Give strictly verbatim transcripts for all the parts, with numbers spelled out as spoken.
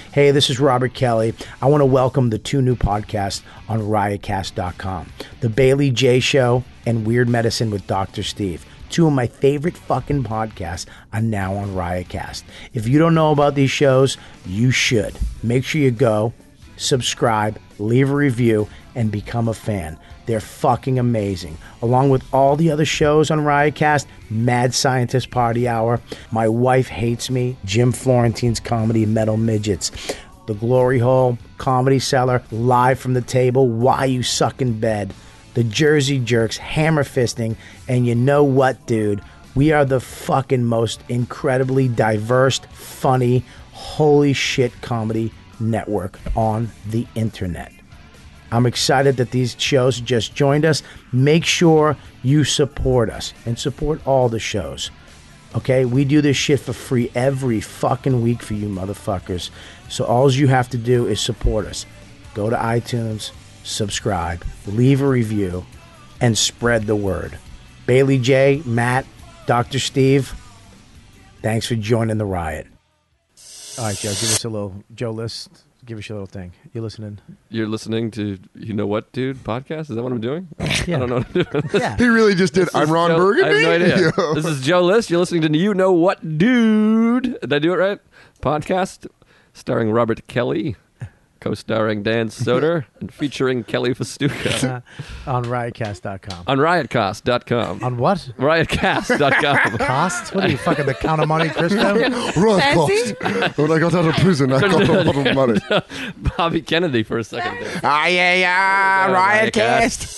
Hey, this is Robert Kelly. I want to welcome the two new podcasts on riot cast dot com. The Bailey J Show and Weird Medicine with Doctor Steve. Two of my favorite fucking podcasts are now on Riotcast. If you don't know about these shows, you should. Make sure you go, subscribe, leave a review, and become a fan. They're fucking amazing. Along with all the other shows on Riotcast, Mad Scientist Party Hour, My Wife Hates Me, Jim Florentine's Comedy Metal Midgets, The Glory Hole, Comedy Cellar, Live from the Table, Why You Suck in Bed, The Jersey Jerks, Hammer Fisting, and you know what, dude? We are the fucking most incredibly diverse, funny, holy shit comedy network on the internet. I'm excited that these shows just joined us. Make sure you support us and support all the shows. Okay? We do this shit for free every fucking week for you motherfuckers. So all you have to do is support us. Go to iTunes, subscribe, leave a review, and spread the word. Bailey J, Matt, Doctor Steve, thanks for joining the riot. All right, Joe, give us a little, Joe List, give us your little thing. You listening? You're listening to You Know What, Dude podcast? Is that what I'm doing? Yeah. I don't know what I'm doing. Yeah. He really just did. This I'm is Ron Joe, Burgundy. I have no idea. Yo. This is Joe List. You're listening to You Know What, Dude. Did I do it right? Podcast starring Robert Kelly, co-starring Dan Soder, and featuring Kelly Festuca. Uh, on riotcast dot com. On riotcast dot com. On what? riotcast dot com. Cost? What are you, fucking the Count of Monte Cristo? Run, cost. When I got out of prison, I got a lot of money. Bobby Kennedy for a second there. Ah, yeah, yeah, Riotcast.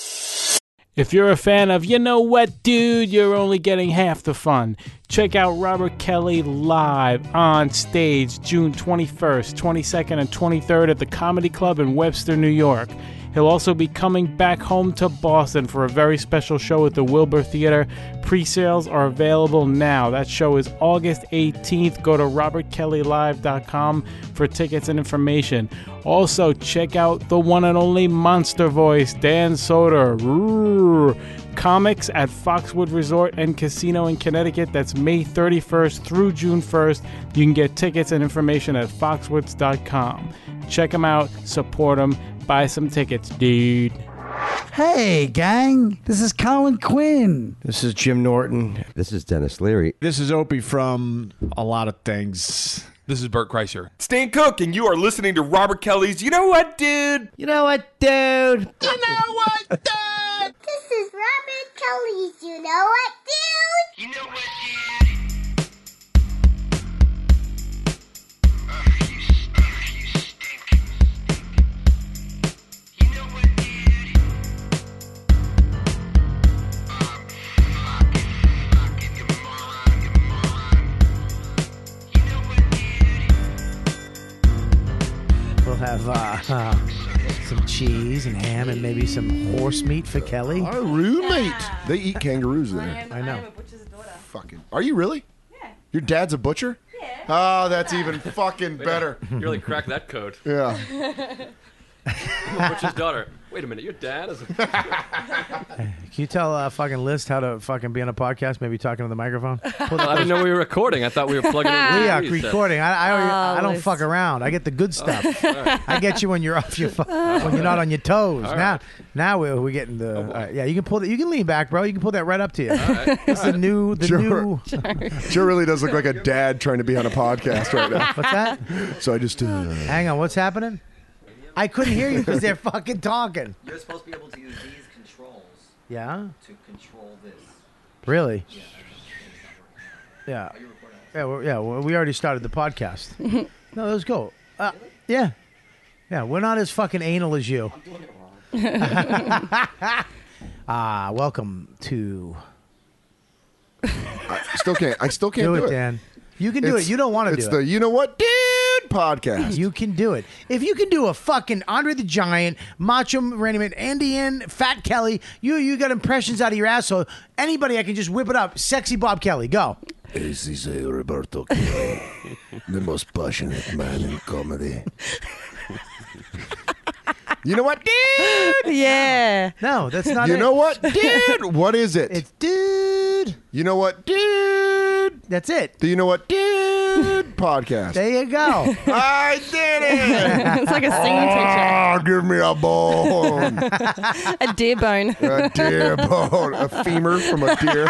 If you're a fan of You Know What, Dude, you're only getting half the fun. Check out Robert Kelly live on stage June twenty-first, twenty-second, and twenty-third at the Comedy Club in Webster, New York. He'll also be coming back home to Boston for a very special show at the Wilbur Theater. Pre-sales are available now. That show is August eighteenth. Go to robert kelly live dot com for tickets and information. Also, check out the one and only Monster Voice, Dan Soder. Roar. Comics at Foxwood Resort and Casino in Connecticut. That's May thirty-first through June first. You can get tickets and information at foxwoods dot com. Check them out, support them, buy some tickets, dude. Hey, gang. This is Colin Quinn. This is Jim Norton. This is Dennis Leary. This is Opie from a lot of things. This is Bert Kreischer. Stan Cook, and you are listening to Robert Kelly's You Know What, Dude? You know what, dude? You know what, dude? This is Robert Kelly's You Know What, Dude? You know what, dude? We'll have uh, uh, some cheese and ham and maybe some horse meat for Kelly. Our roommate. They eat kangaroos there. I know. Fucking. Are you really? Yeah. Your dad's a butcher? Yeah. Oh, that's even fucking better. You really cracked that code. Yeah. Butcher's daughter. Wait a minute, your dad is a... Can you tell uh, fucking List how to fucking be on a podcast? Maybe talking to the microphone? Well, I didn't know we were recording. I thought we were plugging in. We are T V set. recording. I I, Oh, I don't List. fuck around. I get the good stuff. All right. I get you when you're off your fu- when you're not on your toes. All now right. now we're, we're getting the Oh, boy. all right, yeah. You can pull that. You can lean back, bro. You can pull that right up to you. All right. It's the new the Sure. new. Joe really does look like a dad trying to be on a podcast right now. What's that? So I just. Uh, Hang on. What's happening? I couldn't hear you because they're fucking talking. You're supposed to be able to use these controls Yeah. to control this. Really? Yeah. Yeah. Are you recording? Yeah. Well, yeah. Well, we already started the podcast. No, let's go. Uh, yeah. Yeah. We're not as fucking anal as you. I'm doing it wrong. Ah, welcome to. I still can't. I still can't Do do, it, Dan. You can do It's- it. You don't want to do It's it. the You Know What, Dude podcast. You can do it. If you can do a fucking Andre the Giant, Macho Randy Man, Andy N, Fat Kelly, you you got impressions out of your asshole. Anybody, I can just whip it up. Sexy Bob Kelly, go. This is uh, Roberto Kelly, the most passionate man in comedy. You know what, dude? Yeah. No, that's not You it. know what, dude? What is it? It's dude. You know what, dude? That's it. The You Know What, Dude podcast. There you go. I did it. It's like a singing teacher. Oh, give me a bone. A deer bone. A deer bone. A femur from a deer.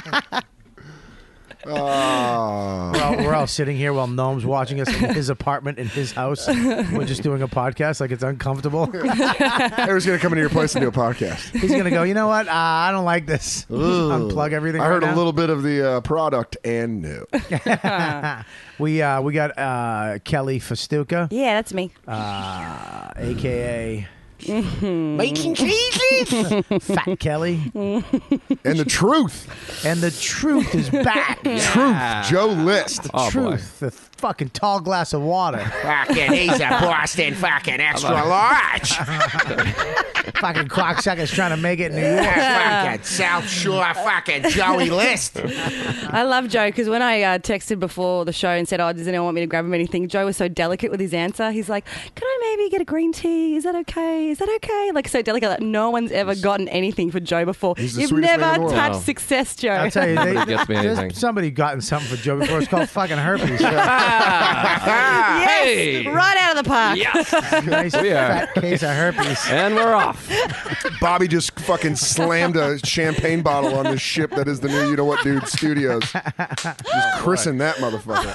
Oh. We're, all, we're all sitting here while Noam's watching us in his apartment in his house. We're just doing a podcast like it's uncomfortable. I was going to come into your place and do a podcast. He's going to go, you know what? Uh, I don't like this. Unplug everything. I right heard now. a little bit of the uh, product and no. we uh, we got uh, Kelly Festuca. Yeah, that's me. Uh, A K A Mm-hmm. Making cheeses. Fat Kelly. And the truth. And the truth is back. Truth. Joe List. Oh, Truth. The fucking tall glass of water. Fucking, he's a Boston fucking extra large. Fucking cocksuckers trying to make it in New York. Fucking South Shore fucking Joey List. I love Joe because when I uh, texted before the show and said, oh, does anyone want me to grab him anything? Joe was so delicate with his answer. He's like, can I maybe get a green tea? Is that okay? Is that okay? Like, so delicate. Like, no one's ever gotten anything for Joe before. He's the You've sweetest man in never the world. touched Wow. success, Joe. I'll tell you, they, Nobody gets me there's anything. somebody gotten something for Joe before. It's called fucking herpes. Yes, Hey. right out of the park. Yes. Nice We are. fat case of herpes. And we're off. Bobby just fucking slammed a champagne bottle on this ship that is the new You Know What Dude Studios. Just christen that motherfucker.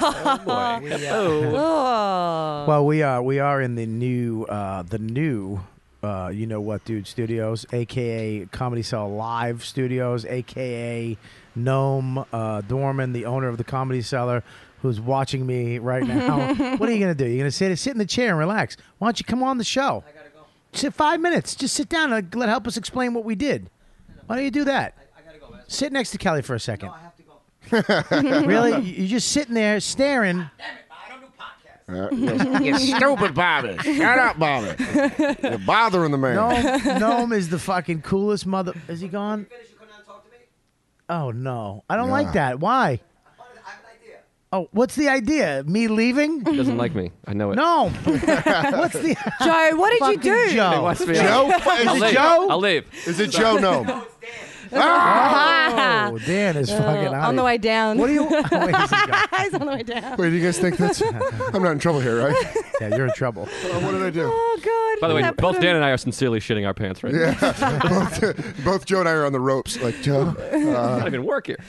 Oh. Well, we are we are in the new uh, the new uh, You Know What Dude Studios, aka Comedy Cell Live Studios, aka Gnome uh, Dorman, the owner of the Comedy Cellar, who's watching me right now. What are you gonna do? You're gonna sit sit in the chair and relax. Why don't you come on the show? I gotta go. Sit five minutes. Just sit down and let help us explain what we did. Why don't you do that? I, I gotta go. Man. Sit next to Kelly for a second. No, I have to go. Really? You- You're just sitting there staring. Uh, yes. You stupid Bobby. Shut up, Bobby. You're bothering the man. Gnome, Gnome is the fucking coolest mother. Is he gone? Oh no, I don't Yeah. like that. Why? Oh, what's the idea? Me leaving? He doesn't like me. I know it. No. What's the Joe, what did you fucking do? He Joe? wants me Joe? out. Is I'll it leave. Joe? I'll leave. Is it Joe? No. Oh, Dan is fucking Uh, out on the way down. What do you? Wait, is he gone? He's on the way down. Wait, do you guys think that's... I'm not in trouble here, right? Yeah, you're in trouble. Uh, what did I do? Oh, God. By the way, That both put Dan him- and I are sincerely shitting our pants right now. Yeah. both, both Joe and I are on the ropes. Like, Joe... I don't even work here.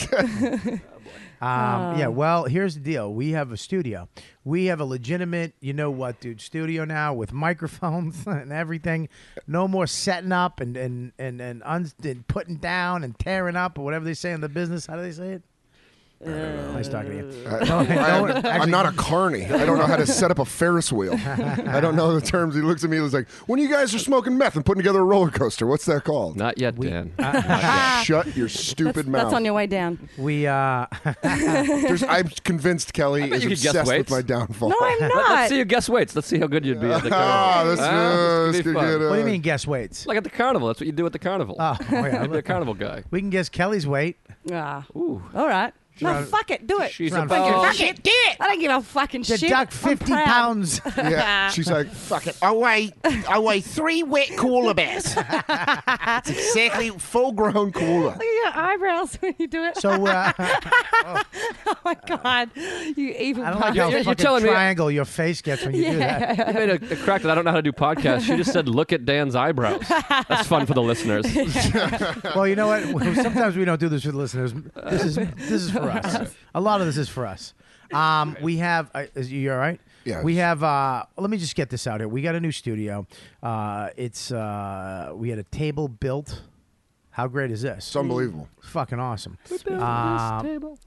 Um, yeah, well, here's the deal. We have a studio. We have a legitimate, you know what, dude, studio now with microphones and everything. No more setting up and and and and, un- and putting down and tearing up or whatever they say in the business. How do they say it? Nice talking to you. I, No, no, I, actually- I'm not a carny. I don't know how to set up a Ferris wheel. I don't know the terms. He looks at me and is like, when you guys are smoking meth and putting together a roller coaster, what's that called? Not yet, Dan. Shut your stupid That's, mouth. that's on your way down. We uh, There's, I'm convinced Kelly bet is you could guess obsessed with weights. my downfall. No, I'm Let, not. let's see you guess weights. Let's see how good you'd be at the Ah, carnival. that's, Ah, uh, this that's could be good. fun. Uh, what do you mean guess weights? Like at the carnival. That's what you do at the carnival. Oh, yeah. You'd be a carnival guy. We can guess Kelly's weight. Ah. Ooh. All right. No, Around- fuck it. Do it. She's Around about... Fuck it. Do it. I don't give a fucking shit. Deduct I'm fifty proud. pounds. Yeah, she's like, Fuck it. I weigh, I weigh three wet koala bears. It's exactly full-grown cooler. Look at your eyebrows when you do it. So uh, oh my God. You evil I don't like bastard. how You're- you're fucking telling me- triangle your face gets when you do that. Yeah. You made a, a crack that I don't know how to do podcasts. She just said, look at Dan's eyebrows. That's fun for the listeners. Well, you know what? Sometimes we don't do this for the listeners. This is this is for us. A lot of this is for us. Um, we have. Uh, is you all right? Yeah. We have. Uh, let me just get this out here. We got a new studio. Uh, it's. Uh, we had a table built. How great is this? It's unbelievable. Fucking awesome. Build Uh, this table.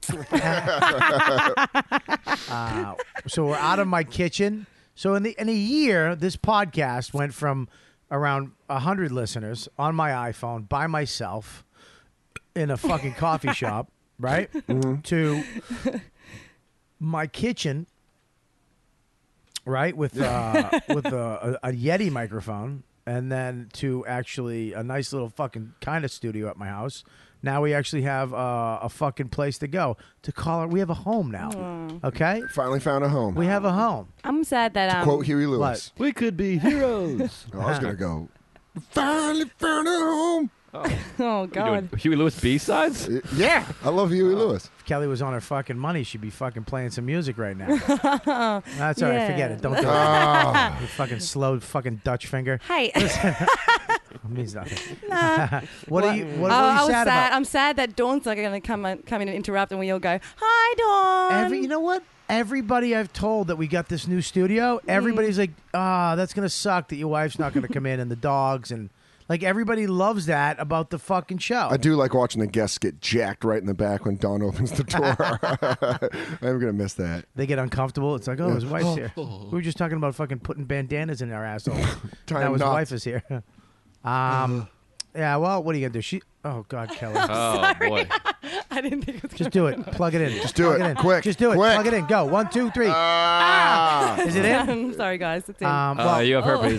Uh, so we're out of my kitchen. So in the in a year, this podcast went from around a hundred listeners on my iPhone by myself in a fucking coffee shop, right? To my kitchen, right, with uh, with a, a, a Yeti microphone, and then to actually a nice little fucking kind of studio at my house. Now we actually have uh, a fucking place to go to call it. We have a home now. Mm. Okay, Finally found a home. we have a home. I'm sad that um, Quote Huey Lewis. We could be heroes. Oh, I was going to go, finally found a home. Oh You God. doing Huey Lewis B-sides? Yeah, I love Huey Lewis. If Kelly was on her fucking money, she'd be fucking playing some music right now. That's all right. Yeah. Forget it. Don't do Oh. it. You fucking slow fucking Dutch finger. Hey. It means nothing. Nah. What are you? What, what Oh, are I you was sad sad. about? I'm sad that Dawn's not going to come in, come in and interrupt, and we all go, "Hi, Dawn." Every, you know what? Everybody I've told that we got this new studio, everybody's like, "Ah, that's gonna suck that your wife's not gonna come in and the dogs and." Like, everybody loves that about the fucking show. I do like watching the guests get jacked right in the back when Dawn opens the door. I'm going to miss that. They get uncomfortable. It's like, oh, Yeah. his wife's Oh, here. oh. We were just talking about fucking putting bandanas in our asshole. Tying Now his knots. wife is here. Um, yeah, well, what are you going to do? She. Oh, God, Kelly. Oh, boy. I didn't think it was Just do it. Plug it in. Just do Plug it. in. Quick. Just do it. Quick. Plug it in. Go. One, two, three. Ah. Is it in? I'm sorry, guys. It's in. Um, Uh, well, you have Oh. herpes.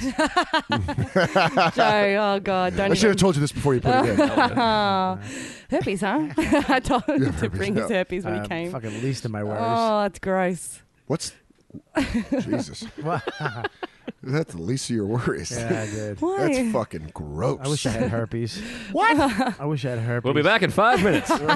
Joe, oh God, don't I should have even. told you this before you put it in. Oh, herpes, huh? I told him to herpes, bring his yeah. herpes when uh, he came. fucking least of my worries. Oh, that's gross. What's Jesus? That's the least of your worries. Yeah, I did. Why? That's fucking gross. I wish I had herpes. What? I wish I had herpes. We'll be back in five minutes. Joe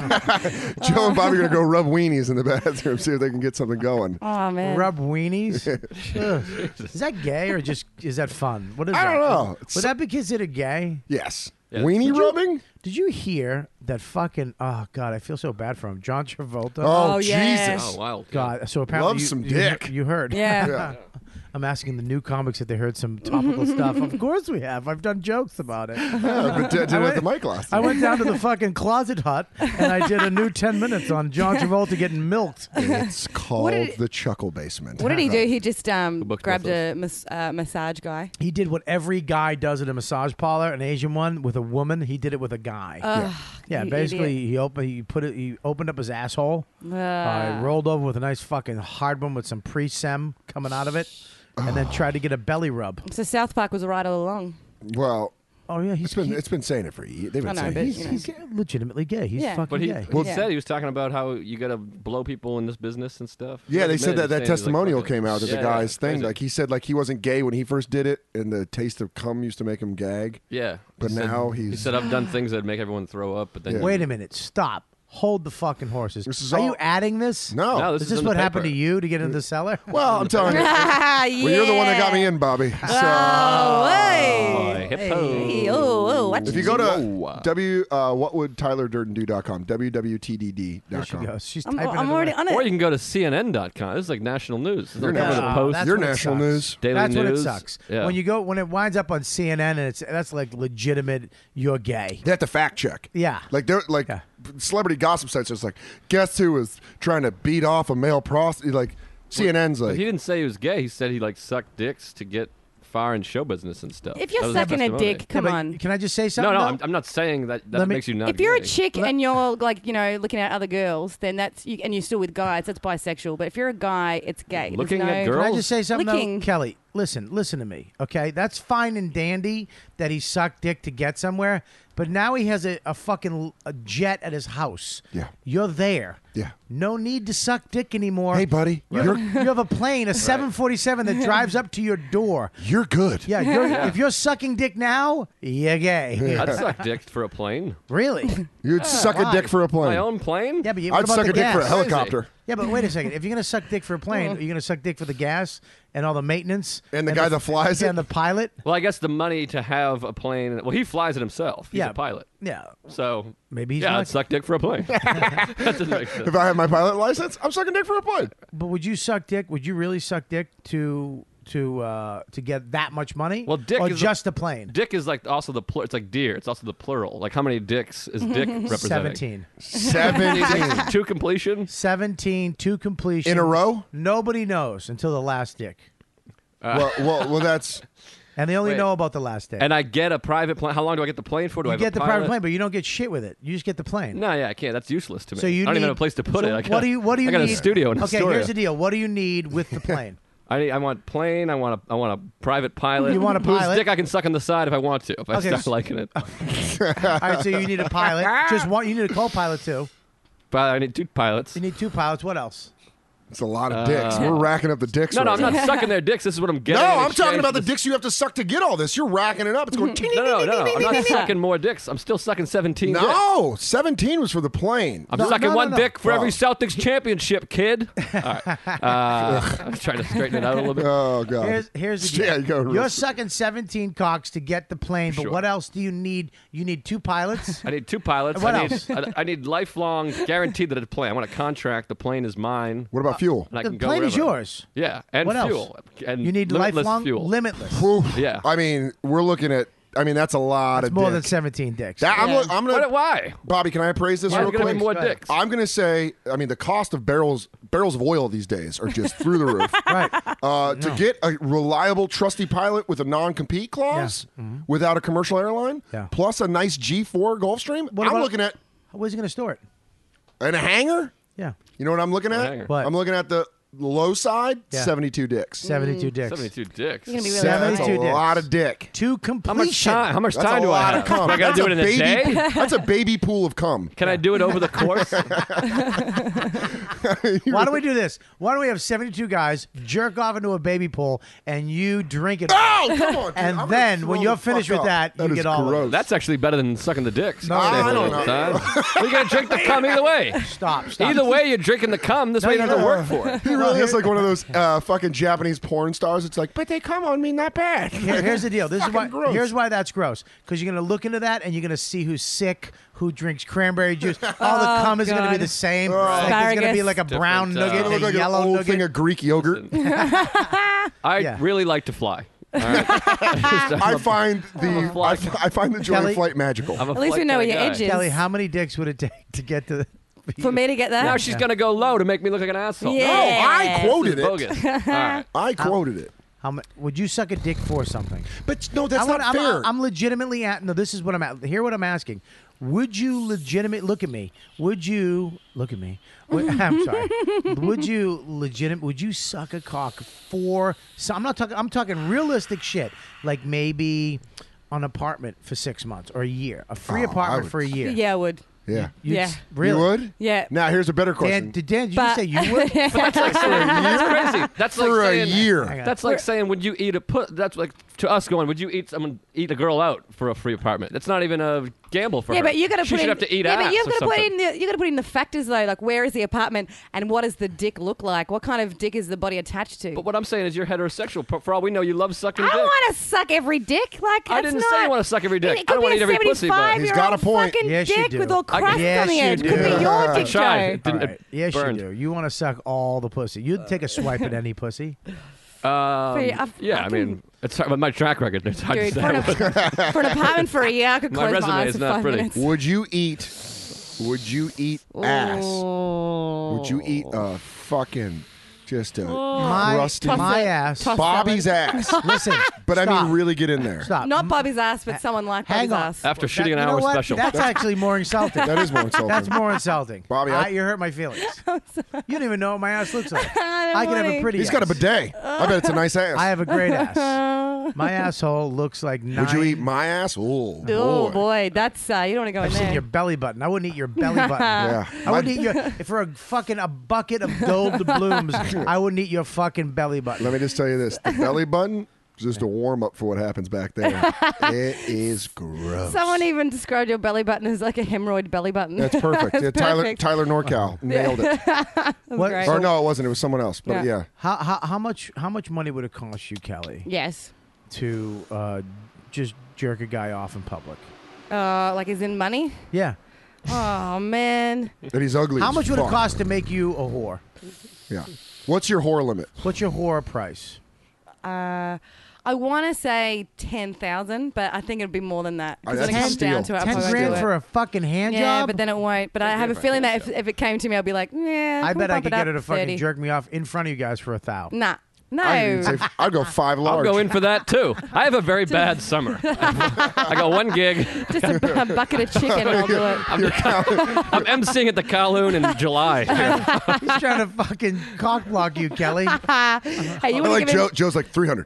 and Bobby are gonna go rub weenies in the bathroom, see if they can get something going. Oh man. Rub weenies. Ugh. Is that gay or just is that fun? What is I that? don't know. It's Would so- that be considered gay? Yes. Yeah. Weenie Did you- rubbing? Did you hear that fucking? Oh God, I feel so bad for him. John Travolta. Oh, Oh, yeah. Jesus. Oh, wild. God. So apparently Loves you, some you, dick. You heard. Yeah. Yeah. I'm asking the new comics if they heard some topical stuff. Of course we have. I've done jokes about it. Yeah, but did, did it at the mic last I time. went down to the fucking closet hut and I did a new ten minutes on John Travolta getting milked. It's called did- the Chuckle Basement. What did he do? He just um, booked grabbed both a mas- uh, massage guy. He did what every guy does at a massage parlor, an Asian one with a woman. He did it with a guy. Ugh, yeah, you basically idiot. he opened he put it he opened up his asshole. Uh, Uh, rolled over with a nice fucking hard one with some pre-sem coming out of it, and then tried to get a belly rub. so South Park was right all along. Well, Oh yeah, he's it's been he- it's been saying it for years. They've I been know, saying but, it. he's, you know. he's legitimately gay. He's Yeah. fucking But he, gay. well, Yeah. said he was talking about how you got to blow people in this business and stuff. Yeah, He they said admitted that he's that saying he's, like, testimonial fucking- came out that Yeah, the guy's yeah, thing. crazy. Like he said, like he wasn't gay when he first did it, and the taste of cum used to make him gag. Yeah. But He said- now He he's- said, I've done things that make everyone throw up, but then. Yeah. Wait a minute, stop. Hold the fucking horses. This is Are all- you adding this? No. No, Is this this is in what the happened to paper. you to get into the cellar? Well, I'm telling you. Well, you're the one that got me in, Bobby. So Oh, hey. Boy, hippo. Hey, oh, oh, what if you go to w uh, what would Tyler Durden do dot com, w w t d d There dot she com. goes. She's I'm, typing I'm it already away. on Or it. you can go to C N N dot com. This is like national news. It's You're on top of the national. Post. That's You're when it national sucks. news. Daily That's when it News. sucks. Yeah. When you go when it winds up on C N N and it's that's like legitimate. You're gay. They have to fact check. Yeah. Like they're like Yeah. celebrity gossip sites. It's like, guess who was trying to beat off a male prostitute? Like C N N's But like, he didn't say he was gay. He said he like sucked dicks to get far in show business and stuff. If you're That was his sucking a testimony. dick, come Yeah, but on. Can I just say No, something? no, though? I'm, I'm not saying that that Let me- makes you not. If you're a gay. chick and you're like, you know, looking at other girls, then that's you, and you're still with guys, that's bisexual. But if you're a guy, it's gay. There's Looking no, at Can I girls? just say something, though? Licking. Kelly? Listen, listen to me, okay? That's fine and dandy that he sucked dick to get somewhere, but now he has a, a fucking a jet at his house. Yeah. You're there. yeah. No need to suck dick anymore. Hey, buddy, You, you're you have a plane, a seven forty-seven that drives up to your door. you're good. Yeah, you're, if you're sucking dick now, you're gay. I'd suck dick for a plane. Really? You'd suck a why? dick for a plane. My own plane? Yeah, but you, what I'd about suck the a dick for a gas? helicopter. Yeah, but wait a second. If you're gonna suck dick for a plane, are you gonna suck dick for the gas and all the maintenance And the guy that flies and it? the pilot? Well, I guess the money to have a plane. Well, he flies it himself. He's Yeah. a pilot. Yeah, So maybe he's yeah, not. I'd suck dick for a plane. that doesn't make sense. If I had my pilot license, I'm sucking dick for a plane. But would you suck dick? Would you really suck dick to to uh, to get that much money? Well, dick or is just a plane. Dick is like also the pl- it's like deer. It's also the plural. Like how many dicks is dick representing? Seventeen. Seventeen To completion. Seventeen to completion in a row. Nobody knows until the last dick, well, well, well, that's and they only Wait. know about the last dick. And I get a private plane. How long do I get the plane for? Do I you have get a the pilot? private plane, but you don't get shit with it. You just get the plane. No, yeah, I can't. That's useless to me. So you I don't need, even have a place to put so it. I got, what do you? What do you I got need? a studio in Okay, Astoria. here's the deal. What do you need with the plane? I need, I want plane. I want a I want a private pilot. You want a Whose pilot? dick I can suck on the side if I want to. If I Okay, stop so- liking it. All right, so you need a pilot. Just one. You need a co-pilot too. But I need two pilots. You need two pilots. What else? It's a lot of dicks. Uh, We're racking up the dicks. No, no, right I'm not now. sucking their dicks. This is what I'm getting. No, in I'm talking exchange about the for this- dicks you have to suck to get all this. You're racking it up. It's going. No, no, no. I'm not sucking more dicks. I'm still sucking seventeen dicks. No, seventeen was for the plane. I'm No, sucking no, no, one no. dick for Oh. every Celtics championship, kid. All right. Uh, I'm trying to straighten it out a little bit. Oh, God. Here's, here's the deal. Yeah, go, You're Russ. sucking seventeen cocks to get the plane, but Sure. what else do you need? You need two pilots? I need two pilots. What I need, else? I, I need lifelong guaranteed that it's a plane. I want a contract. The plane is mine. What about fuel? And I The can go plane is wherever. yours. Yeah, and What else? fuel. And You need limitless lifelong, fuel. limitless. Whew. Yeah. I mean, we're looking at. I mean, that's a lot It's of more dick. than seventeen dicks. That- I'm, Yeah. I'm gonna. What- why? Bobby, can I appraise this Why real are you gonna quick? be more Go ahead. dicks? I'm gonna say. I mean, the cost of barrels barrels of oil these days are just through the roof. Right. Uh, To get a reliable, trusty pilot with a non-compete clause without a commercial airline, Yeah. plus a nice G four Gulfstream, What I'm about- looking at Where's he going to store it? in a hangar. Yeah. You know what I'm looking at? hangar. What? I'm looking at the low side, Yeah. seventy-two dicks. seventy-two dicks. seventy-two dicks. You're gonna be really That's a seventy-two dicks. lot of dick. To How completion. much time? How much That's time a do I lot have? of cum. Do I got to That's do it in a baby, day? That's a baby pool of cum. Can I do it over the course? Why don't we do this? Why don't we have seventy-two guys jerk off into a baby pool and you drink it? Oh, come on, dude. And I'm gonna then throw when the you're finished fuck with up. that, you is get all of it. gross. That's actually better than sucking the dicks. No, I Save a don't little know. time. You're gonna drink the cum either way. Stop, stop. Either way, you're drinking the cum. This way, you no, don't have no. to work for it. He really is like one of those uh, fucking Japanese porn stars. It's like, but they come on me not bad. Here- here's the deal. This is why. Fucking gross. Here's why that's gross. Because you're gonna look into that and you're gonna see who's sick, who drinks cranberry juice. All the Oh, cum is gonna be God. the same. Right. Like, there's gonna be Asparagus. like a brown Different, uh, nugget, It look a like an yellow old nugget. thing of Greek yogurt. I Yeah. really like to fly. All right? I find I'm a the fly I, f- I find the joy Kelly- of flight magical. I'm a At least flight we know kinda where your guy. edge is. Kelly, how many dicks would it take to get to the? For me to get that? Now she's gonna go low to make me look like an asshole. Yeah. No, I quoted This is it. bogus. All right. I quoted it. How mu- would you suck a dick for something? But no, that's I want- not I'm, fair. I'm legitimately at. No, this is what I'm at. Hear what I'm asking. Would you legitimate look at me? Would you look at me? Would, I'm sorry. Would you legitimate? Would you suck a cock for? So I'm not talking. I'm talking realistic shit. Like maybe an apartment for six months or a year, a free Oh, I apartment would- for a year. Yeah, I would. yeah. You'd Yeah. s- Really? You would? Yeah. Now here's a better Dan, question. did Dan? Did you But- say you would? But that's like saying, that's crazy. That's like For a saying, year. Hang on. That's like saying, would you eat a put? That's like to us going, would you eat someone eat a girl out for a free apartment? That's not even a gamble for Yeah, her. but you got to she put should in. have to eat yeah, ass but you've or got to put something. in the you got to put in the factors though, like where is the apartment and what does the dick look like? What kind of dick is the body attached to? But what I'm saying is, you're heterosexual. For- For all we know, you love sucking I dick. don't want to suck every dick. Like I that's didn't not, say you want to suck every dick. It I could don't want to be eat a every pussy, but seventy-five He's year got old a point. fucking Yes, you dick do. with all I- crust Yes, on the you edge. Could do. be your I dick, tried. Joe. It didn't. All right. Yes, burned. you do. You want to suck all the pussy. You'd take a swipe at any pussy. Um, For- I've- yeah, I I mean, it's hard, but my track record. It's hard Dude, to for an, say. for an apartment for a year, I could My close resume my eyes is for not five pretty. minutes. Would you eat? Would you eat ass? Oh. Would you eat a fucking just a My, crusty my ass. Toss Bobby's ass? Listen, But I stop. mean, really get in there. Stop. Not Bobby's ass, but someone like Hang Bobby's on. ass. After shooting That- an you know hour what? special. That's actually more insulting. That is more insulting. That's more insulting. Bobby, I, I- you hurt my feelings. You don't even know what my ass looks like. I I can have a wanna- pretty. He's ass. got a bidet. I bet it's a nice ass. I have a great ass. My asshole looks like nine. Would you eat my ass? Oh, Oh boy. boy, that's uh, you don't want to go I've in seen there. your belly button. I wouldn't eat your belly button. Yeah. I wouldn't eat your for a fucking a bucket of Dole de Blooms. I wouldn't eat your fucking belly button. Let me just tell you this: the belly button is just a warm up for what happens back there. It is gross. Someone even described your belly button as like a hemorrhoid belly button. That's perfect. That's Yeah, Tyler perfect. Tyler Norcal nailed it. That's What- great. Or no, it wasn't. It was someone else. But Yeah. yeah, How, how how much how much money would it cost you, Kelly, Yes. to uh, just jerk a guy off in public? Uh, like is in money? Yeah. Oh man. that he's ugly. How as much would it fuck. cost to make you a whore? Yeah. What's your whore limit? What's your whore price? Uh, I want to say ten thousand, but I think it'd be more than that Oh, because that's when it a comes down steal. to it, I Ten probably grand do for it. a fucking hand yeah, job? but then it won't. But I have a feeling that if, if it came to me, I'd be like, yeah. I can we bet I bump could it get up her to fucking thirty? jerk me off in front of you guys for a thou. Nah. No. I'd, say, I'd go five large. I'll go in for that too. I have a very bad summer. I got one gig. Just a, a bucket of chicken and I'll do it. I'm, I'm emceeing at the Kowloon in July. He's trying to fucking cock block you, Kelly. Hey, you I want like to give Joe. him... Joe's like three hundred.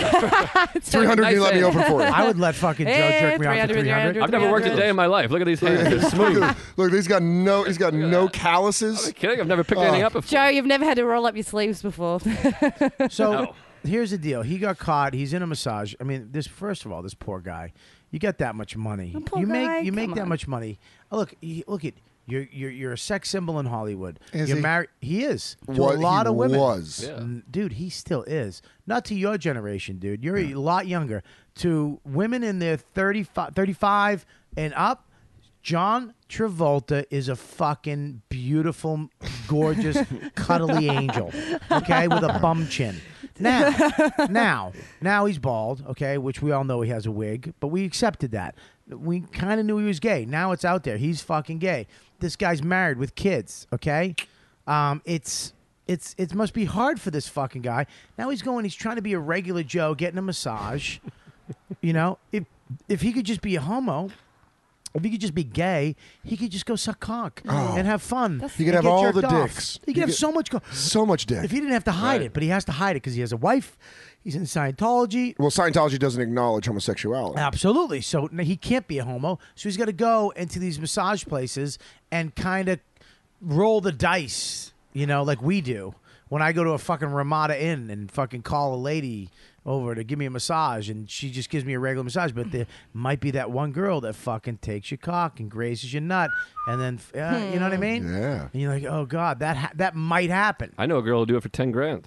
three hundred, you let me open for you. I would let fucking Joe Eh, jerk me off for three hundred. I've never worked a day in my life. Look at these hands. They're smooth. Look, he's got no. He's got no calluses. Are you kidding? I've never picked anything up before. Joe, you've never had to roll up your sleeves before. So No. here's the deal. He got caught. He's in a massage. I mean, this first of all, this poor guy. You get that much money. poor you guy, make you make come that on. much money. Oh, look, he, look at you're you're you're a sex symbol in Hollywood. Is you're he? married. He is to What a lot he of women. was. Yeah. N- Dude, he still is. Not to your generation, dude. You're a lot younger. To women in their thirty-five, thirty-five and up, John Travolta is a fucking beautiful, gorgeous, cuddly angel. Okay, with a bum chin. Now, now, now he's bald. Okay, which we all know he has a wig, but we accepted that. We kind of knew he was gay. Now it's out there. He's fucking gay. This guy's married with kids. Okay, um, it's it's it must be hard for this fucking guy. Now he's going. He's trying to be a regular Joe, getting a massage. You know, if if he could just be a homo. If he could just be gay, he could just go suck cock and have fun. He could and have get all jerked the off. dicks. He could He have could- so much. Co- So much dick. if he didn't have to hide Right. it, but he has to hide it because he has a wife. He's in Scientology. Well, Scientology doesn't acknowledge homosexuality. Absolutely. So n- he can't be a homo. So he's got to go into these massage places and kind of roll the dice, you know, like we do. When I go to a fucking Ramada Inn and fucking call a lady over to give me a massage, and she just gives me a regular massage, but there might be that one girl that fucking takes your cock and grazes your nut, and then uh, you know what I mean? Yeah. And you're like, oh god, that ha- that might happen. I know a girl who'll do it for ten grand.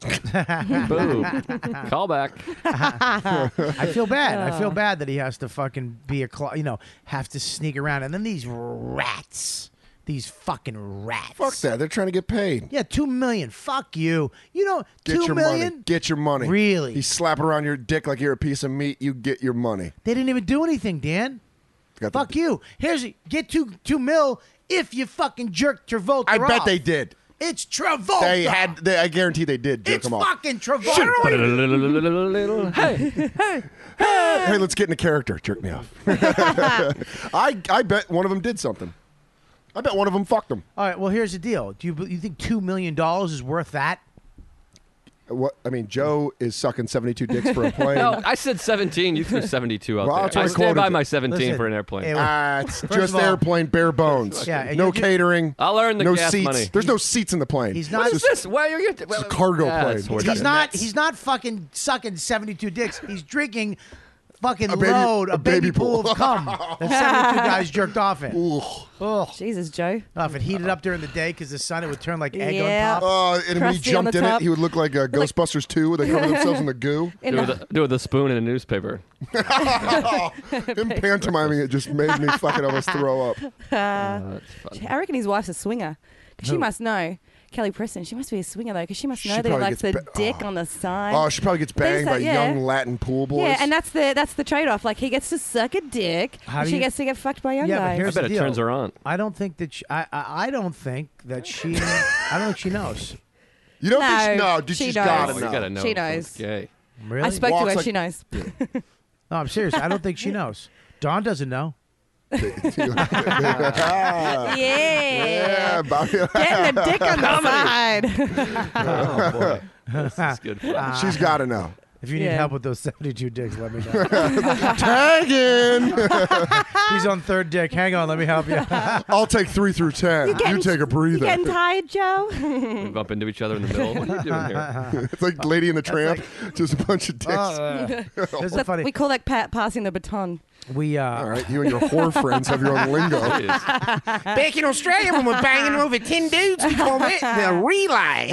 Boom. Call back. I feel bad. I feel bad that he has to fucking be a, cl- you know, have to sneak around, and then these rats, these fucking rats. Fuck that. They're trying to get paid. Yeah, two million. Fuck you. You know, Get two your million. money. Get your money. Really? He's slapping around your dick like you're a piece of meat. You get your money. They didn't even do anything, Dan. Got the- Fuck you. Here's get two two mil if you fucking jerk Travolta. I bet off. they did. It's Travolta. They had. They, I guarantee they did jerk It's him off. fucking Travolta. Hey, hey, Hey, let's get into character. Jerk me off. I I bet one of them did something. I bet one of them fucked him. All right. Well, here's the deal. Do you you think two million dollars is worth that? What I mean, Joe is sucking seventy-two dicks for a plane. no, I said seventeen. You threw seventy-two out Well, that's there. what I I stand by quoted. my seventeen Listen, for an airplane. it- Ah, it's First just of all- airplane, bare bones. Yeah, and no you- you- catering. I'll earn the no gas seats. money. There's no seats in the plane. He's It's not. What is just- this? Why are you? It's a cargo Yeah, plane. it's It's He's got not. nets. He's not fucking sucking seventy-two dicks. He's drinking fucking A baby- load a, a baby, baby pool pool. of cum that seventy-two guys jerked off in. Oh, Jesus, Joe. if it heated up during the day because the sun, it would turn like egg Yeah. on top. Oh, and when he Crusty on jumped the in it, top. he would look like uh, Ghostbusters two, where they cover themselves in the goo. In Do it, the- with a, do it with a spoon in a newspaper. Him pantomiming it just made me fucking almost throw up. Oh, that's fun. I reckon his wife's a swinger. 'Cause she Who? must know. Kelly Preston. She must be a swinger, though, because she must She know that he probably likes the gets ba- dick oh. on the side. Oh, she probably gets banged that- by yeah. young Latin pool boys. Yeah, and that's the that's the trade off. Like he gets to suck a dick, How and do she you- gets to get fucked by young Yeah, but guys. here's I bet the it deal. turns her on. I don't think that. She, I, I. I don't think that she. I don't think she knows. you don't No, think she, no, dude, she she's knows. got Oh, to you know. gotta know. She if knows. it's Gay. Really? I spoke to Walks her. like- She knows. No, I'm serious. I don't think she knows. Dawn doesn't know. Ah. yeah. Yeah, Bobby. Getting a dick on the side. Oh boy, this is good fun. She's got to know. If you need Yeah. help with those seventy-two dicks, let me know. Tag in. He's on third dick. Hang on, let me help you. I'll take three through ten. You, getting- take a You breather. getting tired, Joe? We bump into each other in the middle. What are you doing here? It's like Lady and the Tramp, just a bunch of dicks. Oh, uh, There's a funny. We call that pa- passing the baton. We uh. All right, you and your whore friends have your own lingo. Jeez. Back in Australia, when we're banging over ten dudes, we call it the relay.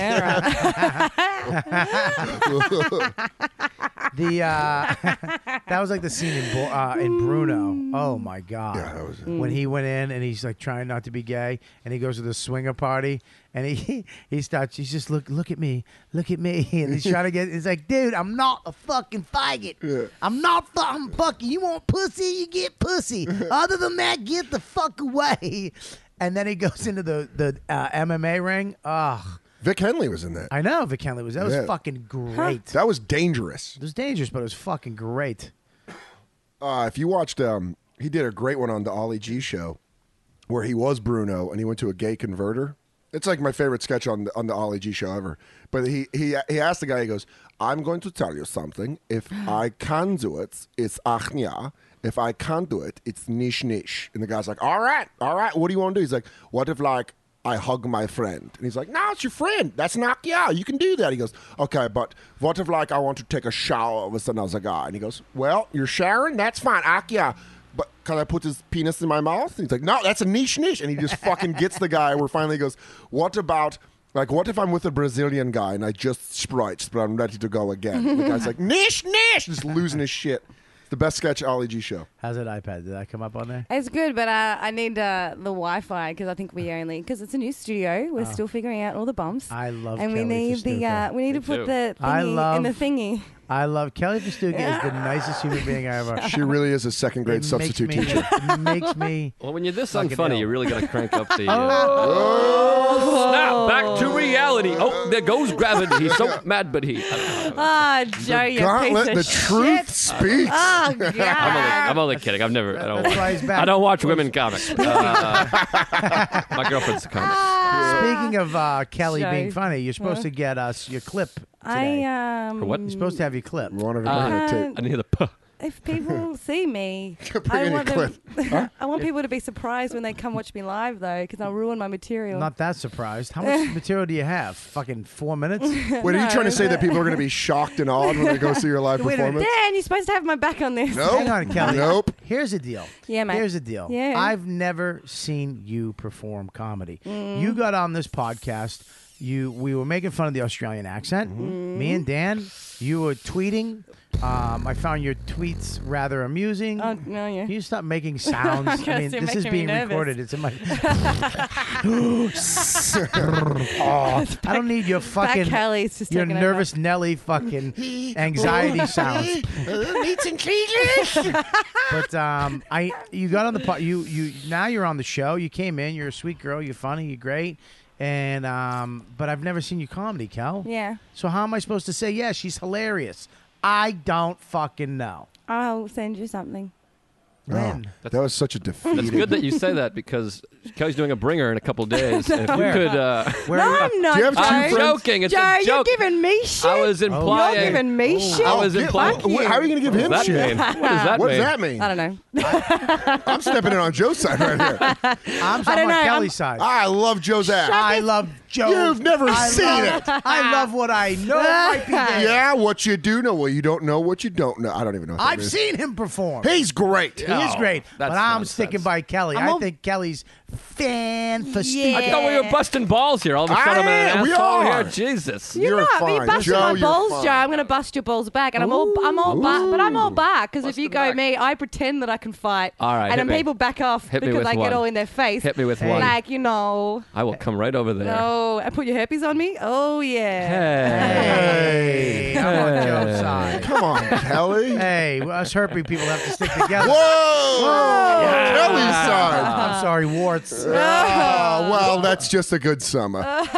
The uh, that was like the scene in Bo- uh, in Bruno. Oh my god! Yeah, that was it. When he went in and he's like trying not to be gay, and he goes to the swinger party, and he he starts. He's just look look at me, look at me, and he's trying to get. He's like, dude, I'm not a fucking faggot. Yeah. I'm not fucking fucking. You want pussy, you get pussy. Other than that, get the fuck away. And then he goes into the the uh, M M A ring. Ugh. Vic Henley was in that. I know Vic Henley was. That was Yeah. fucking great. That was dangerous. It was dangerous, but it was fucking great. Uh, if you watched, um, he did a great one on the Ollie G show, where he was Bruno and he went to a gay converter. It's like my favorite sketch on the, on the Ollie G show ever. But he he he asked the guy. He goes, "I'm going to tell you something. If I can do it, it's achnia. If I can't do it, it's nish nish." And the guy's like, "All right, all right. What do you want to do?" He's like, "What if like I hug my friend?" And he's like, "No, it's your friend. That's not yeah. You can do that." He goes, "Okay, but what if like I want to take a shower with another guy?" And he goes, "Well, you're Sharon. That's fine. Akia. But can I put his penis in my mouth?" And he's like, "No, that's a niche niche." And he just fucking gets the guy where finally he goes, "What about, like, what if I'm with a Brazilian guy and I just sprites, but I'm ready to go again?" And the guy's like, "Niche niche," just losing his shit. It's the best sketch Ollie G show. How's that iPad? Did that come up on there? It's good, but uh, I need uh, the Wi-Fi because I think we only because it's a new studio. We're Oh. still figuring out all the bumps. I love and we Kelly need the Festuca. uh, we need to Me put too. the I thingy love- in the thingy. I love Kelly Festuca is the nicest human being I ever. She really is a second grade It substitute makes me, teacher. It makes me. Well, when you're this fucking unfunny, ill. you really got to crank up the. Uh, Oh. Snap back to reality. Oh, there goes gravity. He's so mad, but he. Ah, Joe, you Gauntlet, piece the of truth shit. speaks. Oh God. I'm only, I'm only kidding. I've never. I don't. That's why he's Watch, back. I don't watch women comics. Uh, my girlfriend's a comic. Speaking of uh, Kelly Joe. being funny, you're supposed Huh? to get us your clip today. I um. For what? You're supposed to have your clip. Want Uh, I didn't hear the puh. If people see me, Bring I in want your them. I want people to be surprised when they come watch me live, though, because I'll ruin my material. Not that surprised. How much material do you have? Fucking four minutes? Wait, are you trying to say that people are going to be shocked and awed when they go see your live Wait a minute. performance? Dan, you're supposed to have my back on this. Nope. Hang on, Kelly. Nope. Here's the deal. Yeah, mate. Here's the deal. Yeah. I've never seen you perform comedy. Mm. You got on this podcast. You we were making fun of the Australian accent. Mm-hmm. Me and Dan, you were tweeting. Um, I found your tweets rather amusing. Oh, no, yeah. Can you stop making sounds? I I guess mean, you're this is making me being nervous. recorded. It's in my. Oh, I don't need your fucking Kelly's just your taking over. nervous Nelly fucking anxiety sounds. Meats and cheeses. But um, I you got on the po- you you now you're on the show. You came in. You're a sweet girl. You're funny. You're great. And um, but I've never seen you comedy, Kel. Yeah. So how am I supposed to say yeah? She's hilarious. I don't fucking know. I'll send you something. When? Oh, that was such a defeat. That's good that you say that because Kelly's doing a bringer in a couple days. And if you Where? could. Uh, Where No, are you- I'm not, Do you have two Joe. friends? joking. It's Joe, a joke. you're giving me shit. I was implying. You're giving me shit. I was Get- implying. wh- wh- How are you going to give What him does that shit? mean? What does that What mean? does that mean? I don't know. I'm stepping in on Joe's side right here. I'm, I I'm don't on know, Kelly's side. I love Joe's ass. I love Joe. You've never I seen love, it. I love what I know might be there. Yeah, what you do know. Well, you don't know what you don't know. I don't even know. What that I've means. seen him perform. He's great. He is great, but that's I'm nonsense. sticking by Kelly. I'm I all- think Kelly's fan for Yeah. I thought we were busting balls here. All of a sudden, I'm an I- we asshole are. here. Jesus. You're, You're not. fine. You busted Joe, my you're balls, fine. Joe. I'm going to bust your balls back, and I'm all, I'm all back. But I'm all back because if Bust you them go back. me, I pretend that I can fight. All right, and hit then me. people back off Hit me because with I one. get all in their face. Hit me with Hey. one. Like you know. I will come right over there. No, and put your herpes on me. Oh yeah. Hey, I'm on Joe's side. Come on, Kelly. Hey, well, us herpy people have to stick together. Whoa! Kelly's side. I'm sorry, warts. Oh, well, that's just a good summer.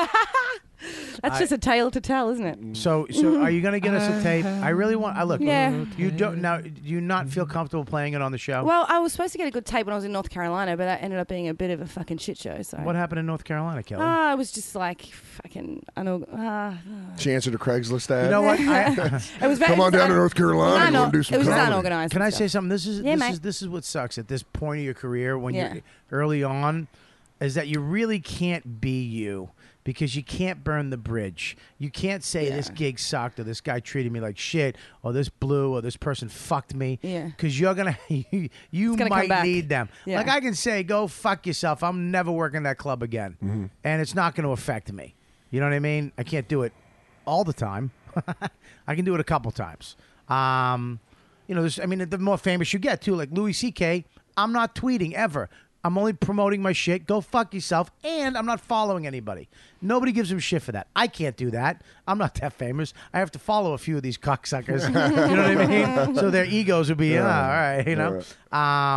That's I- just a tale to tell, isn't it? So, so are you going to get us a tape? I really want. I look. Yeah. You don't now. Do you not feel comfortable playing it on the show? Well, I was supposed to get a good tape when I was in North Carolina, but that ended up being a bit of a fucking shit show. So What happened in North Carolina, Kelly? Ah, I was just like fucking. Unorg- ah. She answered a Craigslist ad. you know what? I, It was very, Come on it was down to un- North Carolina. No, You no, want to do some it was just comedy? unorganized. Can and I stuff. say something? This is Yeah, this mate. is this is what sucks at this point of your career when Yeah. you're early on, is that you really can't be you because you can't burn the bridge. You can't say this gig sucked or this guy treated me like shit or this blew or this person fucked me. Yeah. Because you're gonna you, you It's gonna come might back. need them. Yeah. Like I can say, go fuck yourself. I'm never working that club again, Mm-hmm. and it's not going to affect me. You know what I mean? I can't do it all the time. I can do it a couple times. Um, you know, there's, I mean, the more famous you get, too, like Louis C K, I'm not tweeting ever. I'm only promoting my shit. Go fuck yourself. And I'm not following anybody. Nobody gives him shit for that. I can't do that. I'm not that famous. I have to follow a few of these cocksuckers. You know what I mean? So their egos would be, Yeah. ah, all right, you know. Um,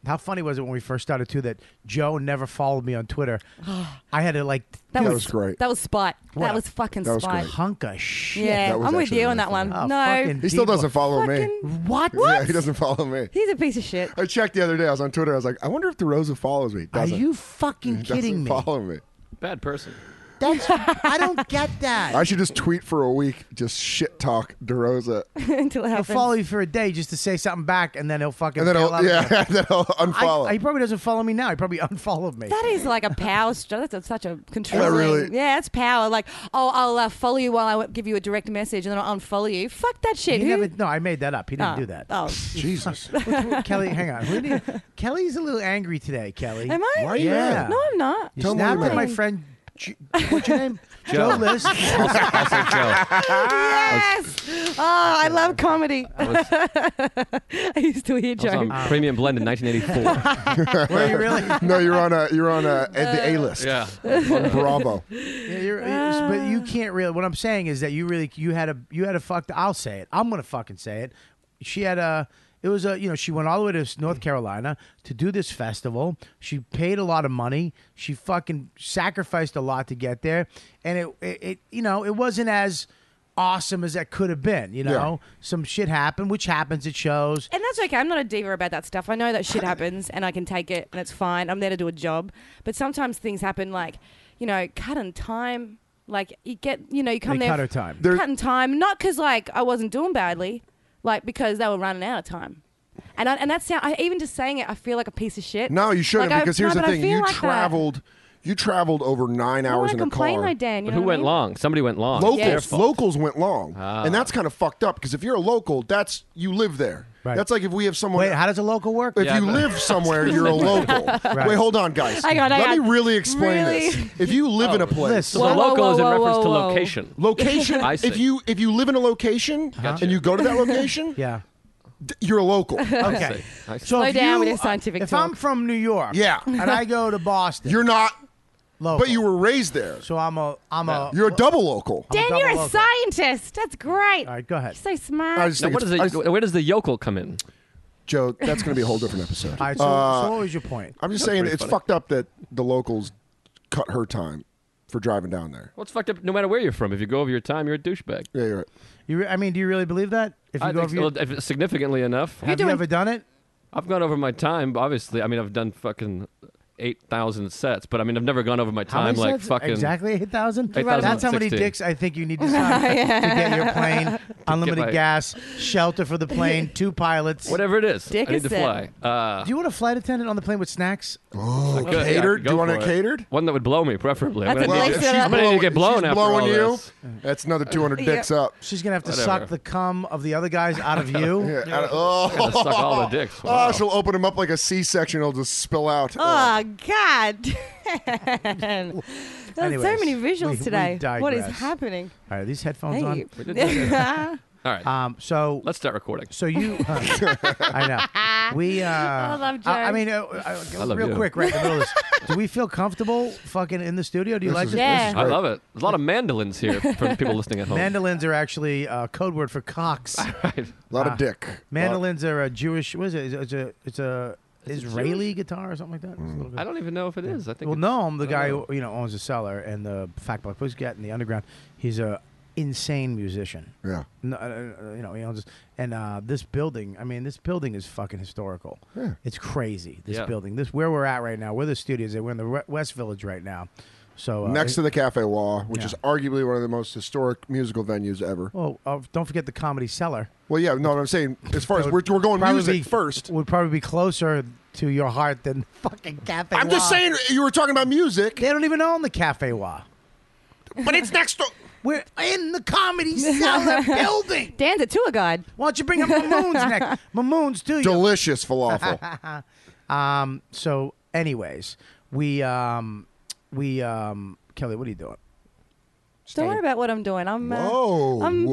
How funny was it when we first started too that Joe never followed me on Twitter? I had to like. That, That was, was great. That was spite. What? That was fucking That was spite. great. Hunk of shit. Yeah, That was I'm with actually you on really that one. Oh, no, fucking He still people. doesn't follow me. Fucking- What? Yeah, he doesn't follow me. he's a piece of shit. I checked the other day. I was on Twitter. I was like, I wonder if DeRosa follows me. Are Doesn't. you fucking He kidding doesn't me? follow me. Bad person. That's I don't get that. I should just tweet for a week, just shit talk DeRosa, Until it He'll happens. follow you for a day just to say something back, and then he'll fucking. and then bail he'll out yeah, again. then he'll unfollow. I, he probably doesn't follow me now. He probably unfollowed me. That is like a power. str- That's a, such a controlling. really? Yeah, that's power. Like, oh, I'll uh, follow you while I w- give you a direct message, and then I'll unfollow you. Fuck that shit. He Who? never, no, I made that up. He didn't Oh. do that. Oh, Jesus. What's wrong- Kelly, hang on. Who did- Kelly's a little angry today, Kelly. am I? Why are you Yeah. mad? No, I'm not. You Tell him why snapped you're at my mad. friend. J- What's your name? Joe. Joe List. Also, also Joe. Yes. Oh, I love comedy. I used to hear I was Joe. on Premium Blend in nineteen eighty-four. Were you really? No, you're on a you're on a, the A list. Yeah. On Bravo. Yeah, you're, it's- but you can't really. What I'm saying is that you really you had a you had a fuck. I'll say it. I'm gonna fucking say it. She had a. It was a you know she went all the way to North Carolina to do this festival. She paid a lot of money. She fucking sacrificed a lot to get there, and it it, it you know it wasn't as awesome as that could have been. You know, some shit happened, which happens at shows. And that's okay. I'm not a diva about that stuff. I know that shit happens and I can take it and it's fine. I'm there to do a job. But sometimes things happen like, you know, cut in time. Like, you get, you know, you come They there. cut her time. There- Cut in time. Not because, like, I wasn't doing badly. Like, because they were running out of time. And I, and that's sound, I, even just saying it, I feel like a piece of shit. No, you shouldn't Like, I- because here's no, the but I thing: feel you like that. traveled, you traveled over nine I hours want in to a complain car. like Dan. You But know who what I went mean? long? Somebody went long. Locals, Their fault. locals went long, Ah. and that's kind of fucked up because if you're a local, that's you live there. Right. That's like if we have someone. Wait, how does a local work? if Yeah, you but- live somewhere, you're a local. Right. Wait, hold on, guys. Hang on, hang Let on. me really explain Really? this. If you live in a place, listen. So the Whoa, whoa, local is in whoa, reference whoa, to whoa. location. location. I see. If you if you live in a location Gotcha. and you go to that location, Yeah. d- you're a local. I Okay. see. I see. So Slow if down you, with your scientific If talk. I'm from New York, Yeah. and I go to Boston, You're not, local. but you were raised there. So I'm a I'm a. You're a double local. I'm a Dan, double you're a local. scientist. That's great. All right, go ahead. You're so smart. I just Now, think what is it's- the, I- where does the yokel come in? Joe, that's going to be a whole different episode. All right, so, Uh, so what was your point? I'm just That's saying pretty it's funny. fucked up that the locals cut her time for driving down there. What's fucked up? No matter where you're from, if you go over your time, you're a douchebag. Yeah, you're right. You, re- I mean, do you really believe that? If you I go think over your, so, if it's significantly enough. have you ever done it? I've gone over my time, obviously. I mean, I've done fucking eight thousand sets, but I mean, I've never gone over my How time many like sets? fucking. Exactly eight thousand. eight thousand That's how many sixteen. dicks I think you need to sign to get your plane, unlimited my- gas, shelter for the plane, two pilots. Whatever it is. Dick I need is to set. fly. Uh, Do you want a flight attendant on the plane with snacks? Oh, I could- yeah, catered? go Do you want for it it. catered? One that would blow me, preferably. I'm That's gonna at need least to- a- I'm gonna need to get blown she's after blowing all you. this. That's another two hundred dicks up. She's gonna have to Whatever. suck the cum of the other guys out of you. Yeah, out of- oh, Gotta suck all the dicks. Oh, Wow. she'll open him up like a C-section. It'll just spill out. Oh, God. There's so Anyways, many visuals we- we today. What is digress. happening? All right, are these headphones Hey. on? We did that. All right. Um, so Let's start recording. So you, I know. We, uh, I love Joe. I, I mean, uh, uh, I love real you. quick, right in the middle of this. Do we feel comcomfortable fucking in the studio? Do you This like is- this? Yeah. this is I great. love it. There's a lot of mandolins here for people listening at home. Mandolins are actually a code word for cocks. Right. A lot Uh, of dick. Mandolins are a Jewish. What is it? It's a it's a Israeli guitar or something like that. It's a little bit- I don't even know if it is. I think. Well, it's- no, I'm the I guy don't who you know owns the cellar and the Fat Black Pussycat and the Underground. He's a insane musician. Yeah. No, uh, uh, you know, he owns this. And uh, this building, I mean, this building is fucking historical. Yeah. It's crazy. This Yeah. building, this where we're at right now. We're the studios. We're in the Re- West Village right now. So uh, Next it- to the Cafe Wall, which Yeah. is arguably one of the most historic musical venues ever. Well, uh, don't forget the Comedy Cellar. Well, yeah, no, I'm saying as far as That we're, would we're going probably music be- first. Would probably be closer to your heart than fucking Cafe. I'm just Wa. saying you were talking about music, They don't even own the Cafe Wa. but it's next door. We're in the Comedy Cellar building. Dan's a tour guide. Why don't you bring up Mamoons next? Mamoons too. you- Delicious falafel. Um. So, anyways, we um, we um, Kelly, what are you doing? Don't worry about what I'm doing. I'm. Uh, Whoa, I'm-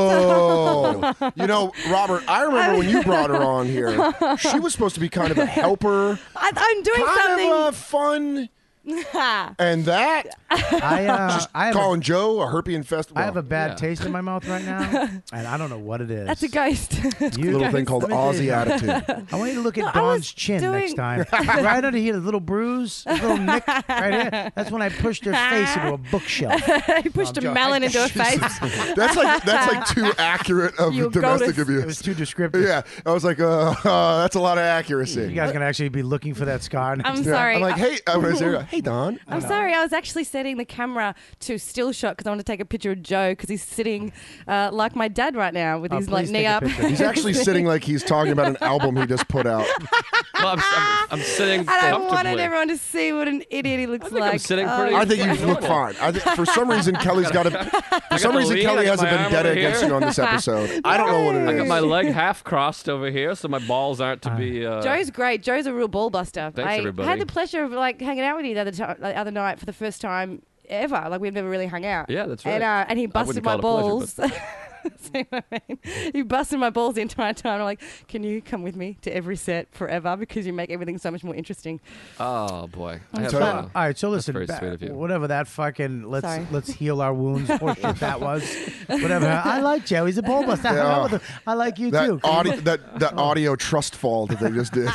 whoa! you know, Robert, I remember when you brought her on here. She was supposed to be kind of a helper, I, I'm doing kind something. of a fun, And that, I, uh, just I have calling a, Joe a herpy infested. I have a bad yeah. taste in my mouth right now, and I don't know what it is. That's a ghost. You, little thing called Let me tell you Aussie something. attitude. I want you to look at No, I Dawn's was chin doing- next time. Right under here, the little bruise, the little nick right here. That's when I pushed her face into a bookshelf. He pushed No, a I'm melon joking. into her face. That's like that's like too accurate of You domestic goated. abuse. It was too descriptive. Yeah, I was like, uh, uh, that's a lot of accuracy. You guys gonna actually be looking for that scar? next I'm time? Yeah, sorry. I'm like, hey, I was there. Hey, Don. I'm sorry. I was actually setting the camera to still shot because I want to take a picture of Joe because he's sitting uh, like my dad right now with Oh, his like please knee take a up. picture. He's actually sitting like he's talking about an album he just put out. Well, I'm, I'm, I'm sitting And I comfortably. wanted everyone to see what an idiot he looks I think like. I'm sitting Oh, pretty- I think you Yeah. look fine. I think for some reason Kelly's got a. For some the reason lead, Kelly I has got a my arm vendetta over against here. you on this episode. I don't know what it I got is. my leg half crossed over here, so my balls aren't to be. Uh, Joe's great. Joe's a real ball buster. Thanks, I everybody. had the pleasure of like hanging out with you the other, time, the other night for the first time ever. Like we've never really hung out. Yeah, that's right. And uh, and he I busted wouldn't my call it a pleasure, balls. See what I mean? He busted my balls the entire time. I'm like, can you come with me to every set forever because you make everything so much more interesting. Oh boy. I have, Tell you uh, what. All right, so That's listen, very ba- sweet of you. whatever that fucking let's Sorry. let's heal our wounds horseshit that was. Whatever. I like Joe. He's a ball buster. I, Yeah. hung out with him. I like you That too. audio, that that audio trust fall that they just did.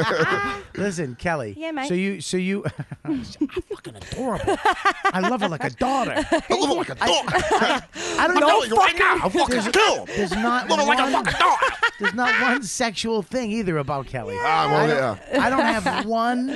Listen, Kelly. Yeah, mate. So you, so you, I'm fucking adorable. I love her like a daughter. I love it like a dog. I don't I'm know. telling you right now, I'm fucking There's, killed. there's not Love it like a one, fucking dog. there's not one sexual thing either about Kelly. Ah, well, I, yeah. don't, I don't have one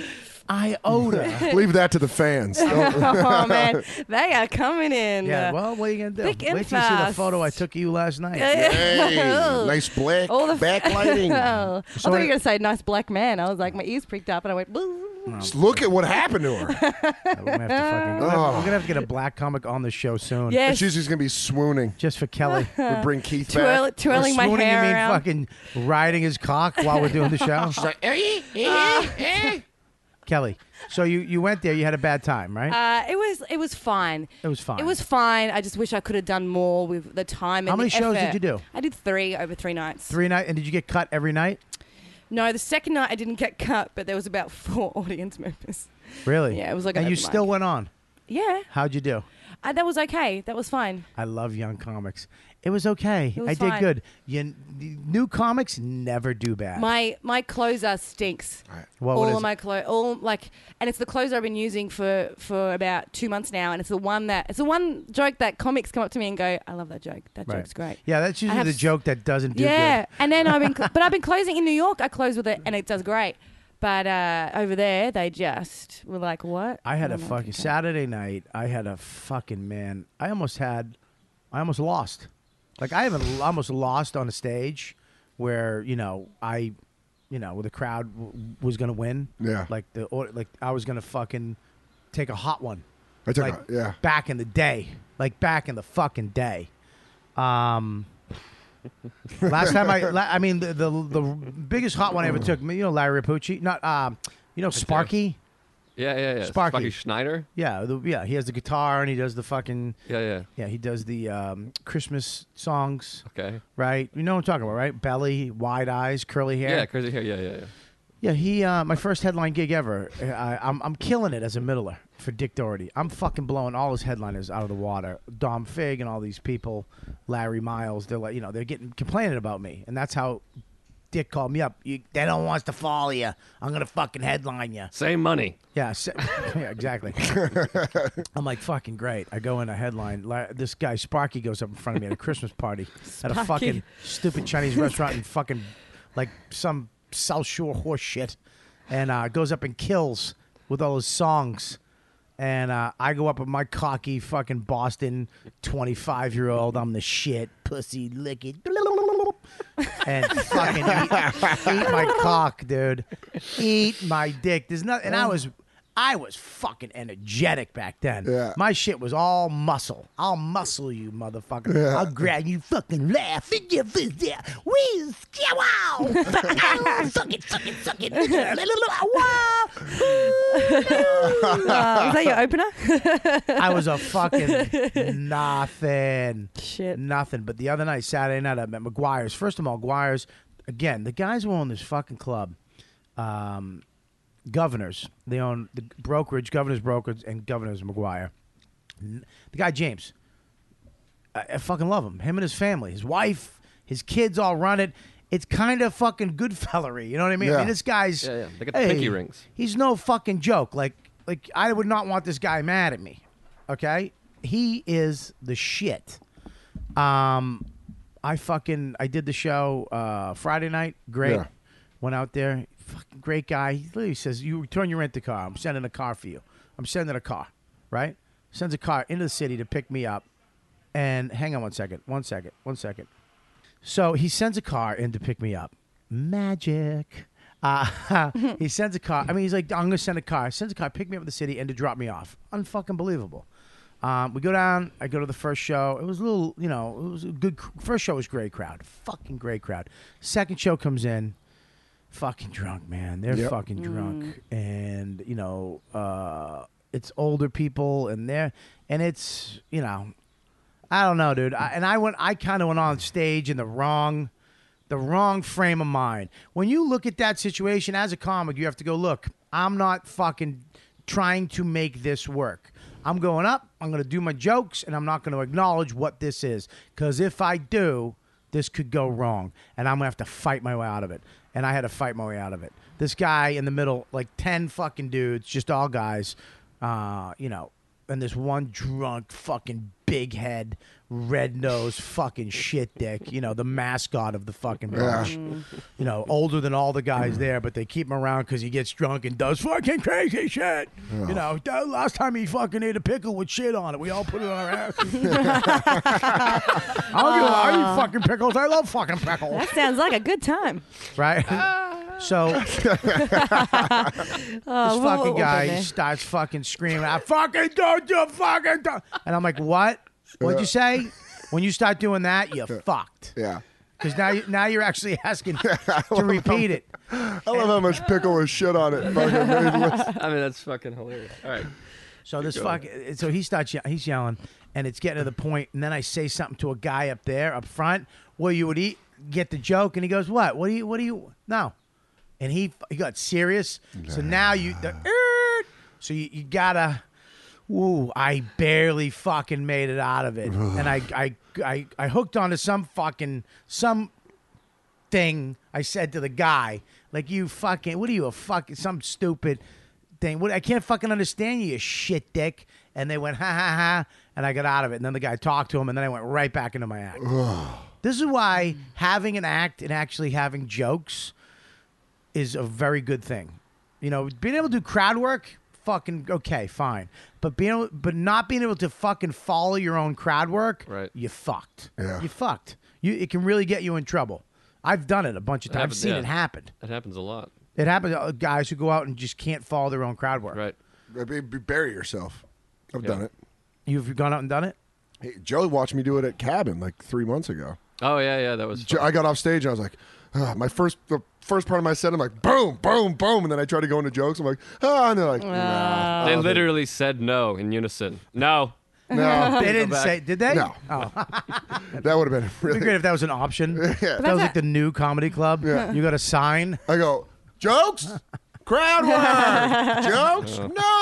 iota. Leave that to the fans. Oh man, they are coming in. Yeah. Uh, Well, what are you gonna do? thick Wait and till you see the fast. photo I took of you last night. Hey, nice black All the backlighting. Oh, I So thought you I- were gonna say nice black man. I was like, my ears pricked up, and I went. Boo. Just look at what happened to her. We're gonna have to fucking. We're Oh. gonna have to get a black comic on the show soon. Yes. She's just gonna be swooning. Just for Kelly. We bring Keith Twirl, back. twirling my Swooning, hair you mean around. fucking riding his cock while we're doing the show? She's like, eh, eh, eh. Kelly, so you, you went there, you had a bad time, right? Uh, it was it was fine. It was fine. It was fine. I just wish I could have done more with the time. And How many the shows did effort. you do? I did three over three nights. Three night, and did you get cut every night? No, the second night I didn't get cut, but there was about four audience members. Really? Yeah, it was like And an you open still mic. went on. Yeah, How'd you do? uh, that was okay. That was fine. I love young comics. It was okay. It was I did fine. good. You, new comics never do bad. My my closer stinks. What- what all is of it? my clo all like, and it's the closer I've been using for for about two months now, and it's the one that it's the one joke that comics come up to me and go, "I love that joke. That Right. joke's great." Yeah, that's I usually have the s- joke that doesn't do yeah, good. and then I've been, cl- but I've been closing in New York. I close with it, and it does great. But uh, over there, they just were like, "What?" I had a I'm like, fucking okay. Saturday night. I had a fucking man. I almost had, I almost lost. Like I haven't I almost lost on a stage where you know I, you know, where the crowd w- was gonna win. Yeah. Like the or- like I was gonna fucking take a hot one. I took like a- yeah. back in the day, like back in the fucking day. Um. Last time I, la- I mean, the, the the biggest hot one I ever took. You know, Larry Rapucci, not um, you know, Sparky. Yeah, yeah, yeah. Sparky. Schneider. Yeah, the, yeah. He has the guitar and he does the fucking. Yeah, yeah. Yeah, he does the um, Christmas songs. Okay. Right, you know what I'm talking about, right? Belly, wide eyes, curly hair. Yeah, crazy hair. Yeah, yeah, yeah. Yeah, he. Uh, my first headline gig ever. I, I'm I'm killing it as a middler for Dick Doherty. I'm fucking blowing all his headliners out of the water. Dom Fig and all these people, Larry Miles. They're like, you know, they're getting complaining about me, and that's how Dick called me up. You, they don't want to follow you. I'm gonna fucking headline you. Same money. Yeah, sa- yeah, exactly. I'm like, fucking great. I go in a headline. La- This guy Sparky goes up in front of me at a Christmas party at a Sparky. fucking stupid Chinese restaurant in fucking like some South Shore horse shit, and uh, goes up and kills with all his songs. And uh, I go up with my cocky fucking Boston twenty-five year old. I'm the shit, pussy lick it, and fucking eat, eat my cock, dude. Eat my dick. There's nothing. And I was, I was fucking energetic back then. Yeah. My shit was all muscle. I'll muscle you, motherfucker. Yeah. I'll grab you, fucking laugh in your face. Yeah, we, yeah, wow, suck it, suck it, suck it. Wow. Uh, was that your opener? I was a fucking nothing. Shit. Nothing. But the other night, Saturday night, I'm at McGuire's. First of all, McGuire's, again, the guys who own this fucking club, um, Governors. They own the brokerage, Governors Brokerage, and Governors McGuire. The guy James, I, I fucking love him. Him and his family, his wife, his kids all run it. It's kind of fucking Goodfellery. You know what I mean? Yeah. I mean, this guy's Yeah, yeah. They got hey, pinky rings. He's no fucking joke. Like, like I would not want this guy mad at me. Okay, he is the shit. Um, I fucking I did the show uh, Friday night. Great. Yeah. Went out there. Fucking great guy. He literally says, "You return your rent a car. I'm sending a car for you. I'm sending a car." Right? Sends a car into the city to pick me up. And hang on one second. One second. One second. So he sends a car in to pick me up. Magic. Uh, he sends a car. I mean, he's like, I'm going to send a car. Sends a car, pick me up in the city, and to drop me off. Unfucking believable. Um, we go down. I go to the first show. It was a little, you know, it was a good. First show was great crowd. Fucking great crowd. Second show comes in. Fucking drunk, man. They're Yep. fucking drunk. And, you know, uh, it's older people, and they're, and it's, you know, I don't know, dude. I, and I went, I kind of went on stage in the wrong, the wrong frame of mind. When you look at that situation as a comic, you have to go, look, I'm not fucking trying to make this work. I'm going up, I'm going to do my jokes, and I'm not going to acknowledge what this is. Because if I do, this could go wrong. And I'm going to have to fight my way out of it. And I had to fight my way out of it. This guy in the middle, like ten fucking dudes, just all guys, uh, you know, and this one drunk fucking big head, red nose fucking shit dick, you know, the mascot of the fucking bunch. Yeah. You know, older than all the guys there, but they keep him around because he gets drunk and does fucking crazy shit. Yeah. You know, that last time he fucking ate a pickle with shit on it, we all put it on our ass. I'll give I eat fucking pickles. I love fucking pickles. That sounds like a good time. Right? So this Oh, we'll- fucking we'll go guy there. starts fucking screaming, I fucking don't you fucking don't. And I'm like, what? What'd you say? When you start doing that, you're fucked. Yeah. Because now, you, now you're actually asking to repeat it. I love how much pickle was shit on it. Fucking amazing. I mean, that's fucking hilarious. All right. So this going. fucking, so he starts, ye- he's yelling, and it's getting to the point, and then I say something to a guy up there, up front, where you would eat, get the joke, and he goes, what? What do you, what do you, no. And he he got serious. So now you, the, er, so you, you gotta, ooh, I barely fucking made it out of it. And I, I, I, I hooked onto some fucking, some thing I said to the guy, like, you fucking, what are you, a fucking, some stupid thing. What, I can't fucking understand you, you shit dick. And they went, ha, ha, ha. And I got out of it. And then the guy talked to him, and then I went right back into my act. This is why having an act and actually having jokes is a very good thing. You know, being able to do crowd work, fucking okay, fine. But being able, but not being able to fucking follow your own crowd work, Right. you fucked. Yeah. You fucked. You it can really get you in trouble. I've done it a bunch of It times. I've happens, seen yeah. it happen. That happens a lot. It happens to guys who go out and just can't follow their own crowd work. Right. Maybe bury yourself. I've Yeah. done it. You've gone out and done it? Hey, Joe watched me do it at Cabin like three months ago. Oh yeah, yeah, that was. Jo- Fun. I got off stage and I was like, ah, my first the first part of my set, I'm like, boom, boom, boom, and then I try to go into jokes. I'm like, ah, and they're like, nah. They Oh, literally said no in unison. No. no, They didn't back. say, did they? No. Oh. that would have been It'd really be great if that was an option. Yeah. If that was like the new comedy club. Yeah. You got a sign. I go, jokes, crowd work, jokes,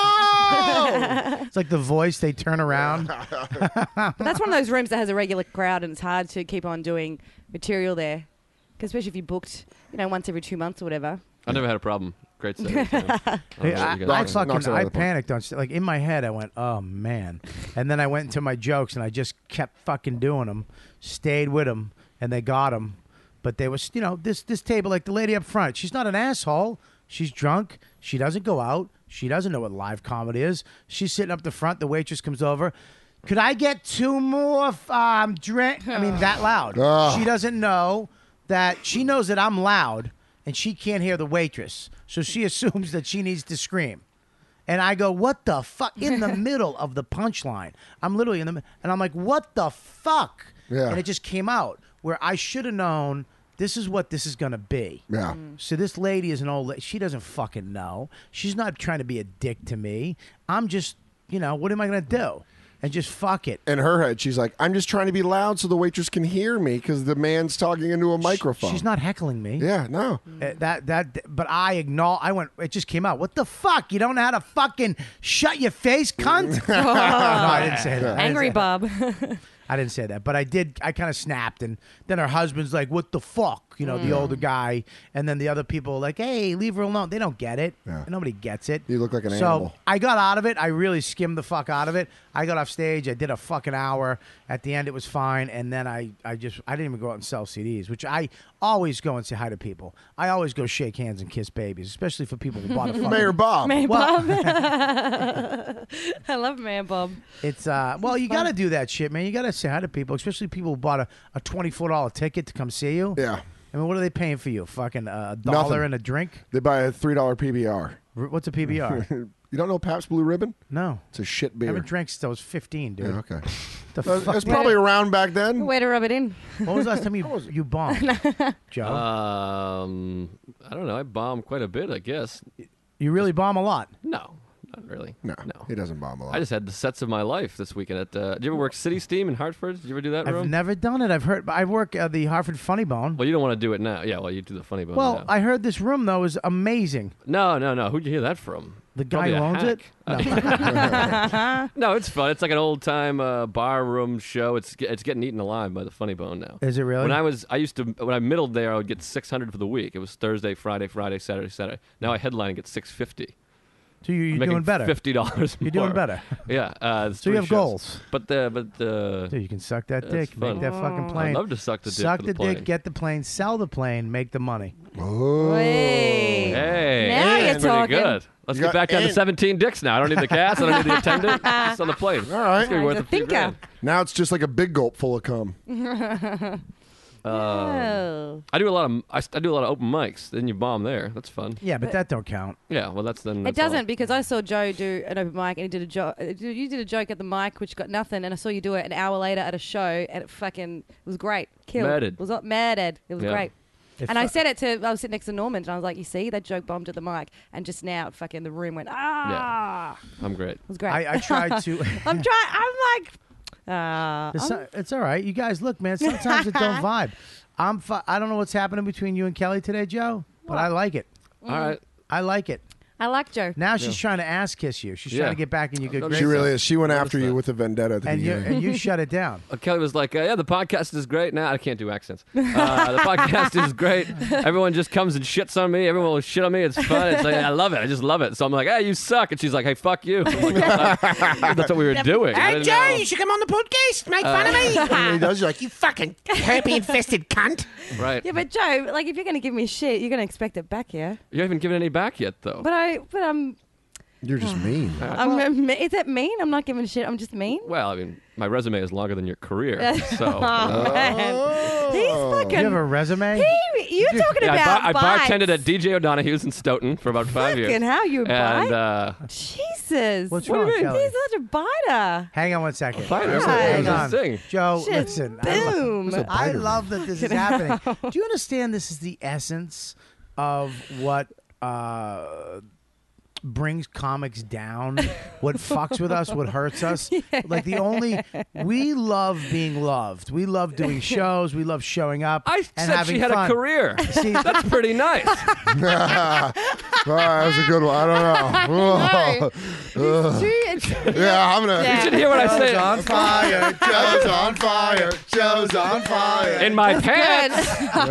no. It's like The Voice. They turn around. But that's one of those rooms that has a regular crowd, and it's hard to keep on doing material there. 'Cause especially if you booked, you know, once every two months or whatever. I never had a problem. Great set. I don't know Hey, what I, you guys I think. fucking, Knocks it out I of the park. panicked on st- like in my head. I went, oh man, and then I went into my jokes and I just kept fucking doing them. Stayed with them, and they got them. But they was, you know, this this table, like the lady up front. She's not an asshole. She's drunk. She doesn't go out. She doesn't know what live comedy is. She's sitting up the front. The waitress comes over. Could I get two more um, drink? I mean, that loud. Ugh. She doesn't know that. She knows that I'm loud, and she can't hear the waitress. So she assumes that she needs to scream. And I go, what the fuck? In the middle of the punchline. I'm literally in the mi- and I'm like, what the fuck? Yeah. And it just came out where I should have known this is what this is going to be. Yeah. So this lady is an old lady. She doesn't fucking know. She's not trying to be a dick to me. I'm just, you know, what am I going to do? and just fuck it. In her head, she's like, I'm just trying to be loud so the waitress can hear me because the man's talking into a microphone. She's not heckling me. Yeah, no. Uh, that that. But I acknowledge. I went. It just came out. What the fuck? You don't know how to fucking shut your face, cunt. No, I didn't say that. I didn't Angry say- Bob. I didn't say that, but I did. I kind of snapped, and then her husband's like, "What the fuck?" You know, Mm. the older guy, and then the other people are like, "Hey, leave her alone." They don't get it. Yeah. Nobody gets it. You look like an so animal. I got out of it. I really skimmed the fuck out of it. I got off stage. I did a fucking hour. At the end, it was fine, and then I, I just, I didn't even go out and sell C Ds, which I always go and say hi to people. I always go shake hands and kiss babies, especially for people who bought a fucking Mayor Bob. Mayor Well- Bob. I love Mayor Bob. It's uh well, you got to do that shit, man. You got to say hi to people, especially people who bought a, a twenty-four dollar ticket to come see you. Yeah. I mean, what are they paying for you? Fucking uh, a dollar Nothing. and a drink? They buy a three dollar P B R. R- What's a P B R? You don't know Pabst Blue Ribbon? No. It's a shit I beer. haven't drank since I was fifteen, dude. Yeah, okay. The Uh, fuck? It's probably around back then. Way to rub it in. When was the last time you you bombed, Joe? Um, I don't know. I bombed quite a bit, I guess. you really bomb a lot. No, not really. No, no. he doesn't bomb a lot. I just had the sets of my life this weekend. At uh, did you ever work City Steam in Hartford? Did you ever do that I've room? never done it. I've heard. I work at the Hartford Funny Bone. Well, you don't want to do it now. Yeah, well, you do the funny bone. Well, now. I heard this room though is amazing. no, no, no. Who'd you hear that from? The guy Probably who a owns hack. it. No. No, it's fun. It's like an old time uh, bar room show. It's ge- it's getting eaten alive by the Funny Bone now. Is it really? When I was, I used to when I middled there, I would get six hundred for the week. It was Thursday, Friday, Friday, Saturday, Saturday. Now I headline and get six fifty. So you- you're making doing better. Fifty dollars. You're doing better. Yeah. Uh, it's So you three have shows. goals. But the but the Dude, you can suck that It's dick, make fun. that fucking plane. I'd love to suck the dick Suck for the, the plane. dick, get the plane, sell the plane, make the money. Oh. Hey. Hey, Now that's you're pretty talking. good. Let's You get got- back down to and- seventeen dicks now. I don't need the cast. I don't need the attendant. Just on the plane. All right. It's gonna be worth He's a a few thinker. grand. Now it's just like a big gulp full of cum. Oh. I do a lot of I, I do a lot of open mics. Then you bomb there. That's fun. Yeah, but that don't count. Yeah, well, that's then. It that's all. doesn't because I saw Joe do an open mic and he did a joke. You did a joke at the mic which got nothing, and I saw you do it an hour later at a show, and it fucking it was great. Killed. Murdered. It was not murdered. It was Yeah. great. If and I I- said it to I was sitting next to Norman, and I was like, "You see, that joke bombed at the mic, and just now, fucking the room went ah." I'm great. It was great. I, I tried to. I'm trying. I'm like, ah. It's, I'm- it's all right. You guys, look, man. Sometimes it don't vibe. I'm. Fi- I don't know what's happening between you and Kelly today, Joe, but I like it. Mm. All right. I like it. I like Joe. Now she's trying to ass kiss you. She's Yeah. trying to get back in your good She graces. She really is. She went Notice after you that. with a vendetta at the and you beginning. and you shut it down. Uh, Kelly was like, uh, "Yeah, the podcast is great." Now I can't do accents. Uh, the podcast is great. Everyone just comes and shits on me. Everyone will shit on me. It's fun. It's like I love it. I just love it. So I'm like, "Hey, you suck," and she's like, "Hey, fuck you." I'm like, that's what we were doing. I Hey, didn't Joe, know. you should come on the podcast. Make fun of me. And he does. You're like, you fucking herpes-infested cunt. Right. Yeah, but Joe, like, if you're gonna give me shit, you're gonna expect it back, yeah. You haven't given any back yet, though. But I, but I'm, You're just mean. I'm. Is that mean? I'm not giving a shit. I'm just mean. Well, I mean, my resume is longer than your career, so. Oh, uh, man. He's fucking. You have a resume? He, you're talking yeah, about I, bar- I bites. bartended at D J O'Donoghue's in Stoughton for about five years. Fucking hell, you a and bite? uh, Jesus. What's What do wrong, you mean? Kelly? He's such a biter. Hang on one second. Fighter. Right. Hang That's on. the thing. Joe, Shit, listen. I love, boom. listen, I love that this is happening. Do you understand this is the essence of what uh, brings comics down, what fucks with us, what hurts us? Like the only, we love being loved. We love doing shows. We love showing up I and said having she had fun. a career. See, That's pretty nice. Ah, that was a good one. I don't know. Ugh. Yeah, I'm gonna. You should hear what I say. Joe's on fire. Joe's on fire. Joe's on fire. In my pants.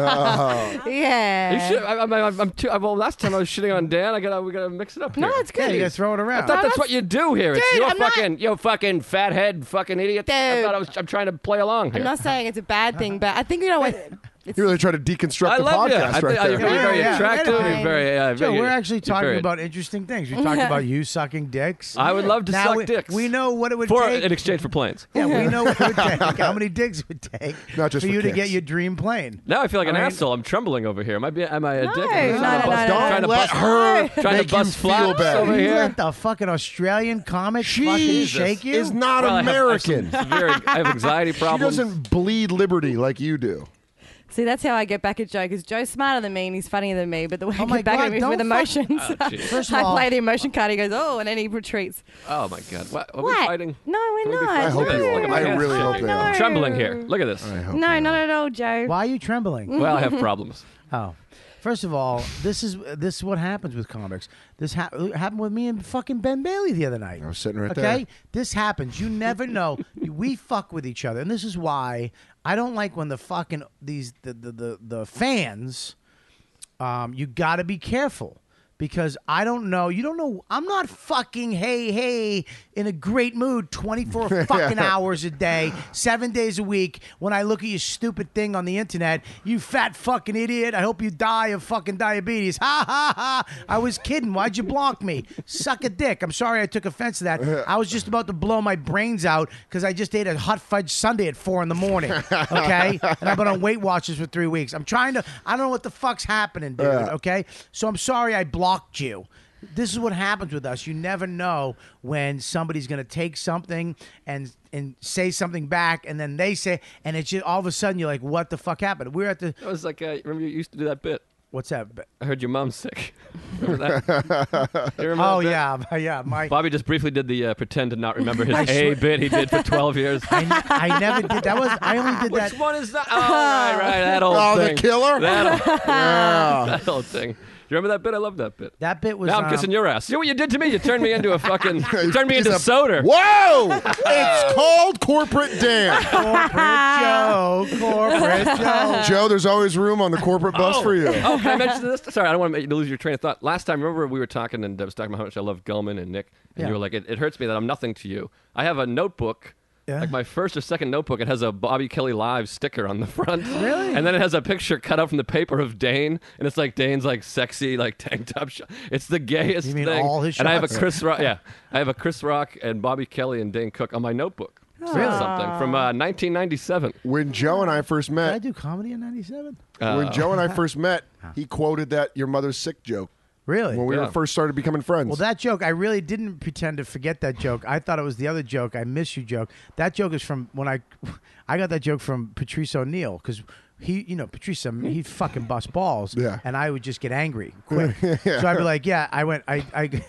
Oh. Yeah. You should, I, I, I'm, I'm too, well, last time I was shitting on Dan. I gotta, we gotta mix it up here. No, it's yeah, good. you gotta throw it around. I thought that's what you do here. It's Dude, your I'm not- fucking, yo, fucking fathead, fucking idiot. I Dude. thought I was, I'm trying to play along here. I'm not saying it's a bad thing, but I think you know what. It's, You really try to deconstruct I the love you. podcast I right think- there. You're very Yeah, attractive. yeah. You're very, uh, Joe, very- we're actually you're talking very- about interesting things. We talked about you sucking dicks. I would love to now suck we, dicks. We know what it would for take. in exchange for planes. Yeah, we know what it would take. How many digs it would take Not just for for you to kicks. get your dream plane? Now I feel like an I mean- asshole. I'm trembling over here. Am I, be, am I a No, dick? no, I'm no, trying to no, bust, no, trying Don't to let bust, her trying to make you bust feel flaps bad. over You here. let the fucking Australian comic fucking She shake you? is not Well, I have- I have some American. very- I have anxiety She problems. doesn't bleed liberty like you do. See, that's how I get back at Joe, because Joe's smarter than me and he's funnier than me, but the way Oh I my get back God, at him is don't with fuck- emotions. Oh, jeez. First of I all- play the emotion card, he goes, oh, and then he retreats. Oh my God! What, are What? we fighting? No, we're Can we be not. friends? I hope Look at you this. are. Look at my I hands. really hope they are. I'm trembling here. Look at this. I hope No, they not are. at all, Joe. Why are you trembling? Well, I have problems. Oh, first of all, this is this is what happens with comics. This ha- happened with me and fucking Ben Bailey the other night. I was sitting right okay? there. Okay, this happens. You never know. We fuck with each other, and this is why I don't like when the fucking these the the the, the fans. Um, you got to be careful. Because I don't know, you don't know. I'm not fucking hey hey in a great mood twenty-four fucking hours a day, seven days a week. When I look at your stupid thing on the internet, you fat fucking idiot. I hope you die of fucking diabetes. Ha ha ha! I was kidding. Why'd you block me? Suck a dick. I'm sorry I took offense to that. I was just about to blow my brains out because I just ate a hot fudge sundae at four in the morning. Okay, and I've been on Weight Watchers for three weeks. I'm trying to. I don't know what the fuck's happening, dude. Okay, so I'm sorry I blocked. You. This is what happens with us. You never know when somebody's going to take something and and say something back, and then they say, and it's just all of a sudden you're like, "What the fuck happened?" We're at the. It was like uh, remember you used to do that bit. What's that? I heard your mom's sick. Remember that? You remember Oh that bit? yeah, yeah. My Bobby just briefly did the uh, pretend to not remember his I A swear- bit he did for twelve years. I, I never did that. Was I only did Which that. one is that? Oh, right, right, that old Oh, the thing. killer? That old, Yeah. that old thing. You remember that bit? I love that bit. That bit was. Now I'm um, kissing your ass. See what you did to me? You turned me into a fucking. You turned me He's into a- soda. Whoa! It's called Corporate Dan. Corporate Joe, corporate Joe. Joe, there's always room on the corporate bus for you. Oh, can I mention this? Sorry, I don't want to make you lose your train of thought. Last time, remember we were talking and I was talking about how much I love Gulman and Nick, and Yeah. you were like, it, it hurts me that I'm nothing to you. I have a notebook. Yeah. Like my first or second notebook, it has a Bobby Kelly Live sticker on the front. Really? And then it has a picture cut out from the paper of Dane, and it's like Dane's like sexy, like tank top shot. It's the gayest You mean thing. all his and I have a shots? Chris Rock. Yeah, I have a Chris Rock and Bobby Kelly and Dane Cook on my notebook. Really? Something from uh, nineteen ninety-seven. When Joe and I first Did I met, do comedy in ninety-seven? Uh, when Joe and I first met, he quoted that your mother's sick joke Really? when we Yeah. were first started becoming friends. Well, that joke, I really didn't pretend to forget that joke. I thought it was the other joke. I miss you joke. That joke is from when I, I got that joke from Patrice O'Neill because he, you know, Patrice, he'd fucking bust balls. Yeah. And I would just get angry quick. So I'd be like, yeah, I went, I, I,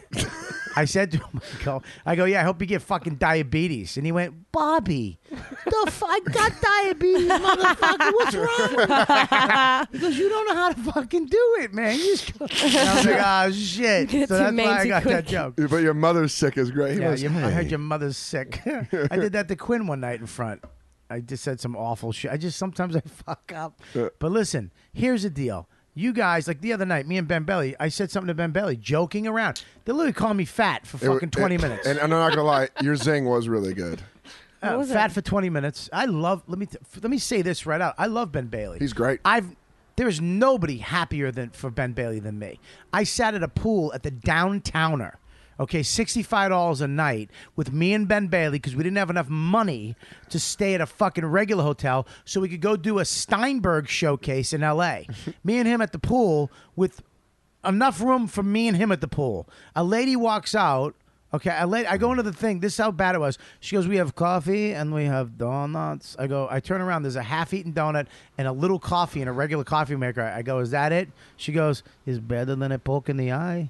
I said to him, I go, I go, yeah, I hope you get fucking diabetes. And he went, Bobby, the f- I got diabetes, motherfucker. What's wrong with you? He goes, you don't know how to fucking do it, man. You just go. And I was like, oh, shit. Get So too that's why I mangy got quick. that joke. but your mother's sick is great. He Yeah, was, your, I heard "Hey." your mother's sick. I did that to Quinn one night in front. I just said some awful shit. I just sometimes I fuck up. Yeah. But listen, here's the deal. You guys, like the other night, me and Ben Belly, I said something to Ben Belly, joking around. They literally called me fat for It- fucking twenty it- minutes. And I'm not gonna lie, your zing was really good. Uh, was fat it? for twenty minutes. I love. Let me th- let me say this right out. I love Ben Bailey. He's great. I've there is nobody happier than for Ben Bailey than me. I sat at a pool at the Downtowner. Okay, sixty-five dollars a night with me and Ben Bailey because we didn't have enough money to stay at a fucking regular hotel so we could go do a Steinberg showcase in L A. Me and him at the pool with enough room for me and him at the pool. A lady walks out. Okay, a lady, I go into the thing. This is how bad it was. She goes, we have coffee and we have donuts. I go, I turn around. There's a half-eaten donut and a little coffee in a regular coffee maker. I go, is that it? She goes, it's better than a poke in the eye.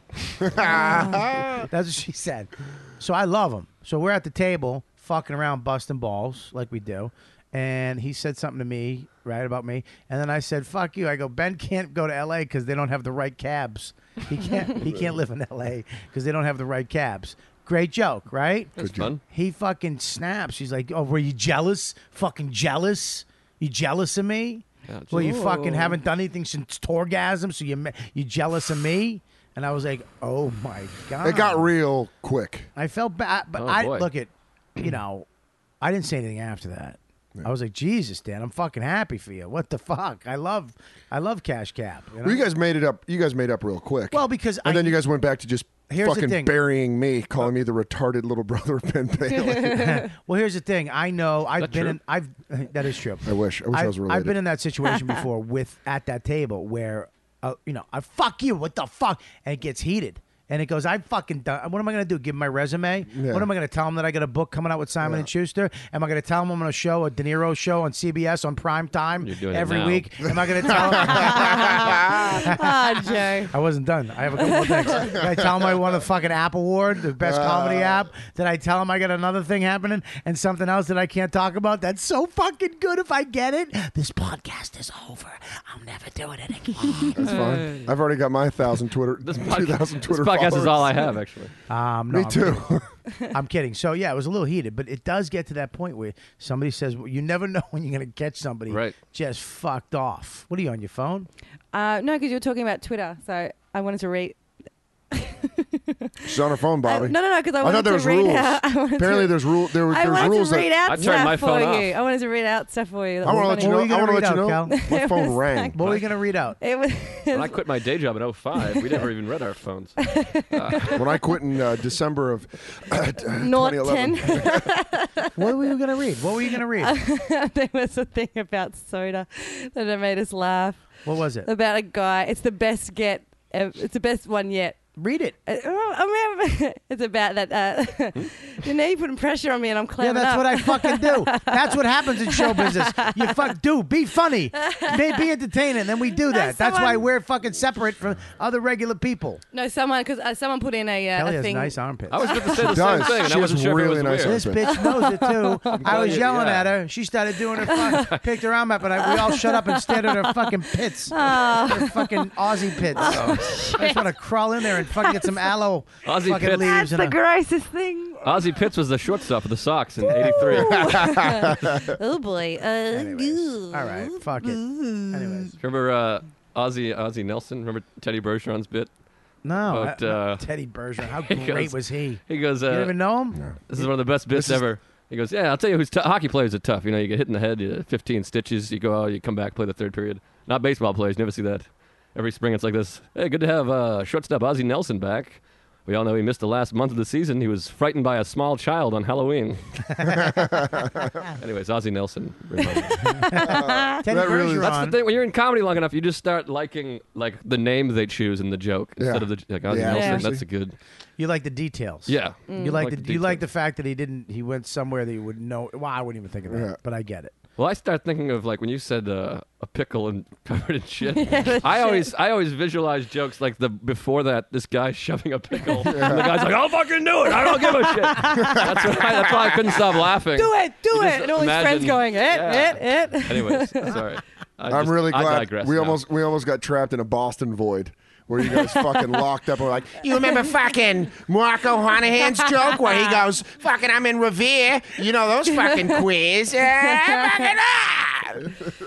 That's what she said. So I love him. So we're at the table, fucking around, busting balls like we do. And he said something to me, right, about me. And then I said, fuck you. I go, Ben can't go to L A because they don't have the right cabs. He can't He can't live in L A because they don't have the right cabs. Great joke, right? That's fun. He fucking snaps. He's like, oh, were you jealous? Fucking jealous? You jealous of me? Yeah, Well, you fucking Whoa. haven't done anything since Torgasm, so you ma- you jealous of me? And I was like, oh my God. It got real quick. I felt bad, but Oh, I boy. look at, you know, I didn't say anything after that. I was like, Jesus, Dan, I'm fucking happy for you. What the fuck? I love, I love Cash Cab. You know? Well, you guys made it up. You guys made up real quick. Well, because and I- then you guys went back to just Here's the fucking thing. burying me, calling me the retarded little brother of Ben Bailey. Well, here's the thing. I know I've that been true? in. I've that is true. I wish. I wish I, I've, was related. I've been in that situation before with at that table where, uh, you know, I fuck you. What the fuck? And it gets heated. and it goes, I'm fucking done. What am I going to do? Give him my resume? Yeah. What am I going to tell him that I got a book coming out with Simon Yeah. and Schuster? Am I going to tell him I'm on a show, a De Niro show on C B S on prime time You're doing it every now. week? Am I going to tell him? Ah, Joe. I wasn't done. I have a couple of things. Did I tell him I won a fucking app award, the best comedy app? Did I tell him I got another thing happening and something else that I can't talk about? That's so fucking good if I get it. This podcast is over. I'm never doing it again. That's fine. I've already got my thousand Twitter, This, two podcast, thousand this Twitter podcast is followers. all I have, actually. Um, no, Me I'm too. kidding. I'm kidding. So yeah, it was a little heated, but it does get to that point where somebody says, well, you never know when you're going to catch somebody Right. just fucked off. What are you on your phone? Uh, no, because you were talking about Twitter, so I wanted to read. She's on her phone, Bobby. I- no, no, no, 'cause I I wanted thought there to was read rules. out- I wanted Apparently, to- there's rule. There, I there's wanted rules to read that. out I turned my stuff for phone you. off. I wanted to read out stuff for you. I want to let you What know. were you I gonna want to let read you out, know. Cal? My phone was rang. like- What were you going to read out? It was. When I quit my day job in oh five, we never even read our phones. When I quit in uh, December of Not twenty eleven. ten. What were you going to read? What were you going to read? There was a thing about soda that made us laugh. What was it? About a guy. It's the best get. ev- It's the best one yet. Read it. Uh, oh, I remember. It's about that. Uh, you know, you're putting pressure on me, and I'm Yeah, clamming that's up. what I fucking do. That's what happens in show business. You fuck do. Be funny. Be, be entertaining. Then we do that. That's why someone- we're fucking separate from other regular people. No, someone because uh, someone put in a, uh, Kelly a has thing. nice armpits. I was going to say the She same does. thing, and She I has wasn't sure really if it was nice weird. This armpits. bitch knows it too. I glad was you- yelling yeah. at her. She started doing her fun, picked her arm up, and I, we all shut up and stared at her fucking pits. Her fucking Aussie pits. I just want to crawl in there and fucking get some aloe Aussie fucking pits. leaves. That's in the her. grossest thing. Ozzie Pitts was the shortstop of the Sox in eighty-three. Oh boy. Uh, Anyways. All right, fuck it. Anyways, Remember uh, Ozzie, Ozzie Nelson? Remember Teddy Bergeron's bit? no, But, uh, uh, Teddy Bergeron. How he great goes- was he? He goes, uh, You didn't even know him? this is one of the best bits This is- ever. He goes, yeah, I'll tell you who's t- hockey players are tough. You know, you get hit in the head, you fifteen stitches, you go out, you come back, play the third period. Not baseball players, you never see that. Every spring it's like this. Hey, good to have uh, shortstop Ozzie Nelson back. We all know he missed the last month of the season. He was frightened by a small child on Halloween. Anyways, Ozzie Nelson. reminded me. Teddy that really- Bergeron. That's the thing. When you're in comedy long enough, you just start liking like the name they choose in the joke instead Yeah. of the like Ozzie Yeah, Nelson. seriously. That's a good. You like the details. Yeah. You like, Like the, the you like the details. fact that he didn't. He went somewhere that you would know. Well, I wouldn't even think of that, Yeah. but I get it. Well, I start thinking of like when you said uh, a pickle and covered in shit. I always, I always visualize jokes like the before that this guy shoving a pickle, and the guy's like, "I'll fucking do it. I don't give a shit." That's why. That's why I couldn't stop laughing. do it, do You it. just And all his friends imagine- going, it, Yeah. it, it. Anyways, sorry. I I'm just- really I glad digress we now. almost we almost got trapped in a Boston void where you guys fucking locked up and were like, You remember fucking Marco Hanahan's joke where he goes, fucking, I'm in Revere. You know those fucking queers. Uh, fucking, ah!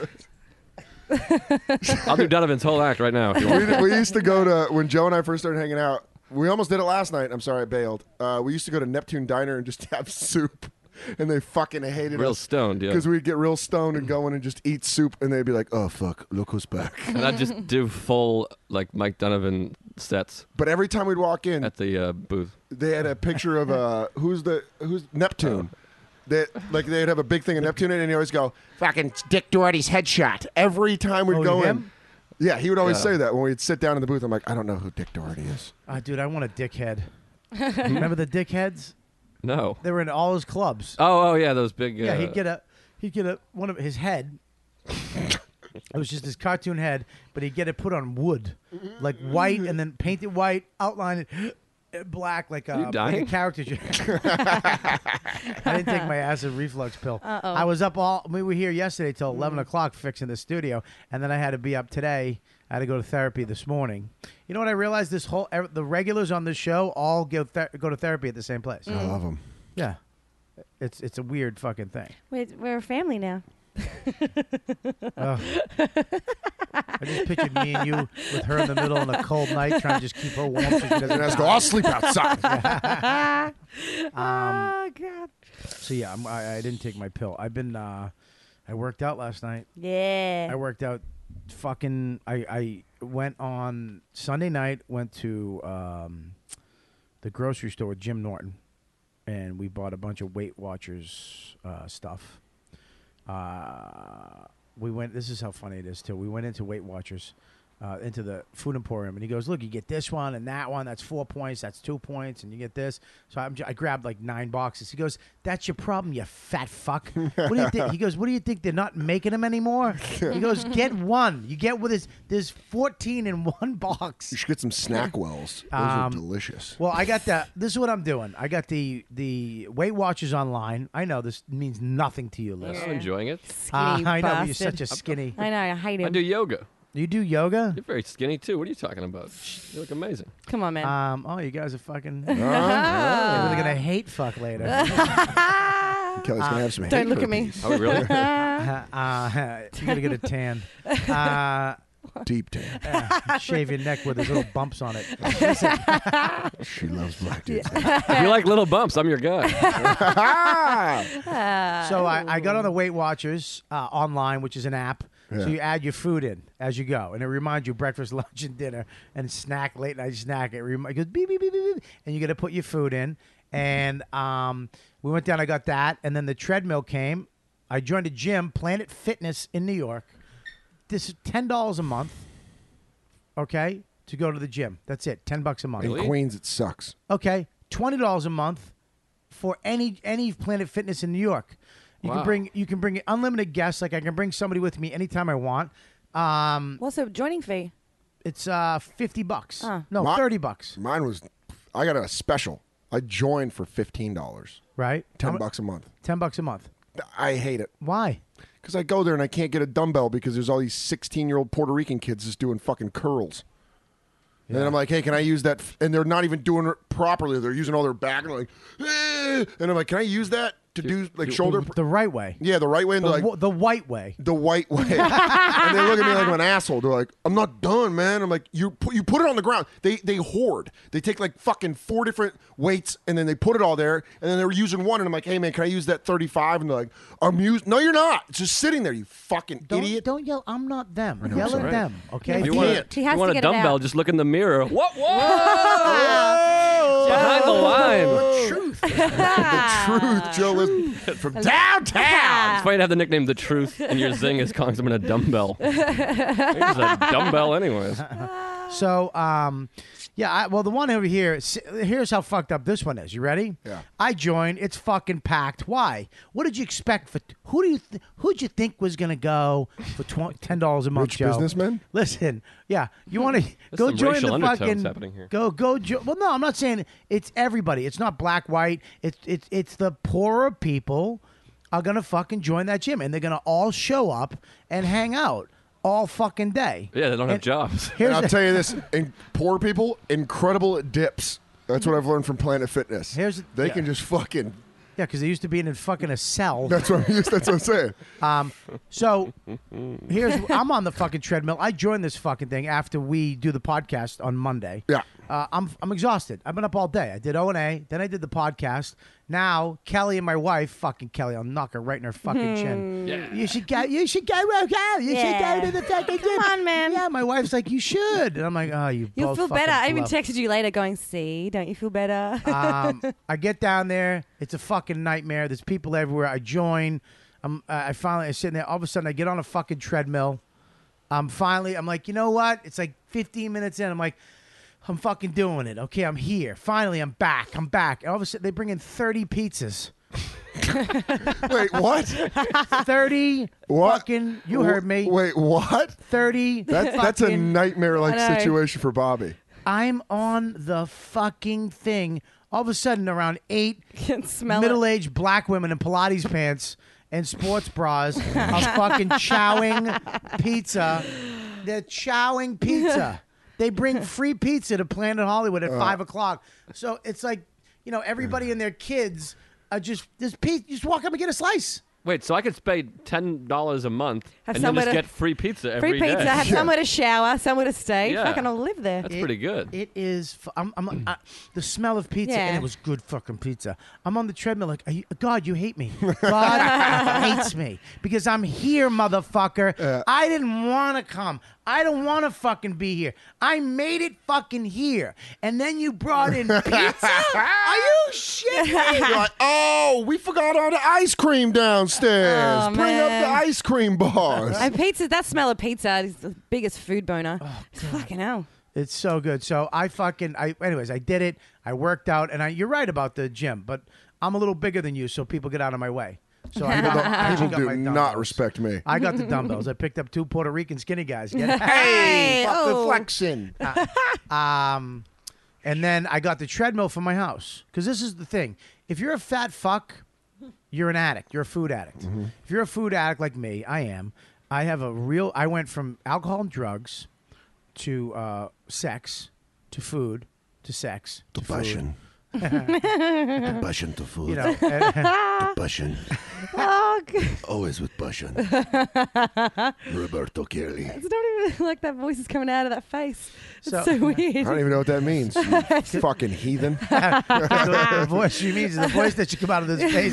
I'll do Donovan's whole act right now. If you want. we, we used to go to when Joe and I first started hanging out. We almost did it last night. I'm sorry, I bailed. Uh, we used to go to Neptune Diner and just have soup, and they fucking hated Real us stoned, yeah. because we'd get real stoned and go in and just eat soup, and they'd be like, "Oh fuck, look who's back." And I'd just do full like Mike Donovan sets But every time we'd walk in, at the uh, booth. they had a picture of uh, who's the who's Neptune. They, like they'd have a big thing of Neptune in it, and he always go, Fucking Dick Doherty's headshot. every time we'd Oh, go in. him? Yeah, he would always Yeah. say that when we'd sit down in the booth. I'm like, I don't know who Dick Doherty is. Ah, dude, I want a dickhead. Remember the dickheads? No. They were in all his clubs. Oh, oh yeah, those big. Uh, Yeah, he'd get a he'd get a one of his head. It was just his cartoon head, but he'd get it put on wood, like white, and then paint it white, outline it uh, black, like a, you like a dying? caricature. I didn't take my acid reflux pill. Uh-oh. I was up all. We were here yesterday till eleven o'clock fixing the studio, and then I had to be up today. I had to go to therapy this morning. You know what I realized? This whole ev- the regulars on this show all go ther- go to therapy at the same place. I love him. Yeah, it's it's a weird fucking thing. We're, we're a family now. Ugh. I just pictured me and you with her in the middle on a cold night, trying to just keep her warm so she doesn't And I just die. go, I'll sleep outside. oh God. So yeah, I'm, I, I didn't take my pill. I've been. Uh, I worked out last night. Yeah. I worked out. Fucking. I I went on Sunday night. Went to um, the grocery store with Jim Norton, and we bought a bunch of Weight Watchers uh, stuff. Uh, we went. This is how funny it is too. We went into Weight Watchers. uh, into the food emporium, and he goes, "Look, you get this one and that one. That's four points. That's two points, and you get this." So I'm, j- I grabbed like nine boxes. He goes, "That's your problem, you fat fuck." What do you think? He goes, "What do you think? They're not making them anymore?" He goes, "Get one. You get with this. There's fourteen in one box." You should get some Snackwells. Those Um, are delicious. Well, I got the. This is what I'm doing. I got the the Weight Watchers online. I know this means nothing to you, Liz. I'm enjoying it. Skinny Uh, I know, but you're bastard. such a skinny. I know. I hate him. I do yoga. You do yoga? You're very skinny too. What are you talking about? You look amazing. Come on, man. Um. Oh, you guys are fucking. Uh, You're gonna hate fuck later. Kelly's gonna have some hate Don't look at me. herpes. Oh, really? uh, uh, you're gonna get a tan. Uh, Deep tan. uh, shave your neck with those little bumps on it. She loves black dudes. If you like little bumps, I'm your guy. So I, I got on the Weight Watchers uh, online, which is an app. Yeah. So you add your food in as you go, and it reminds you breakfast, lunch, and dinner, and snack, late night snack. It, remi- it goes beep beep beep beep, beep, and you got to put your food in. And um, we went down. I got that, and then the treadmill came. I joined a gym, Planet Fitness in New York. This is ten dollars a month. Okay, to go to the gym. That's it. Ten bucks a month. In Queens, it sucks. Okay, twenty dollars a month for any any Planet Fitness in New York. You Wow. can bring you can bring unlimited guests. Like I can bring somebody with me anytime I want. Um, What's the joining fee? it's uh fifty bucks. Oh. No, My- thirty bucks. Mine was, I got a special. I joined for fifteen dollars. Right? Ten How mu- bucks a month. Ten bucks a month. I hate it. Why? Because I go there and I can't get a dumbbell because there's all these sixteen-year-old Puerto Rican kids just doing fucking curls. And then I'm like, hey, can I use that? F-? And they're not even doing it properly. They're using all their back and like, eh. And I'm like, can I use that to do like shoulder? The right way. Yeah, the right way. And The, they're like, wh- the white way. the white way. And they look at me like I'm an asshole. They're like, I'm not done, man. I'm like, you put you put it on the ground. They they hoard. They take like fucking four different weights and then they put it all there. And then they're using one. And I'm like, hey man, can I use that thirty-five? And they're like, I'm using. No, you're not. It's just sitting there. You fucking Don't, idiot. don't yell. I'm not them. know, Yell it's at all right. them. Okay. If you I want, can't. He if has you want to a get it dumbbell, out. just look in the mirror. What? Whoa! Behind the line. Truth. The truth, Joe. Listen, from downtown. It's funny to have the nickname The Truth, and your zing is calling someone a dumbbell. He's a dumbbell anyways. So, um, yeah, I, well, the one over here, s- here's how fucked up this one is. You ready? Yeah. I joined. It's fucking packed. Why? What did you expect for? Who do you? Th- who'd you think was gonna go for tw- ten dollars a month? Rich Joe? businessmen? Listen, yeah, you want to go some join racial the undertones fucking. happening here. Go go. Jo- well, no, I'm not saying it's everybody. It's not black white. It's it's it's the poorer people are gonna fucking join that gym, and they're gonna all show up and hang out all fucking day. Yeah, they don't have And jobs. Here's And I'll the- tell you this: in poor people, incredible at dips. That's what I've learned from Planet Fitness. Here's- they yeah. can just fucking. Yeah, because they used to be in a fucking a cell. That's what I'm, that's what I'm saying. Um, so here's I'm on the fucking treadmill. I joined this fucking thing after we do the podcast on Monday. Yeah. Uh, I'm I'm exhausted. I've been up all day. I did O and A, then I did the podcast. Now Kelly and my wife, fucking Kelly, I'll knock her right in her fucking chin. Yeah. You should go. You should go. Well, go. You Yeah. should go to the fucking gym. Come on, man. Yeah, my wife's like, you should, and I'm like, oh, you. You'll both feel fucking better. I even bluff. texted you later going, see, don't you feel better? um, I get down there. It's a fucking nightmare. There's people everywhere. I join. I'm. Uh, I finally. I'm sitting there. All of a sudden, I get on a fucking treadmill. I'm finally. I'm like, you know what? It's like fifteen minutes in. I'm like, I'm fucking doing it. Okay, I'm here. Finally, I'm back. I'm back. And all of a sudden, they bring in thirty pizzas. Wait, what? thirty What? fucking. You heard me. Wait, what? Thirty. That's that's a fucking- nightmare-like I know. situation for Bobby. I'm on the fucking thing. All of a sudden, around eight Can smell it. middle-aged black women in Pilates pants and sports bras are fucking chowing pizza. They're chowing pizza. They bring free pizza to Planet Hollywood at five o'clock. So it's like, you know, everybody and their kids are just this pizza. You just walk up and get a slice. Wait, so I could pay ten dollars a month Have and then somewhere just to- get free pizza Free every day. pizza, have somewhere to shower, somewhere to stay. Yeah. Fucking I'll live there. That's pretty good. It is. fu- I'm, I'm, I, the smell of pizza, and Yeah. it was good fucking pizza. I'm on the treadmill like, are you, God, you hate me. God hates me because I'm here, motherfucker. I didn't want to come. I don't want to fucking be here. I made it fucking here. And then you brought in pizza? Are you shitting me? You're like, oh, we forgot all the ice cream downstairs. Oh, Bring up man. the ice cream bars. And pizza, that smell of pizza is the biggest food boner. Oh, Fucking hell. It's so good. So I fucking, I, anyways, I did it. I worked out. And I, you're right about the gym, but I'm a little bigger than you, so people get out of my way. So I got, I actually People got do my not dumbbells. respect me. I got the dumbbells. I picked up two Puerto Rican skinny guys. Get it? Hey, fuck the oh. flexing. Um, and then I got the treadmill from my house. Because this is the thing. If you're a fat fuck, you're an addict. You're a food addict. Mm-hmm. If you're a food addict like me, I am. I have a real, I went from alcohol and drugs to uh, sex to food to sex to, To food. passion. To passion to food. You know, and- To passion. Oh, God. Always with passion. Roberto Kelly. It's not even like that voice is coming out of that face. It's So- so, I weird. don't even know what that means. You fucking heathen. the voice she means is the voice that should come out of this face.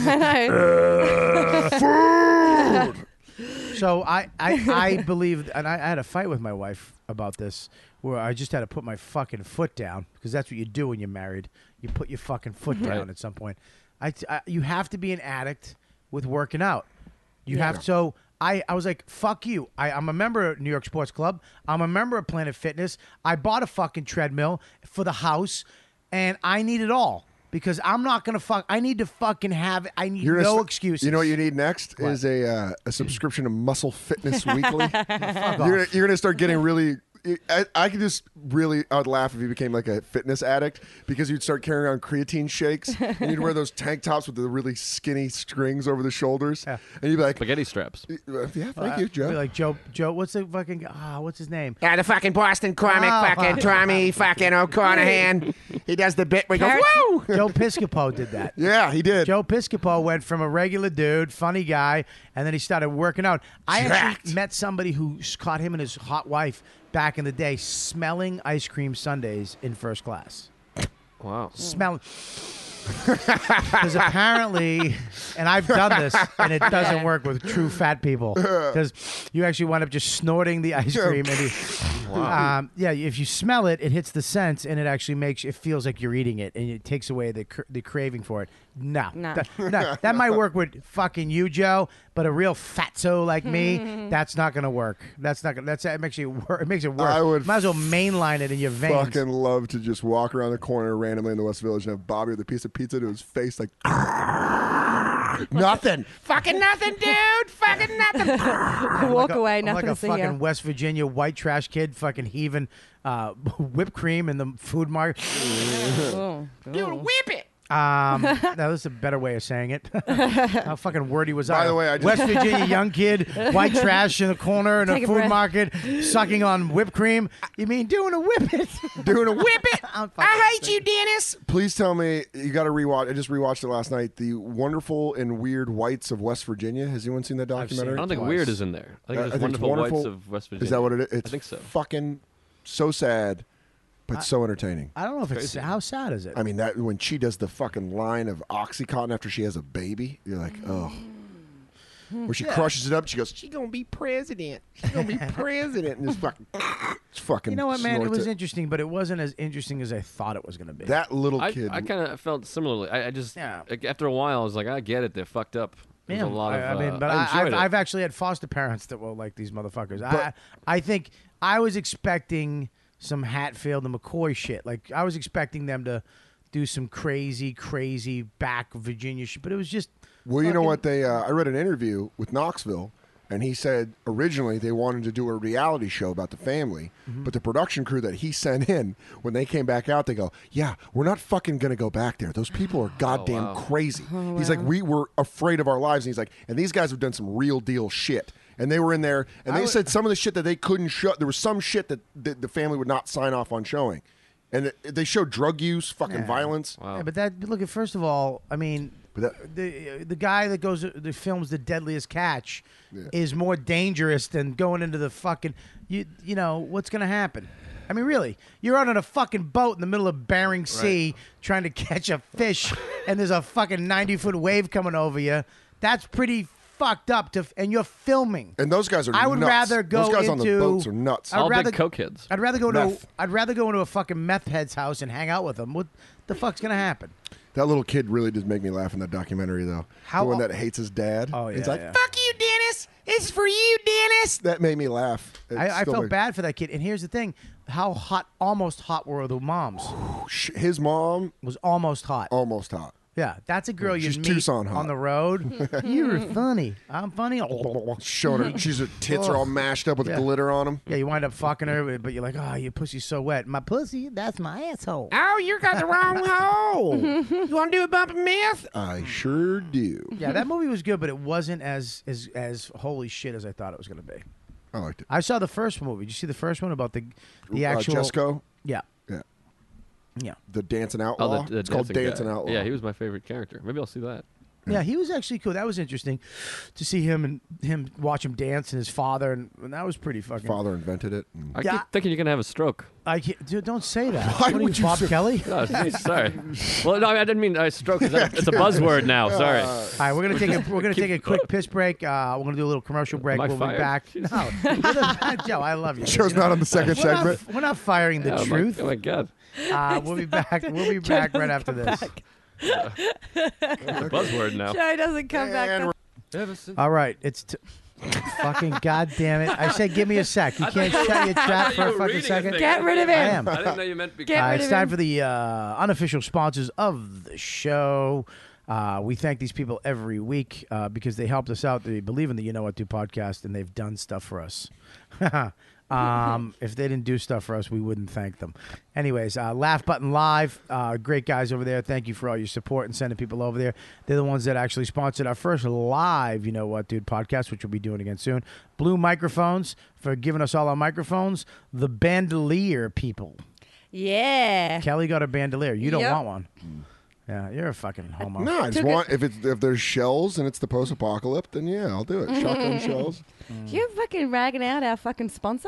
So I, I, I believe, and I, I had a fight with my wife about this, where I just had to put my fucking foot down, because that's what you do when you're married. You put your fucking foot down Right. at some point. I, I, you have to be an addict with working out. You Yeah. have so. I, I was like, fuck you. I, I'm a member of New York Sports Club. I'm a member of Planet Fitness. I bought a fucking treadmill for the house, and I need it all. Because I'm not gonna fuck. I need to fucking have it. I need You're gonna no st- excuses. You know what you need next What? is a uh, a subscription to Muscle Fitness Weekly. Fuck You're off. gonna, you're gonna start getting really. I, I could just really. I would laugh if you became like a fitness addict, because you'd start carrying around creatine shakes and you'd wear those tank tops with the really skinny strings over the shoulders, and you'd be like, Spaghetti straps. "Yeah, thank Uh, you, Joe." be like Joe. Joe, what's the fucking? Ah, what's his name? Yeah, the fucking Boston comic, Oh. fucking Tommy, fucking O'Conahan. He does the bit where he goes, Parrot- woo! Joe Piscopo did that. Yeah, he did. Joe Piscopo went from a regular dude, funny guy, and then he started working out. I actually Jacked. met somebody who s- caught him and his hot wife back in the day smelling ice cream sundaes in first class. Wow. Smelling. Because apparently, and I've done this, and it doesn't work with true fat people. Because you actually wind up just snorting the ice cream. And you, um, yeah, if you smell it, it hits the sense, and it actually makes it feels like you're eating it, and it takes away the cr- the craving for it. No, No. That, no, that might work with fucking you, Joe, but a real fatso like me, that's not gonna work. That's not gonna. That's it makes you wor- it makes it worse. I would might as well mainline it in your veins. Fucking love to just walk around the corner randomly in the West Village and have Bobby with a piece of pizza to his face, like nothing. Fucking nothing, dude! Fucking nothing! Walk like a- away, I'm nothing like a to see fucking here. West Virginia white trash kid, fucking heaving uh, whipped cream in the food market. Oh, Dude, whip it! Um, now this is a better way of saying it. How fucking wordy was I? By the way, I just- West Virginia young kid, white trash in the corner in Take a a food breath. market, sucking on whipped cream. You mean doing a whip it? Doing a whip it. I'm fucking I hate sick. you, Dennis! Please tell me you got to rewatch. I just rewatched it last night. The Wonderful and Weird Whites of West Virginia. Has anyone seen that seen documentary? I don't think Twice. Weird is in there. I think Uh, it's I think Wonderful, Wonderful- Whites of West Virginia. Is that what it is? It's I think so. Fucking so sad, but so entertaining. I don't know if it's Crazy. how sad is it. I mean, that when she does the fucking line of OxyContin after she has a baby, you're like, oh. Where she crushes it up, she goes, She gonna be president. She gonna be president. and just fucking, just fucking. You know what, man? It snorts was interesting, but it wasn't as interesting as I thought it was going to be. That little I, kid. I kind of felt similarly. I, I just Yeah. like, after a while, I was like, I get it. They're fucked up. There's Yeah, a lot I, of. I mean, uh, but I I enjoyed I've, it. I've actually had foster parents that were like these motherfuckers. I, But- I think I was expecting some Hatfield and McCoy shit. Like I was expecting them to do some crazy, crazy back Virginia shit, but it was just. Well, you know fucking- what? They uh, I read an interview with Knoxville, and he said originally they wanted to do a reality show about the family, Mm-hmm. but the production crew that he sent in, when they came back out, they go, "Yeah, we're not fucking gonna go back there. Those people are goddamn wow. crazy." Oh, He's like, "We were afraid of our lives," and he's like, "And these guys have done some real deal shit." And they were in there, and I they would- said some of the shit that they couldn't show. There was some shit that the, the family would not sign off on showing, and it, they showed drug use, fucking Yeah. violence. Wow. Yeah, but that look at first of all, I mean, But that- the the guy that goes the films The Deadliest Catch is more dangerous than going into the fucking you you know what's gonna happen. I mean, really, you're out on a fucking boat in the middle of Bering Sea trying to catch a fish, and there's a fucking ninety foot wave coming over you. That's pretty fucked up to, and you're filming. And those guys are I would nuts. rather go Those guys into, on the boats are nuts. I'd All rather, big cokeheads. I'd rather go to. Meth. I'd rather go into a fucking meth head's house and hang out with them. What the fuck's gonna happen? That little kid really did make me laugh in that documentary, though. How the one o- that hates his dad. Oh, He's yeah, like, yeah. fuck you, Dennis. It's for you, Dennis. That made me laugh. It I, I still felt makes- bad for that kid. And here's the thing: how hot, almost hot, were the moms? His mom was almost hot. Almost hot. Yeah, that's a girl She's you meet Tucson hot. on the road. You're funny. I'm funny. Showing her, she's her tits are all mashed up with Yeah. glitter on them. Yeah, you wind up fucking her, but you're like, oh, your pussy's so wet. My pussy, that's my asshole. Oh, you got the wrong hole. You want to do a bump of meth? I sure do. Yeah, that movie was good, but it wasn't as as as holy shit as I thought it was going to be. I liked it. I saw the first movie. Did you see the first one about the the Uh, actual Jesco? Yeah, Yeah. yeah, The Dancing Oh, Outlaw. the, the it's called dancing Dancing guy. Outlaw. Yeah, he was my favorite character. Maybe I'll see that. yeah. He was actually cool. That was interesting to see him and him watch him dance and his father, and, and that was pretty fucking. Father invented it. and- I Yeah. keep thinking you're gonna have a stroke. I can't, dude, don't say that. Why what are would you, you Bob say- Kelly? No, it's me, sorry. Well, no, I didn't mean uh, stroke. It's a, it's a buzzword now. Sorry. All right, we're gonna take a we're gonna take a quick piss break. Uh, we're gonna do a little commercial break. Am I We'll fired? be back. No, you're the- Joe, I love you. Joe's You know, not on the second we're not- segment. we're not firing the Oh, my- truth. Oh my god. Uh, we'll be back. We'll be Joe back right doesn't after come this. back. It's a buzzword now. Joe doesn't come back. All right, it's t- fucking goddamn it! I said, give me a sec. You can't shut your trap for a fucking second. Get rid of him. I am. I didn't know you meant. Get Uh, rid it's of time him. for the uh, unofficial sponsors of the show. Uh, we thank these people every week uh, because they helped us out. They believe in the You Know What Do podcast, and they've done stuff for us. um, if they didn't do stuff for us, we wouldn't thank them. Anyways, uh, Laugh Button Live, uh, great guys over there. Thank you for all your support and sending people over there. They're the ones that actually sponsored our first live You Know What Dude podcast, which we'll be doing again soon. Blue Microphones for giving us all our microphones. The Bandolier people. Yeah. Kelly got a bandolier. You don't Yep. want one. Yeah, you're a fucking homo. No, I just Took want if it's if there's shells and it's the post-apocalypse, then yeah, I'll do it. Shotgun shells. You're fucking ragging out our fucking sponsor?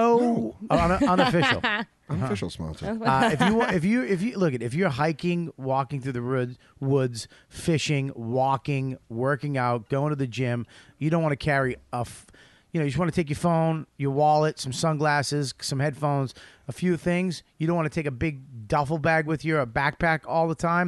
Go oh, un- unofficial. Unofficial sponsor. Uh, if you wa- if you if you look at if you're hiking, walking through the wood, woods, fishing, walking, working out, going to the gym, you don't want to carry a. F- You know, you just want to take your phone, your wallet, some sunglasses, some headphones, a few things. You don't want to take a big duffel bag with you or a backpack all the time.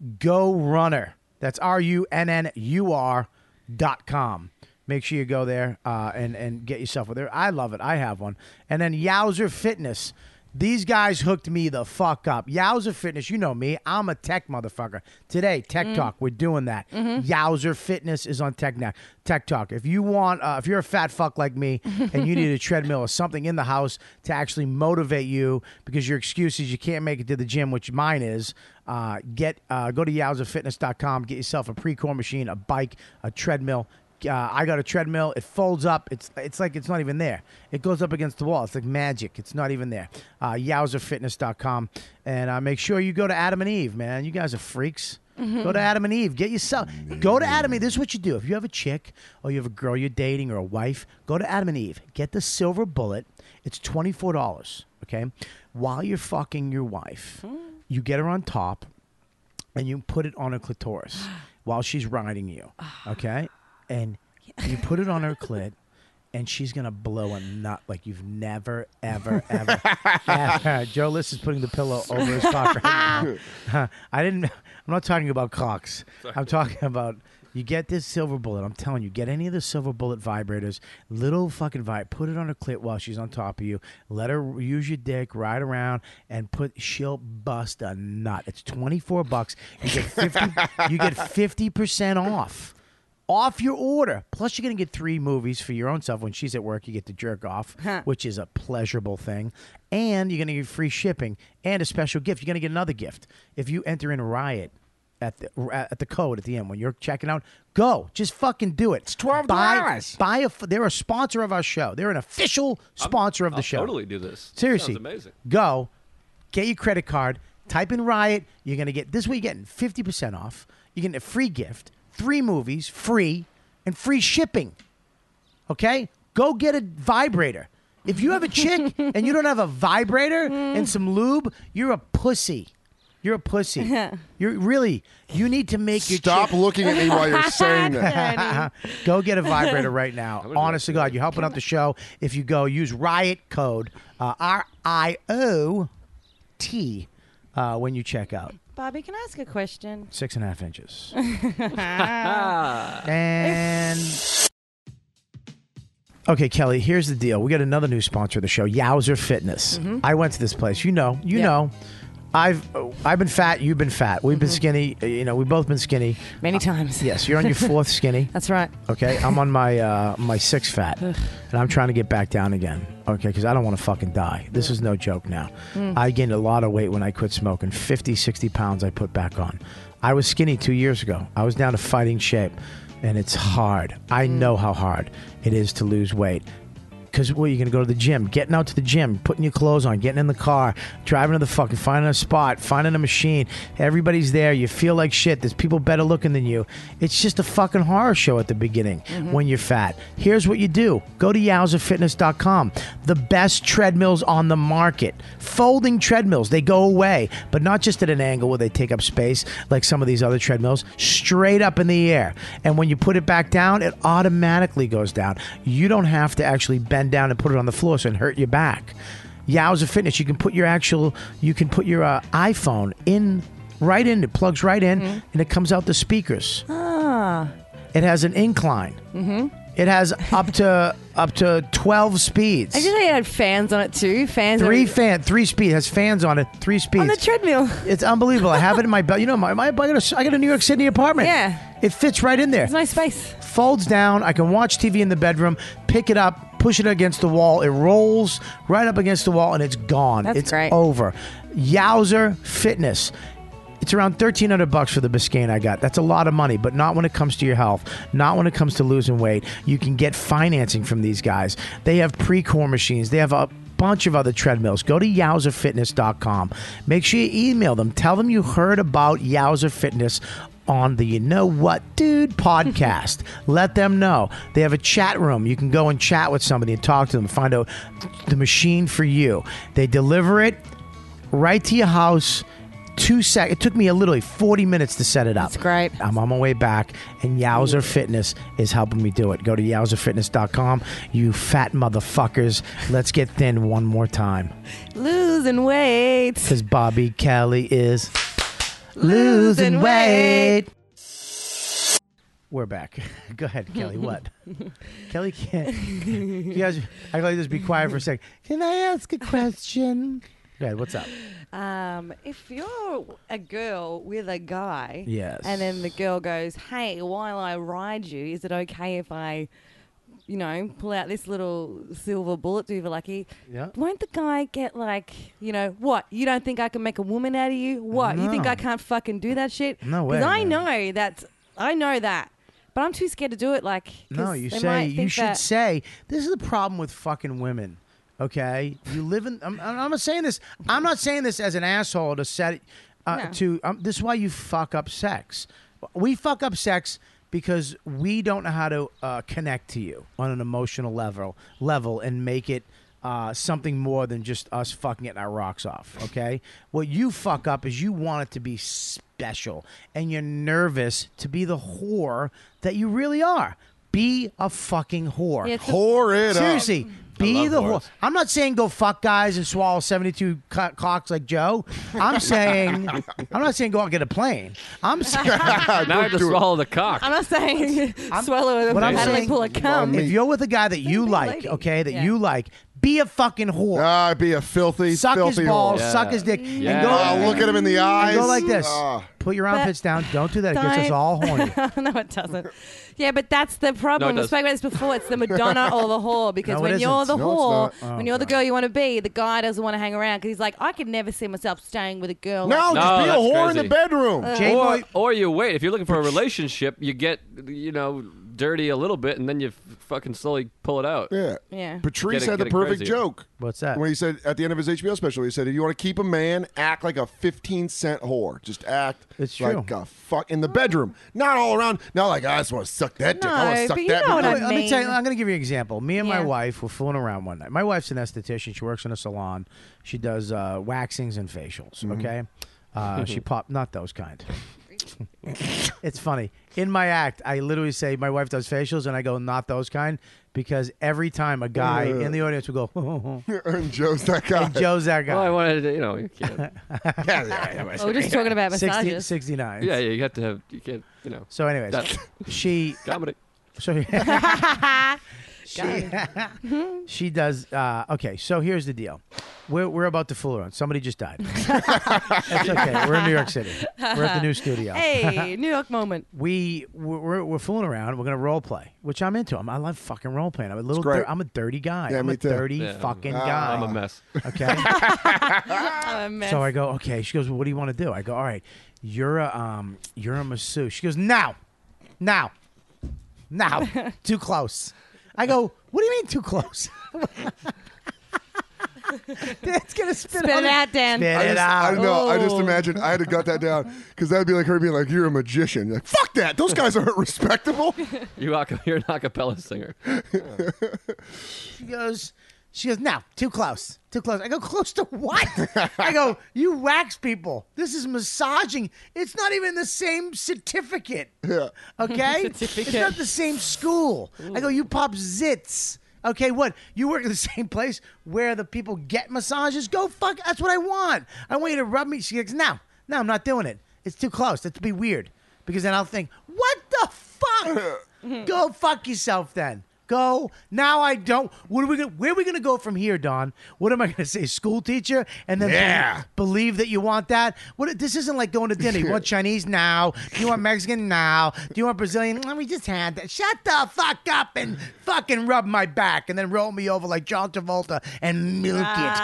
Go Runner. That's R U N N U R dot com. Make sure you go there uh, and, and get yourself one there. I love it. I have one. And then Yowzer Fitness. These guys hooked me the fuck up. Yowzer Fitness, you know me. I'm a tech motherfucker. Today, Tech Talk, we're doing that. Yowzer Fitness is on Tech, Na- tech Talk. If you want, uh, if you're a fat fuck like me and you need a treadmill or something in the house to actually motivate you because your excuse is you can't make it to the gym, which mine is, uh, get uh, go to yowzer fitness dot com, get yourself a pre-core machine, a bike, a treadmill. Uh, I got a treadmill. It folds up. It's it's like it's not even there. It goes up against the wall. It's like magic. It's not even there. Uh, yowzer fitness dot com. And uh, make sure you go to Adam and Eve, man. You guys are freaks. Go to Adam and Eve. Get yourself. Go to Adam and Eve. This is what you do. If you have a chick or you have a girl you're dating or a wife, go to Adam and Eve. Get the silver bullet. It's twenty-four dollars, okay? While you're fucking your wife, you get her on top and you put it on her clitoris while she's riding you, okay? And you put it on her clit, and she's gonna blow a nut like you've never, ever, ever, ever. Joe List is putting the pillow over his cock right now. I didn't. I'm not talking about cocks. I'm talking about you get this silver bullet. I'm telling you, get any of the silver bullet vibrators, little fucking vibe. Put it on her clit while she's on top of you. Let her use your dick, ride around, and put. She'll bust a nut. It's twenty-four bucks. You get fifty. You get fifty percent off. Off your order. Plus, you're going to get three movies for your own self. When she's at work, you get to jerk off, which is a pleasurable thing. And you're going to get free shipping and a special gift. You're going to get another gift. If you enter in Riot at the at the code at the end when you're checking out, go. Just fucking do it. It's twelve dollars. Buy, buy a, they're a sponsor of our show. They're an official sponsor of the I'll show. totally do this. Seriously. Sounds amazing. Go. Get your credit card. Type in Riot. You're going to get, this way you're getting fifty percent off. You're getting a free gift. Three movies, free, and free shipping. Okay? Go get a vibrator. If you have a chick and you don't have a vibrator and some lube, you're a pussy. You're a pussy. You're really. You need to make your. Stop chick- looking at me while you're saying that. Go get a vibrator right now. Honest to God, you're helping out the show. If you go, use Riot code uh, R I O T uh, when you check out. Bobby, can I ask a question? Six and a half inches. and. Okay, Kelly, here's the deal. We got another new sponsor of the show, Yowzer Fitness. Mm-hmm. I went to this place. You know, you Yeah. know. I've I've been fat. You've been fat. We've been skinny. You know, we've both been skinny. Many times. Yes, you're on your fourth skinny. That's right. Okay, I'm on my uh, my sixth fat, and I'm trying to get back down again. Okay, because I don't want to fucking die. This is no joke now. Mm. I gained a lot of weight when I quit smoking. fifty, sixty pounds I put back on. I was skinny two years ago. I was down to fighting shape, and it's hard. I know how hard it is to lose weight. Because, well, you're going to go to the gym, getting out to the gym, putting your clothes on, getting in the car, driving to the fucking, finding a spot, finding a machine. Everybody's there. You feel like shit. There's people better looking than you. It's just a fucking horror show at the beginning Mm-hmm. when you're fat. Here's what you do. Go to yowzer fitness dot com. The best treadmills on the market. Folding treadmills. They go away, but not just at an angle where they take up space like some of these other treadmills. Straight up in the air. And when you put it back down, it automatically goes down. You don't have to actually bend down and put it on the floor so it hurt your back. Yowzer Fitness, you can put your actual, you can put your uh, iPhone in, right in, it plugs right in, Mm-hmm. and it comes out the speakers. Ah. It has an incline. Mm-hmm. It has up to up to twelve speeds. I did it had fans on it too. Fans. Three on fan, three speed has fans on it. Three speeds on the treadmill. It's unbelievable. I have it in my belt. You know, my, my I got a I got a New York City apartment. Yeah. It fits right in there. It's nice space. Folds down. I can watch T V in the bedroom. Pick it up. Push it against the wall. It rolls right up against the wall, and it's gone. That's it's great. over. Yowzer Fitness. It's around thirteen hundred bucks for the Biscayne I got. That's a lot of money, but not when it comes to your health. Not when it comes to losing weight. You can get financing from these guys. They have pre-core machines. They have a bunch of other treadmills. Go to yowzer fitness dot com. Make sure you email them. Tell them you heard about Yowzer Fitness on the You Know What Dude podcast. Let them know. They have a chat room. You can go and chat with somebody and talk to them. Find out the machine for you. They deliver it right to your house. Two sec. It took me a literally forty minutes to set it up. That's great. I'm on my way back, and Yowzer Fitness is helping me do it. Go to yowzer fitness dot com. You fat motherfuckers. Let's get thin one more time. Losing weight. Because Bobby Kelly is losing, Losing weight. We're back. Go ahead, Kelly. What? Kelly can't. You guys, I gotta just be quiet for a second. Can I ask a question? Go ahead. What's up? Um, if you're a girl with a guy, Yes. and then the girl goes, "Hey, while I ride you, is it okay if I, you know, pull out this little silver bullet to you, lucky?" Yeah. Won't the guy get like, you know, what? You don't think I can make a woman out of you? What? You think No. I can't fucking do that shit? No way, Because I man. know that. I know that. But I'm too scared to do it. Like, 'cause No, you they say might you think should that- say this is the problem with fucking women. Okay, you live in. I'm, I'm not saying this. I'm not saying this as an asshole to set. Uh, No. To um, this is why you fuck up sex. We fuck up sex because we don't know how to uh, connect to you on an emotional level level and make it uh, something more than just us fucking getting our rocks off. Okay, what you fuck up is you want it to be special, and you're nervous to be the whore that you really are. Be a fucking whore. Yeah, it's a- Whore it up. Seriously, be love the whores. whore. I'm not saying go fuck guys and swallow seventy-two co- cocks like Joe. I'm saying, I'm not saying go out and get a plane. I'm saying, Now I have to do it. swallow the cock. I'm not saying swallow it what I'm and saying, pull a cum. if you're with a guy that you big like, lady. okay, that Yeah. you like, be a fucking whore. Ah, be a filthy, Suck filthy his balls, whore. Yeah. suck his dick, Yeah. and go. Ah, look at him in the eyes. and go like this. Ah. Put your armpits down. Don't do that. It gets us Don't. all horny. No, it doesn't. Yeah, but that's the problem. No, it we spoke about this before. It's the Madonna or the whore. Because No, it when you're isn't. the No, it's whore, not. when you're the girl you want to be, the guy doesn't want to hang around because he's like, I could never see myself staying with a girl. No, like No, just be a that's whore in crazy. the bedroom. Jay or, Boy, or you wait. If you're looking for a relationship, you get, you know, dirty a little bit, and then you f- fucking slowly pull it out. Yeah. Yeah. Patrice Get it- had the get it perfect crazier. joke. what's that? When he said at the end of his H B O special, he said, if you want to keep a man, act like a fifteen cent whore. Just act It's like true. a fuck in the bedroom. Not all around. Not like, I just want to suck that dick. I want No, to suck but you that know what dick. I Let me mean- tell you, I'm going to give you an example. Me and my Yeah. wife were fooling around one night. My wife's an esthetician. She works in a salon. She does uh, waxings and facials, Mm-hmm. okay? Uh, she popped, not those kind. It's funny. In my act, I literally say my wife does facials, and I go, not those kind, because every time a guy Yeah. in the audience will go, and Joe's that guy. And Joe's that guy. Well, I wanted to, you know, you can't. yeah, yeah, Oh, we're just talking about massages. sixty-nine. Yeah, yeah, you have to have, you can't, you know. So, anyways, That's she comedy. So she, she does. Uh, okay, so here's the deal. We're we're about to fool around. Somebody just died. That's okay. We're in New York City. We're at the new studio. Hey, New York moment. We we're, we're fooling around. We're gonna role play, which I'm into. I'm, I love fucking role playing. I'm a little. great. Dir- I'm a dirty guy. Yeah, I'm me a too. dirty Yeah, fucking I'm- guy. I'm a mess. Okay. I'm a mess. So I go, okay. She goes, well, what do you want to do? I go, all right. You're a um, you're a masseuse. She goes, now, now, now, too close. I go, what do you mean too close? Dan's gonna spit, Spit on it out, Dan. Spit I it just, out. I know. I just Oh. imagine I had to gut that down because that'd be like her being like, "You're a magician." Like, fuck that. Those guys aren't respectable. You are, you're an acapella singer. She goes, she goes, no, too close, too close. I go, close to what? I go, you wax people. This is massaging. It's not even the same certificate. Yeah. Okay? Certificate. It's not the same school. I go, you pop zits. Okay, what? You work at the same place where the people get massages? Go fuck. That's what I want. I want you to rub me. She goes, no, no, I'm not doing it. It's too close. That'd be weird. Because then I'll think, what the fuck? Go fuck yourself then. Go. Now I don't. What are we gonna, where are we going to go from here, Don? What am I going to say? School teacher? And then Yeah. be- believe that you want that? What? This isn't like going to dinner. You want Chinese now? Do you want Mexican now? Do you want Brazilian? Mm, we just had that. Shut the fuck up and fucking rub my back and then roll me over like John Travolta and milk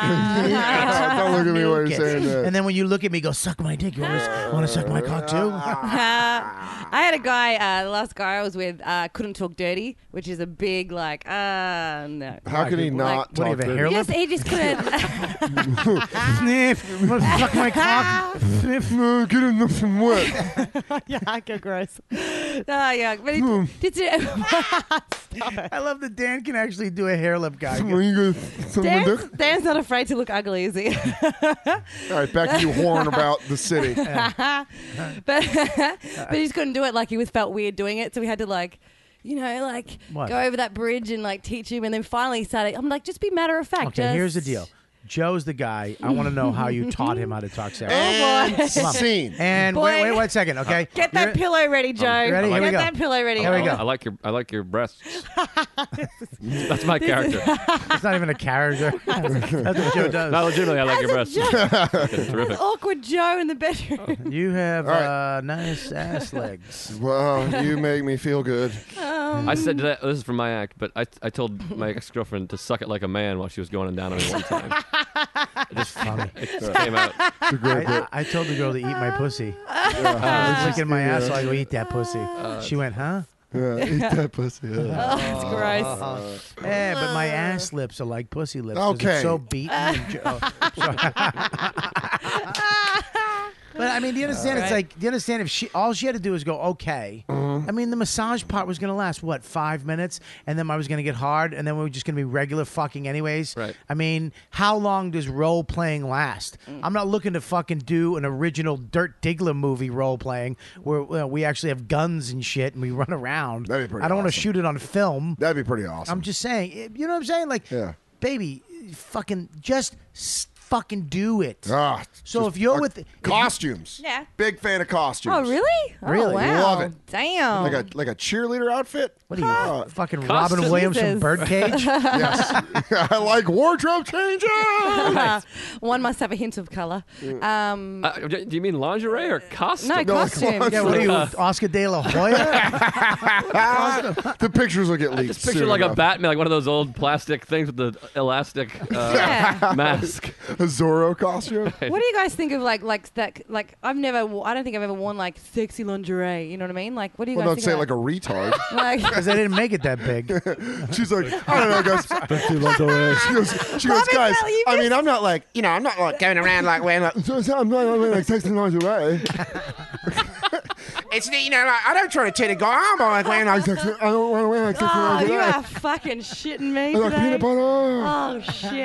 it. Don't look at me while Milk you're it. saying that. And then when you look at me, go, suck my dick. You want to, want to suck my cock too? Uh, I had a guy, uh, the last guy I was with, uh, couldn't talk dirty, which is a big, like, uh, no. How can he not What, do you talk have a dirty? hair Yes, lip? he just couldn't. Sniff. Want to suck my cock? Sniff. No, get enough from what? yeah, go gross. Oh, yeah. But he did it. Stop it. I love that Dan can actually do a hair lip guy. When you go, suck my Dan's, dick? Dan's not afraid to look ugly, is he? All right, back to you horn about the city. but but he just couldn't do it. Like he was felt weird doing it, so we had to like, you know, like What? go over that bridge and like teach him. And then finally he started. I'm like, just be matter of fact. Okay, just... here's the deal. Joe's the guy. I want to know how you taught him how to talk sexy. And Come on. scene. And Boy. wait, wait, one second, okay? Get that You're- pillow ready, Joe. ready? Here Get we go. that pillow ready. Here we go. I like your, I like your breasts. That's my character. It's not even a character. That's what Joe does. No, legitimately, I like your breasts. Okay, terrific. Awkward Joe in the bedroom. You have All right. uh, nice ass legs. Well, you make me feel good. Um, I said that, this is from my act, but I, I told my ex-girlfriend to suck it like a man while she was going down on me one time. It just Funny. it just came out. It's a great bit. I, I told the girl to eat my pussy. Yeah. I was licking my Yeah. ass, so I go eat that pussy. She went, huh? Yeah, eat that pussy. Yeah. Oh, it's gross. Yeah, but my ass lips are like pussy lips. 'cause Okay. It's so beaten. And jo- oh, sorry. But I mean, do you understand? It's like, do you understand if she all she had to do was go, okay. I mean, the massage part was going to last what five minutes, and then I was going to get hard, and then we were just going to be regular fucking anyways. Right. I mean, how long does role playing last? I'm not looking to fucking do an original Dirt Diggler movie role playing where uh, we actually have guns and shit and we run around. That'd be pretty I don't want to awesome. shoot it on film. That'd be pretty awesome. I'm just saying, it- you know what I'm saying? Like, Yeah. baby, fucking just s- fucking do it. Ah, So just if you're a- with if you- costumes, Yeah. big fan of costumes. Oh, really? Really? Oh, wow. Love it. Damn. Like a like a cheerleader outfit. what are you, Uh, fucking costume. Robin Williams from Jesus. Birdcage? yes, I like wardrobe changes. One must have a hint of color. Um, Uh, do you mean lingerie or costume? no, no, costume. Yeah, what are you, Oscar De La Hoya? The pictures will get leaked. Just picture soon like a enough. Batman, like one of those old plastic things with the elastic uh, Yeah. mask. a Zorro costume. What do you guys think of like like that? Like I've never, wo- I don't think I've ever worn like sexy lingerie. You know what I mean? Like what do you Well, guys don't think? say it like of a retard. that? like. Because they didn't make it that big. She's like, I don't know, guys. She goes, she goes, Robin guys. Bell, you I mean, missed- I'm not like, you know, I'm not like going around like wearing like, I'm not wearing like sexy lingerie. It's you know, like, I don't try to turn a guy on by like wearing like sexy. I don't want to wear like sexy Oh, lingerie. you are fucking shitting me I like today. peanut butter. Oh shit.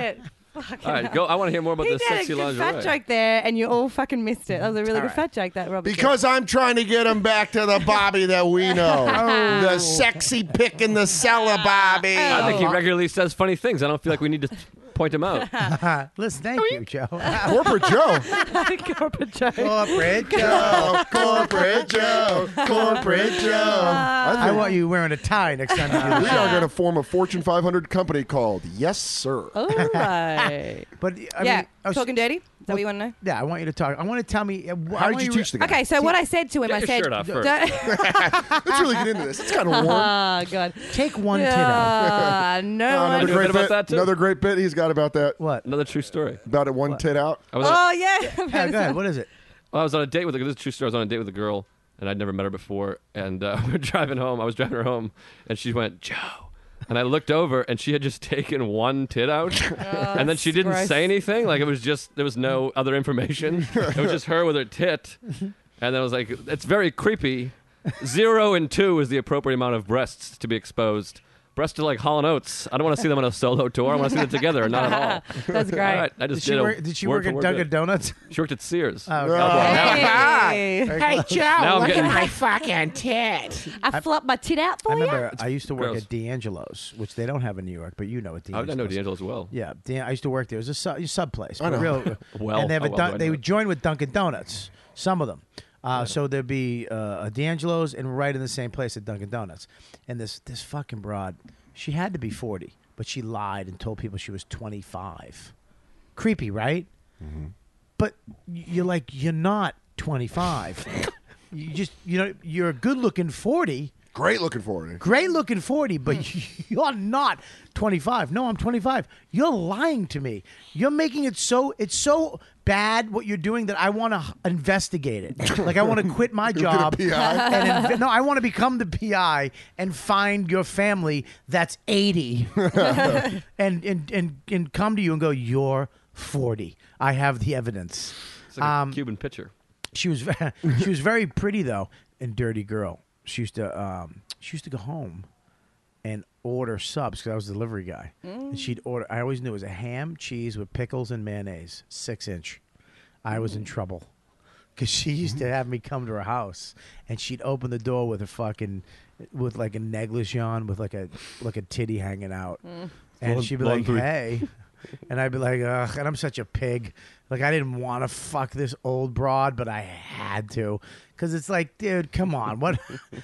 All right, go. I want to hear more about He this did a sexy good lingerie. fat joke there, and you all fucking missed it. That was a really All good right. fat joke, that Robert. Because I'm trying to get him back to the Bobby that we know. Oh. The sexy pick in the cellar Bobby. I think he regularly says funny things. I don't feel like we need to point him out. Listen, thank you, Joe. Corporate Joe. Corporate Joe. Corporate Joe. Corporate Joe. Corporate Joe. I, think want you wearing a tie next time you do we the are show. going to form a Fortune five hundred company called Yes Sir. All right. But I yeah, mean, I was- talking dirty? Is that what you want to know? Yeah, I want you to talk. I want to tell me. uh, wh- I How want did you re- teach the guy? Okay, so what I said to him, Get I your said, shirt off first. don't- Let's really get into this. It's kind of warm. Oh, God. Take one tit out. Uh, no Oh, one. another do a great bit about bit. that, too? Another great bit he's got about that. What? Another true story. About it one tit out. I was, on, Oh, yeah. Yeah, go ahead. What is it? well, I was on a date with a, this is a true story. I was on a date with a girl, and I'd never met her before. And uh, we were driving home. I was driving her home, and she went, Joe. And I looked over, and she had just taken one tit out, and then she didn't gross. say anything. Like it was just there was no other information. It was just her with her tit, and then I was like, it's very creepy. Zero and two is the appropriate amount of breasts to be exposed. Breasts are like Hall and Oates. I don't want to see them on a solo tour. I want to see them together, not at all. That's great. All right, I Did just she did, a work, did she word work for at word Dunkin' bit. Donuts? She worked at Sears. Oh, Oh, God. Hey. Hey, Joe, Now I'm look getting- at my fucking tit. I flopped my tit out for I you. remember I used to work gross. at D'Angelo's, which they don't have in New York, but you know what I, D'Angelo's. I know D'Angelo's well. Yeah, Dan, I used to work there. It was a sub, a sub place. I but know. Real, Well, and they have a how well Dun- do I they know would it? join with Dunkin' Donuts. Some of them. Uh, so there'd be uh, a D'Angelo's and right in the same place at Dunkin' Donuts. And this this fucking broad, she had to be forty, but she lied and told people she was twenty-five. Creepy, right? Mm-hmm. But y- you're like, you're not twenty-five. you just, you know, you're a good-looking forty. Great looking for it. Great looking forty, but you're not twenty-five. No, I'm twenty-five. You're lying to me. You're making it so it's so bad what you're doing that I want to investigate it. Like I want to quit my job. P I? And inv- no, I want to become the P I and find your family that's eighty and, and and and come to you and go, you're forty. I have the evidence. It's like a Um, Cuban pitcher. She was ve- she was very pretty though, and dirty girl. She used to um, she used to go home and order subs because I was the delivery guy, and she'd order. I always knew it was a ham, cheese with pickles and mayonnaise, six inch. I was in trouble because she used to have me come to her house, and she'd open the door with a fucking with like a negligee on, with like a like a titty hanging out, and Laun- she'd be like, laundry. "Hey." And I'd be like, ugh, and I'm such a pig. Like, I didn't want to fuck this old broad, but I had to. Because it's like, dude, come on. What?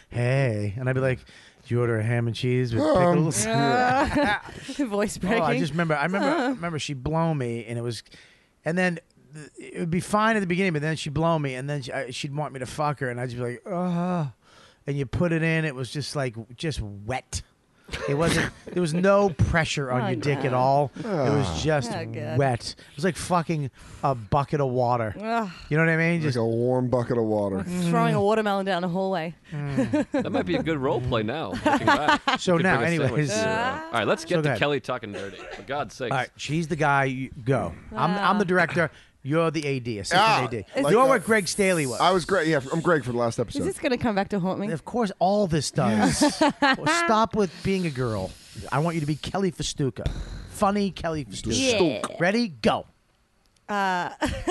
Hey. And I'd be like, did you order a ham and cheese with pickles? Voice breaking. Oh, I just remember, I remember, I remember she'd blow me, and it was, and then th- it would be fine at the beginning, but then she'd blow me, and then she, I, she'd want me to fuck her, and I'd just be like, oh. And you put it in, it was just like, just wet. It wasn't. There was no pressure on Oh, your dick no. at all. It was just Oh, God. wet. It was like fucking a bucket of water. Ugh. You know what I mean? Like Just a warm bucket of water. Throwing a watermelon down the hallway. That might be a good role play now. Looking back. So You could now, bring a sandwich anyways. to your, uh, all right, let's get So go to ahead. Kelly talking dirty. For God's sakes. all right. She's the guy. You go. I'm. I'm the director. You're the A D, assistant Ah, A D. like You're that. what Greg Staley was. I was great. Yeah, I'm Greg for the last Is episode. this going to come back to haunt me? Of course, all this does. Well, stop with being a girl. I want you to be Kelly Festuca. Funny Kelly Festuca. Yeah. Ready? Go. Uh,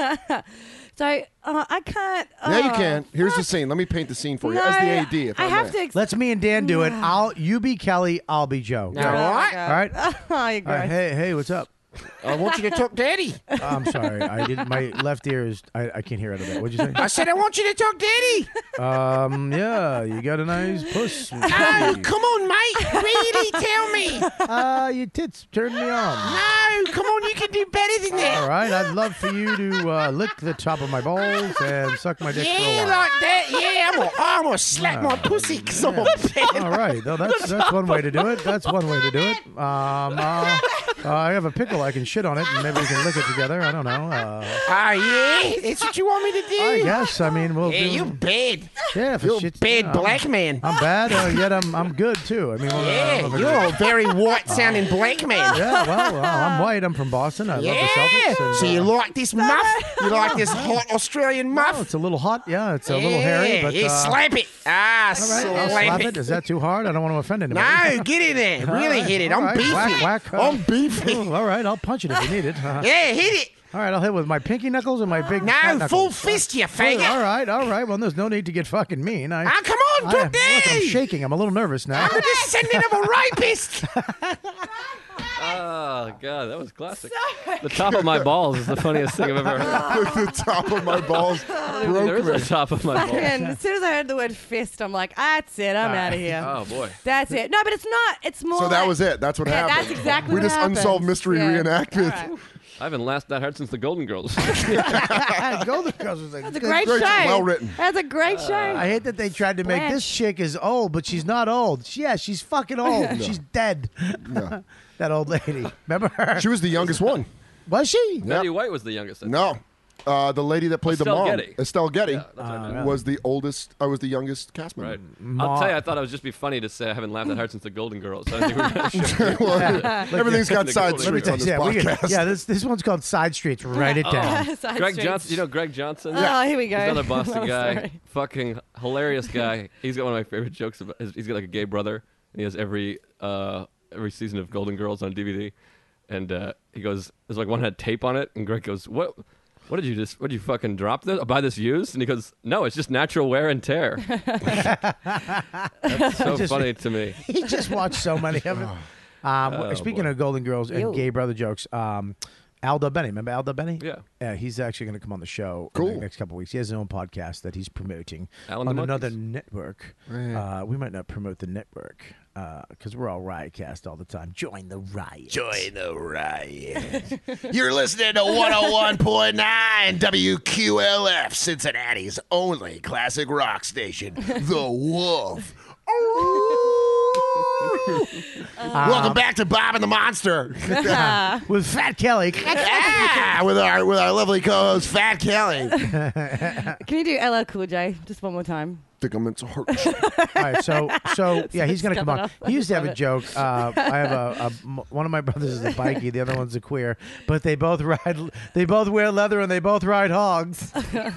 so uh, I can't. Uh, Yeah, you can. Here's the scene. Let me paint the scene for you as the no, A D. If I I, have may. to. Ex- Let's me and Dan do it. I'll. You be Kelly. I'll be Joe. All right. All right. Oh, you're All right. gross. Hey, hey, what's up? I want you to talk dirty. I'm sorry. I didn't. My left ear is. I, I can't hear out of that. What'd you say? I said I want you to talk dirty. Um. Yeah. You got a nice puss. Oh, come on, mate. Really tell me. Uh, your tits turned me on. No, come on. You can do better than that. All right. I'd love for you to uh, lick the top of my balls and suck my dick for a Yeah, while. like that. Yeah, I'm gonna, I'm gonna slap my pussy because I'm a bad. All right. No, that's that's one way to do it. That's one way to do it. Um. Uh, uh, I have a pickle. I can shit on it, and maybe we can lick it together. I don't know. Uh, Ah, yeah. That's what you want me to do. I guess. I mean, we'll Yeah, do. you bad. Yeah, if You're it's a shit, bad I'm- black man. I'm bad, uh, yet I'm I'm good too. I mean, well, I Yeah, don't know if you're I- a very white sounding black man. yeah. Well, well, I'm white. I'm from Boston. I love the Celtics. Yeah. And, So you uh, like this muff? You like this hot Australian well, muff? it's a little hot. Yeah, it's a yeah, little hairy, but yeah, uh, slap it. Ah, all right, I'll slap, slap it. it. Is that too hard? I don't want to offend anybody. No, get in there. All Really right, hit it. all I'm right. beefy. Whack, whack, uh, I'm beefy. Ooh, all right, I'll punch it if you need it. Uh, Yeah, hit it. All right, I'll hit with my pinky knuckles and my big No, fat knuckles. full fist, you faggot. All right, all right. Well, there's no need to get fucking mean. I, Ah, come on, I, good look, I'm day. shaking. I'm a little nervous now. I'm the descendant of a rapist. Oh god, that was classic. The top of my balls is the funniest thing I've ever heard. the top of my balls broke There is me. a top of my balls. And as soon as I heard the word fist, I'm like, that's it. I'm out of here. Oh boy. That's it. No, but it's not. It's more. So that like- was it. That's what Yeah, happened. that's exactly we what just happened. unsolved mystery Yeah. reenactment. All right. I haven't laughed that hard since the Golden Girls. Golden Girls was a That's a good- great, great show. show, well written. That's a great show. I hate that they tried to make Blanche. this chick is old, but she's not old. Yeah, she's fucking old. She's dead. No. That old lady. Remember her? She was the youngest one. Was she? Betty White was the youngest. I think. No. Uh, the lady that played Estelle the mom, Getty. Estelle Getty, Yeah, that's what I meant. was the oldest. I was the youngest cast member. Right. I'll tell you, I thought it would just be funny to say I haven't laughed that hard since the Golden Girls. I think we're gonna show Well, everything's got The side Golden streets on Girls. this yeah, we podcast. could- yeah, this this one's called Side Streets. Write it down. Side Greg streets. Johnson, you know Greg Johnson? Oh, here we go. He's another Boston Another guy. story. Fucking hilarious guy. He's got one of my favorite jokes about. He's got like a gay brother, and he has every uh, every season of Golden Girls on D V D. And uh, he goes, "There's like one had tape on it," and Greg goes, "What? What did you just? What did you fucking drop this? Buy this used?" And he goes, "No, it's just natural wear and tear." That's so Just- funny to me. He just watched so many of it. Um, Oh, speaking boy. of Golden Girls and Ew. gay brother jokes, um, Aldo Benny. Remember Aldo Benny? Yeah. Yeah, he's actually going to come on the show in Cool. the next couple of weeks. He has his own podcast that he's promoting Alan on the another Monkeys. network. Yeah. Uh, we might not promote the network because we're all Riotcast all the time. Join the riot. Join the riot. You're listening to one oh one point nine W Q L F, Cincinnati's only classic rock station, The Wolf. Welcome back to Bob and the Monster. With Fat Kelly. Ah, with our with our lovely co-host Fat Kelly. Can you do L L Cool J just one more time? Think I'm into heart. All right, so so yeah, he's gonna come Cut that on. off. He used to have a Love it. joke. Uh, I have a, a m- one of my brothers is a bikie, the other one's a queer, but they both ride. They both wear leather and they both ride hogs.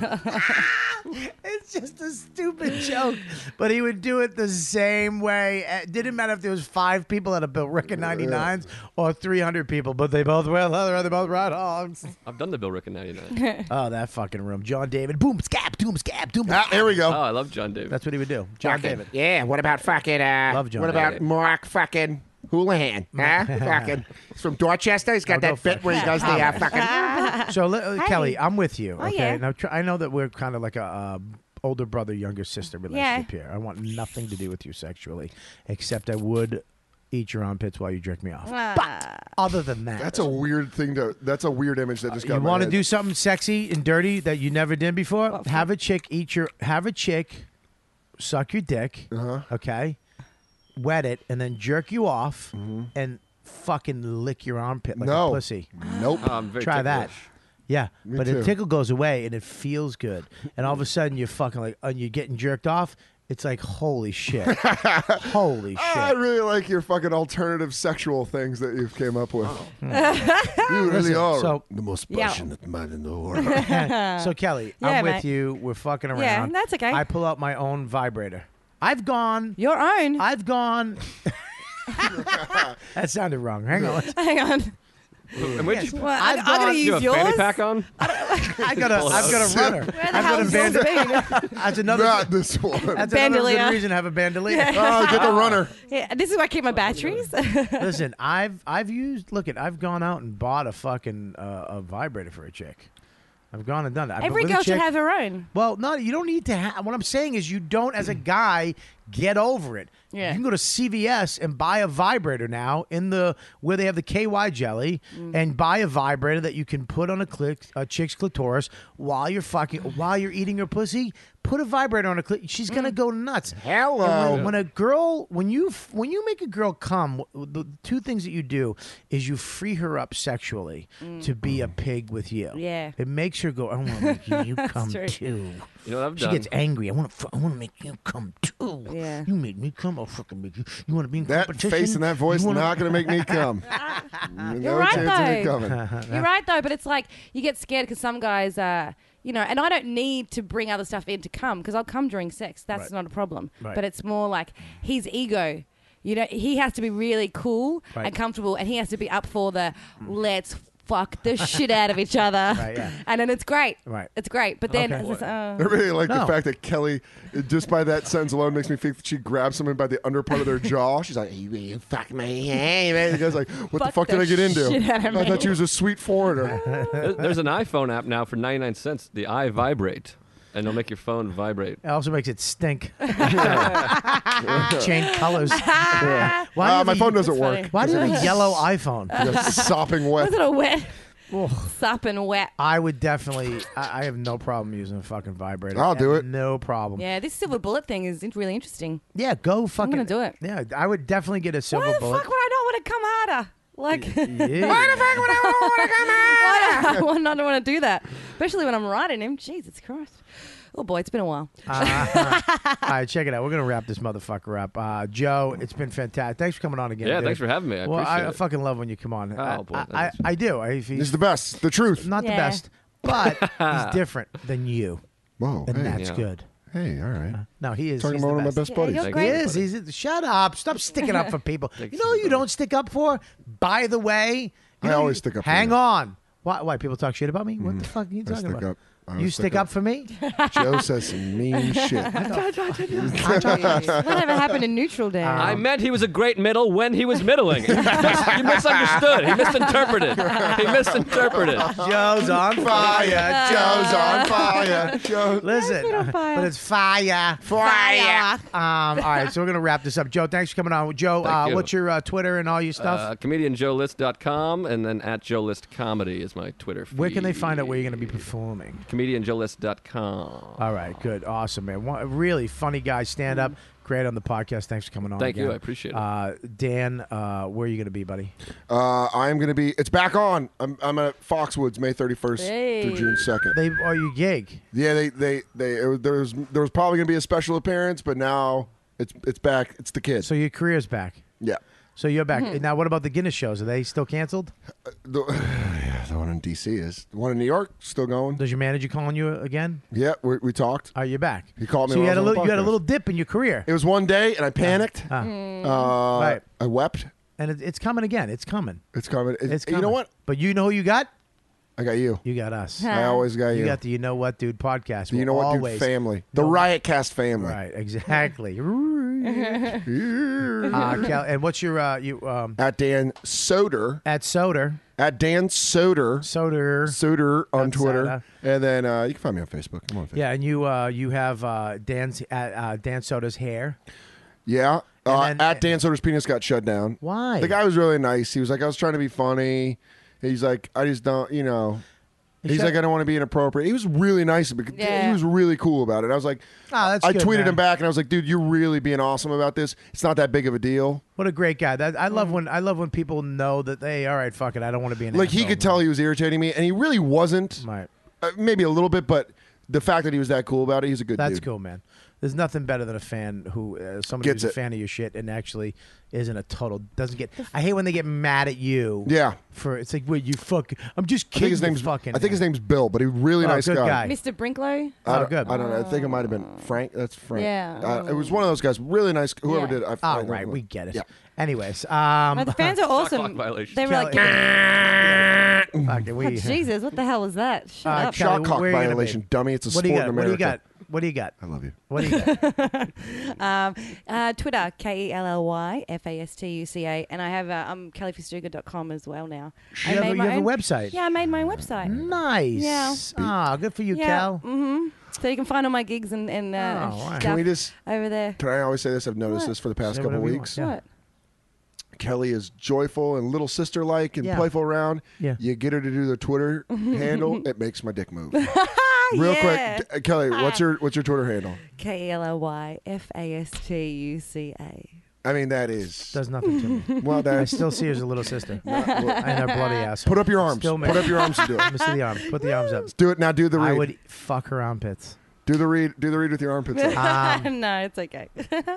It's just a stupid joke, but he would do it the same way. It didn't matter if there was five people at a Bill Rick in ninety-nines or three hundred people, but they both wear leather and they both ride hogs. I've done the Bill Rick in ninety-nine. Oh, that fucking room. John David, boom, scab, boom, scab, boom. Ah, here we go. Oh, I love John David. That's what he would do. John Fucking- David. Yeah, what about fucking, uh, Love John what about David. Mark fucking Houlihan? Huh? Fucking, he's from Dorchester. He's got Oh, go that bit fuck where he does the uh, fucking. So uh, Kelly, I'm with you. Oh, Okay, yeah. now tr- I know that we're kind of like a uh, older brother, younger sister relationship here. I want nothing to do with you sexually, except I would eat your armpits while you jerk me off. Ah. Other than that, That's a weird thing to. That's a weird image that just got. you in my want to head. do something sexy and dirty that you never did before? Have a chick eat your. Have a chick suck your dick. Uh-huh. Okay, wet it and then jerk you off Mm-hmm. and fucking lick your armpit like No. a pussy. Nope. Oh, I'm very Try that. ticklish. Yeah, Me but too. the tickle goes away and it feels good, and all of a sudden you're fucking like, and you're getting jerked off. It's like holy shit, holy shit. I really like your fucking alternative sexual things that you've came up with. you really Listen, are so- the most Yeah. passionate man in the world. So Kelly, Yeah, I'm with mate. you. We're fucking around. Yeah, that's okay. I pull out my own vibrator. I've gone. Your own. I've gone. That sounded wrong. Hang on. Hang on. And where'd you, Well, I, I've I'm going gone- to you use have a fanny yours. pack on? I got a. I've got a runner. Where the I've got a hell's yours bandolier. been? That's another. Not this one. That's another Bandolier. good reason to have a bandolier. Oh, get the runner. Yeah, this is where I keep my batteries. Listen, I've I've used. Look at. I've gone out and bought a fucking uh, a vibrator for a chick. I've gone and done that. I've Every been with a girl should chick- have her own. Well, no, you don't need to have. What I'm saying is, you don't, as a guy, get over it. Yeah. You can go to C V S and buy a vibrator now in the where they have the K Y jelly, Mm. and buy a vibrator that you can put on a click a chick's clitoris while you're fucking while you're eating her pussy. Put a vibrator on a clit. She's Mm. gonna go nuts. Hello. And When, when a girl, when you when you make a girl come, the two things that you do is you free her up sexually to be a pig with you. Mm. Yeah. It makes her go, I want to make you, you come true. too. You know what I've She done? gets angry. I want to. I want to make you come too. Yeah. You made me come. I'll fucking make you. You want to be in That competition? face and that voice You wanna- not going to make me come. You're no right, chance of me though. coming. You're right though, but it's like you get scared because some guys, uh, you know, and I don't need to bring other stuff in to come because I'll come during sex. That's Right. not a problem. Right. But it's more like his ego You know, he has to be really cool Right. and comfortable, and he has to be up for the let's fuck the shit out of each other. Right, yeah. And then it's great. Right. It's great. But then, Okay. it's just, I uh, really like No. the fact that Kelly, just by that sentence alone, makes me think that she grabs someone by the under part of their jaw. She's like, "You, you fuck me, hey, man." The guy's like, "What the Fuck fuck did the I get into?" shit out of I me. thought she was a sweet foreigner. There- There's an iPhone app now for ninety-nine cents, the iVibrate, and it'll make your phone vibrate. It also makes it stink. Change colors. Yeah. Why do you Uh, have my a- phone doesn't That's work. funny. Why do you have a yellow iPhone? That's sopping wet. was it a wet? Sup and wet. I would definitely. I, I have no problem using a fucking vibrator. I'll do I it. have No problem. Yeah, this silver bullet thing is in- really interesting. Yeah, go fucking. gonna do it. Yeah, I would definitely get a silver Why the bullet. fuck would I not want to come harder? Like, Yeah. why the fuck would I want to come harder? Why do I not want to do that? Especially when I'm riding him. Jesus Christ. Oh boy, it's been a while. Uh, all right, check it out. We're gonna wrap this motherfucker up. Uh, Joe, it's been fantastic. Thanks for coming on again. Yeah, dude. thanks for having me. I well, appreciate I, I it. fucking love when you come on. Oh, I, boy, I, I, that's- I do. I, if he's He's the best. The truth. not the Yeah. best, but he's different than you, Whoa. and Hey. that's Yeah. good. Hey, all right. No, he is. Talking he's about the one of my best. best buddies. you're Thank great. He you. is. He's, shut up. Stop sticking up for people. Thanks, You know who you buddy. don't stick up for? By the way. You I know, always you- stick up for Hang you. on. Why, why? People talk shit about me? What the fuck are you I talking stick about? up. I You always stick up for me? Joe says some mean shit. Whatever happened in neutral day? I meant he was a great middle when he was middling. He, mis- he misunderstood. He misinterpreted. He misinterpreted. Joe's on fire. Joe's on fire. Joe. Listen, been on fire. but it's fire. Fire. Um, all right, so we're gonna wrap this up. Joe, thanks for coming on. Joe, Thank uh, you. what's your uh, Twitter and all your stuff? Uh, comedian joe list dot com and then at Joe List Comedy is my Twitter feed. Where can they find out where you're gonna be performing? comedian joe list dot com. All right, good, awesome, man. One, really funny guy, stand up, great on the podcast. Thanks for coming on. Thank you, again. I appreciate it. Uh, Dan, uh, where are you gonna be, buddy? Uh, I'm going to be, it's back on. I'm, I'm at Foxwoods May thirty-first Hey. through June second. They are you gig? Yeah, they, they, they, it was, there was, there was probably going to be a special appearance, but now it's, it's back. It's the kids. So your career's back. Yeah. So you're back Mm-hmm. now. What about the Guinness shows? Are they still canceled? The, yeah, the one in D C is. The one in New York still going. Does your manager calling you again? Yeah, we, we talked. Are you back? He called me So you when had I a was on little, the you had a podcast. little dip in your career. It was one day, and I panicked. Ah. Uh, Right. I wept. And it, it's coming again. It's coming. It's coming. It- It's You coming. know what? But you know who you got? I got you. You got us. I always got you. You got the You Know What Dude podcast. The You We're know what, always, dude? Family. The No. Riotcast family. Right, exactly. uh, Cal, and what's your uh, you um, At Dan Soder. at Soder? At Dan Soder. Soder. Soder on That's Twitter. Soda. And then uh, you can find me on Facebook. I'm on Facebook. Yeah, and you uh, you have uh, Dan's at uh, Dan Soder's hair. Yeah. Uh, then- at Dan Soder's penis got shut down. Why? The guy was really nice. He was like, I was trying to be funny. He's like, I just don't, you know. He He's shut- like, I don't want to be inappropriate. He was really nice. Because Yeah. He was really cool about it. I was like, Oh, that's I good, tweeted man. him back and I was like, dude, you're really being awesome about this. It's not that big of a deal. What a great guy! That I love when I love when people know that they all right. Fuck it, I don't want to be an Like he asshole. could tell he was irritating me, and he really wasn't. Right. Uh, maybe a little bit, but the fact that he was that cool about it, he's a good That's dude. cool, man. There's nothing better than a fan who uh, somebody Gets who's a it. fan of your shit and actually isn't a total doesn't get. I hate when they get mad at you. Yeah. For it's like, wait, you fuck. I'm just I kidding. think his you name's fucking. I think his name's Bill, but he's a really Oh, nice good guy. guy. Mister Brinklow? I Oh, don't, good. I don't know. I think it might have been Frank. That's Frank. Yeah. Uh, it was one of those guys. Really nice. Whoever Yeah. did. I, I Oh, don't right, know. we get it. Yeah. Anyways, um, Oh, the fans are Shot awesome. clock violation. They were Kelly- like, fuck it, we, oh, Jesus, what the hell was that? Shut Uh, up. Kelly, Shot clock where are you gonna violation, be? dummy. It's a what do sport you got? in What do you America. got? What do you got? I love you. What do you got? Um, uh, Twitter, K E L L Y F A S T U C A. And I have, uh, I'm kelly fistuga dot com as well now. I You have, made a, you my have a own- website. Yeah, I made my own website. Nice. Yeah. Ah, good for you, yeah. Cal. Mm-hmm. So you can find all my gigs and, and, uh, Oh, and wow. stuff Can we just? over there. Can I always say this? I've noticed What? this for the past Say couple whatever you weeks. want. Yeah. What? Kelly is joyful and little sister like and Yeah. playful around. Yeah. You get her to do the Twitter handle, it makes my dick move. Real Yeah. quick, D- uh, Kelly, what's your what's your Twitter handle? K E L L Y F A S T U C A. I mean, that is. Does nothing to me. Well, I that's. still see her as a little sister. Not- well, And her bloody ass. put up your arms. Still Put up your arms and do Let it. me see the arms. Put the arms up. Do it now. Do the read. I would fuck her armpits. do the read. Do the read with your armpits. up. Um, no, it's okay.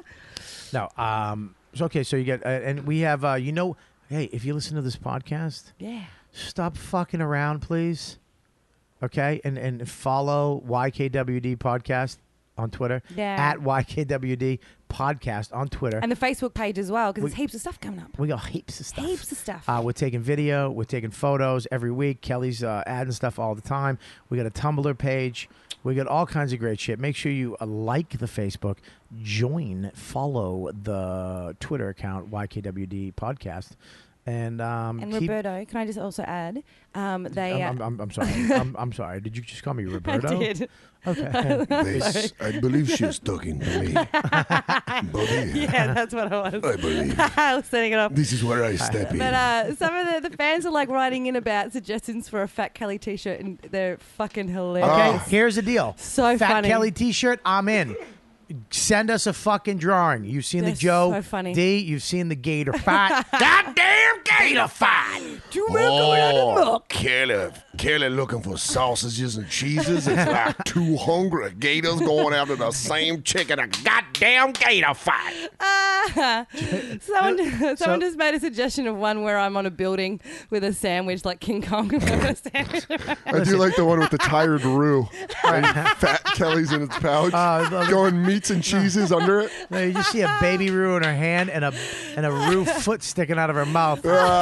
No. Um. So, okay. So you get, uh, and we have, uh, you know, hey, if you listen to this podcast, yeah. stop fucking around, please. Okay, and and follow Y K W D podcast on Twitter. Yeah. At Y K W D podcast on Twitter. And the Facebook page as well, because We- there's heaps of stuff coming up. We got heaps of stuff. Heaps of stuff. Uh, we're taking video. We're taking photos every week. Kelly's uh, adding stuff all the time. We got a Tumblr page. We got all kinds of great shit. Make sure you uh, like the Facebook, join, follow the Twitter account Y K W D podcast, and um, And keep, Roberto, can I just also add, um, they... I'm, uh, I'm, I'm, I'm sorry. I'm, I'm sorry. Did you just call me Roberto? did. Okay. This, I believe she was talking to me. Bobby, yeah, that's what I was. I believe. I was setting it up. This is where I step in. But uh, some of the, the fans are like writing in about suggestions for a Fat Kelly t-shirt, and they're fucking hilarious. Okay, here's the deal. So Fat funny. Kelly T-shirt. I'm in. Send us a fucking drawing. You've seen They're the Joe so funny. D. You've seen the Gator fight. Goddamn gator fight! Two Oh, Kelly, Kelly looking for sausages and cheeses. It's like two hungry gators going after the same chicken. A goddamn gator fight. Ah, someone, someone So- just made a suggestion of one where I'm on a building with a sandwich like King Kong. with a sandwich. I do like the one with the tired roux. And Fat Kelly's in its pouch, Uh, going meats and cheeses under it. No, you just see a baby Roo in her hand and a and a Roo foot sticking out of her mouth.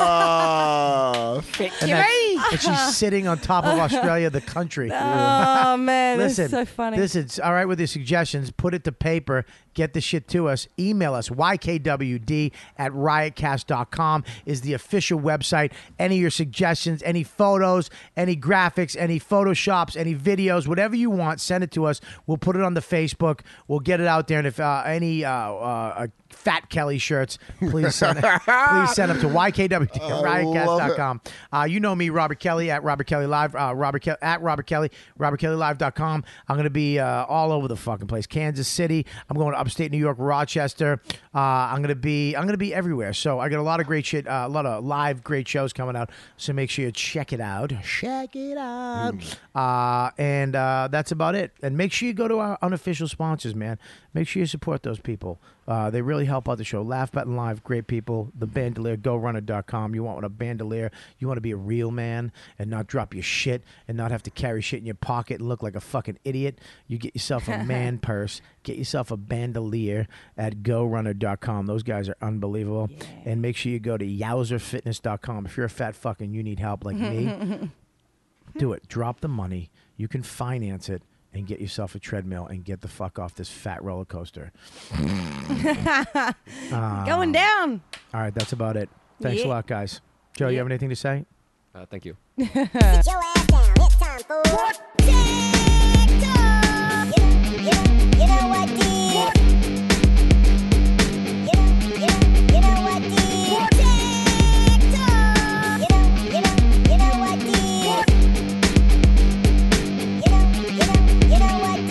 Ah. and, that- and she's sitting on top of Australia, the country. Oh man, Listen, that's so funny. this is all right with your suggestions. Put it to paper. Get the shit to us. Email us. Y K W D at riotcast dot com is the official website. Any of your suggestions, any photos, any graphics, any photoshops, any videos, whatever you want, send it to us. We'll put it on the Facebook. We'll get it out there. And if uh, any uh, uh, Fat Kelly shirts, please send please send them to Y K W D at riotcast dot com. Uh, you know me, Robert Kelly at Robert Kelly Live, uh, Robert Ke- at Robert Kelly, robert kelly live dot com. I'm going to be uh, all over the fucking place. Kansas City. I'm going to upstate New York, Rochester. Uh, I'm going to be I'm going to be everywhere. So I got a lot of great shit, uh, a lot of live great shows coming out. So make sure you check it out. Check it out. Uh, and uh, that's about it. And make sure you go to our unofficial sponsors, man. Make sure you support those people. Uh, they really help out the show. Laugh Button Live, great people. The Bandolier, go runner dot com. You want a bandolier. You want to be a real man and not drop your shit and not have to carry shit in your pocket and look like a fucking idiot. You get yourself a man purse. Get yourself a bandolier at go runner dot com. Those guys are unbelievable. Yeah. And make sure you go to yowzer fitness dot com. If you're a fat fuck and you need help like me, do it. Drop the money. You can finance it. And get yourself a treadmill and get the fuck off this fat roller coaster. uh, Going down. All right, that's about it. Thanks Yeah. a lot, guys. Joe, you have anything to say? Uh, thank you. Sit your ass down. It's time for what? TikTok. You know, you know, you know what this? You know, you know, you know what this? TikTok. You know, you know, you know what this? You know, you know, you know what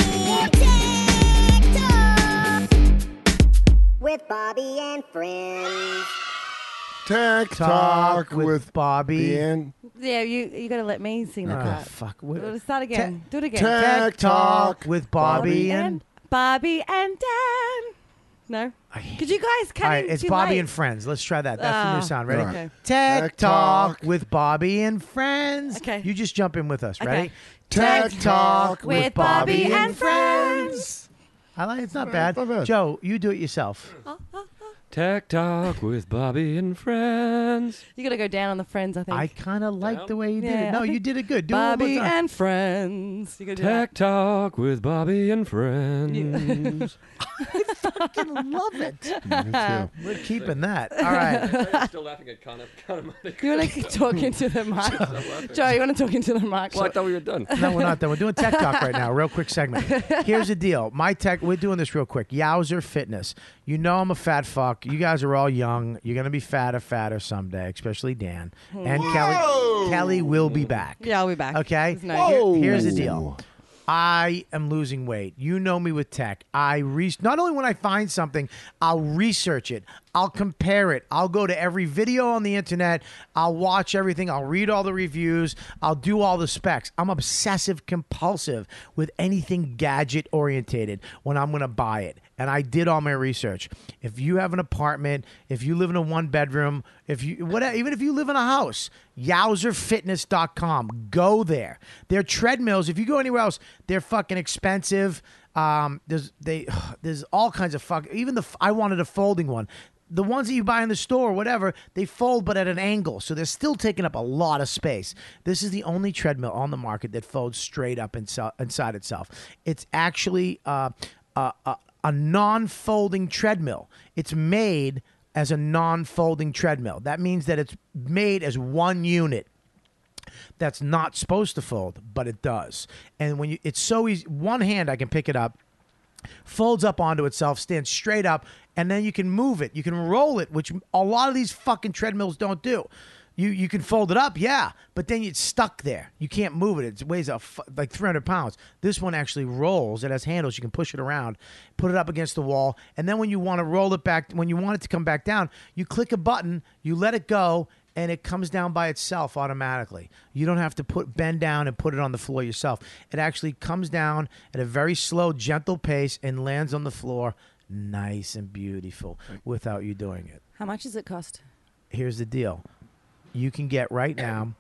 this? TikTok. With Bobby and friends. Tech Talk with Bobby and Yeah, you you got to let me sing that Oh, part. fuck. Let's start again. Do it again. Tech Talk with Bobby and... Bobby and Dan. No? Could you guys come All right, in it's too Bobby late? and Friends. Let's try that. That's the Ah, new sound. Ready? okay. Tech, Tech Talk Talk. with Bobby and Friends. Okay. You just jump in with us. Okay. Ready? Tech Talk with Bobby and Friends. I like it's not bad. not bad. Joe, you do it yourself. Tech Talk with Bobby and friends. You got to go down on the friends, I think. I kind of like the way you did Yeah, it. No, I you think did it good. Do Bobby it one more time. and friends. You got to do Tech Talk with Bobby and friends. fucking love it. Me too. We're keeping that. All right. I'm still laughing at Connor. Connor that. You want to talk into the mic? Joe, you want to talk into the mic? Well, I thought we were done. No, we're not done. We're doing Tech Talk right now. Real quick segment. Here's the deal. My tech, we're doing this real quick. Yowzer Fitness. You know I'm a fat fuck. You guys are all young. You're going to be fatter, fatter someday, especially Dan. And Kelly. Kelly will be back. Yeah, I'll be back. Okay? There's no- Here- here's the deal. I am losing weight. You know me with tech. I re- not only when I find something, I'll research it. I'll compare it. I'll go to every video on the internet. I'll watch everything. I'll read all the reviews. I'll do all the specs. I'm obsessive compulsive with anything gadget orientated when I'm going to buy it. and I did all my research. If you have an apartment, if you live in a one bedroom, if you whatever, even if you live in a house, yowzer fitness dot com. Go there. Their treadmills, if you go anywhere else, they're fucking expensive. Um, there's they there's all kinds of fuck. Even the I wanted a folding one. The ones that you buy in the store or whatever, they fold but at an angle. So they're still taking up a lot of space. This is the only treadmill on the market that folds straight up insi- inside itself. It's actually uh, a, a, a non-folding treadmill. It's made as a non-folding treadmill. That means that it's made as one unit. That's not supposed to fold, but it does. And when you, it's so easy. One hand, I can pick it up, folds up onto itself, stands straight up, and then you can move it. You can roll it, which a lot of these fucking treadmills don't do. You you can fold it up, yeah, but then it's stuck there. You can't move it. It weighs a f- like three hundred pounds. This one actually rolls. It has handles. You can push it around, put it up against the wall, and then when you want to roll it back, when you want it to come back down, you click a button, you let it go, and it comes down by itself automatically. You don't have to put bend down and put it on the floor yourself. It actually comes down at a very slow, gentle pace and lands on the floor nice and beautiful without you doing it. How much does it cost? Here's the deal. You can get right now,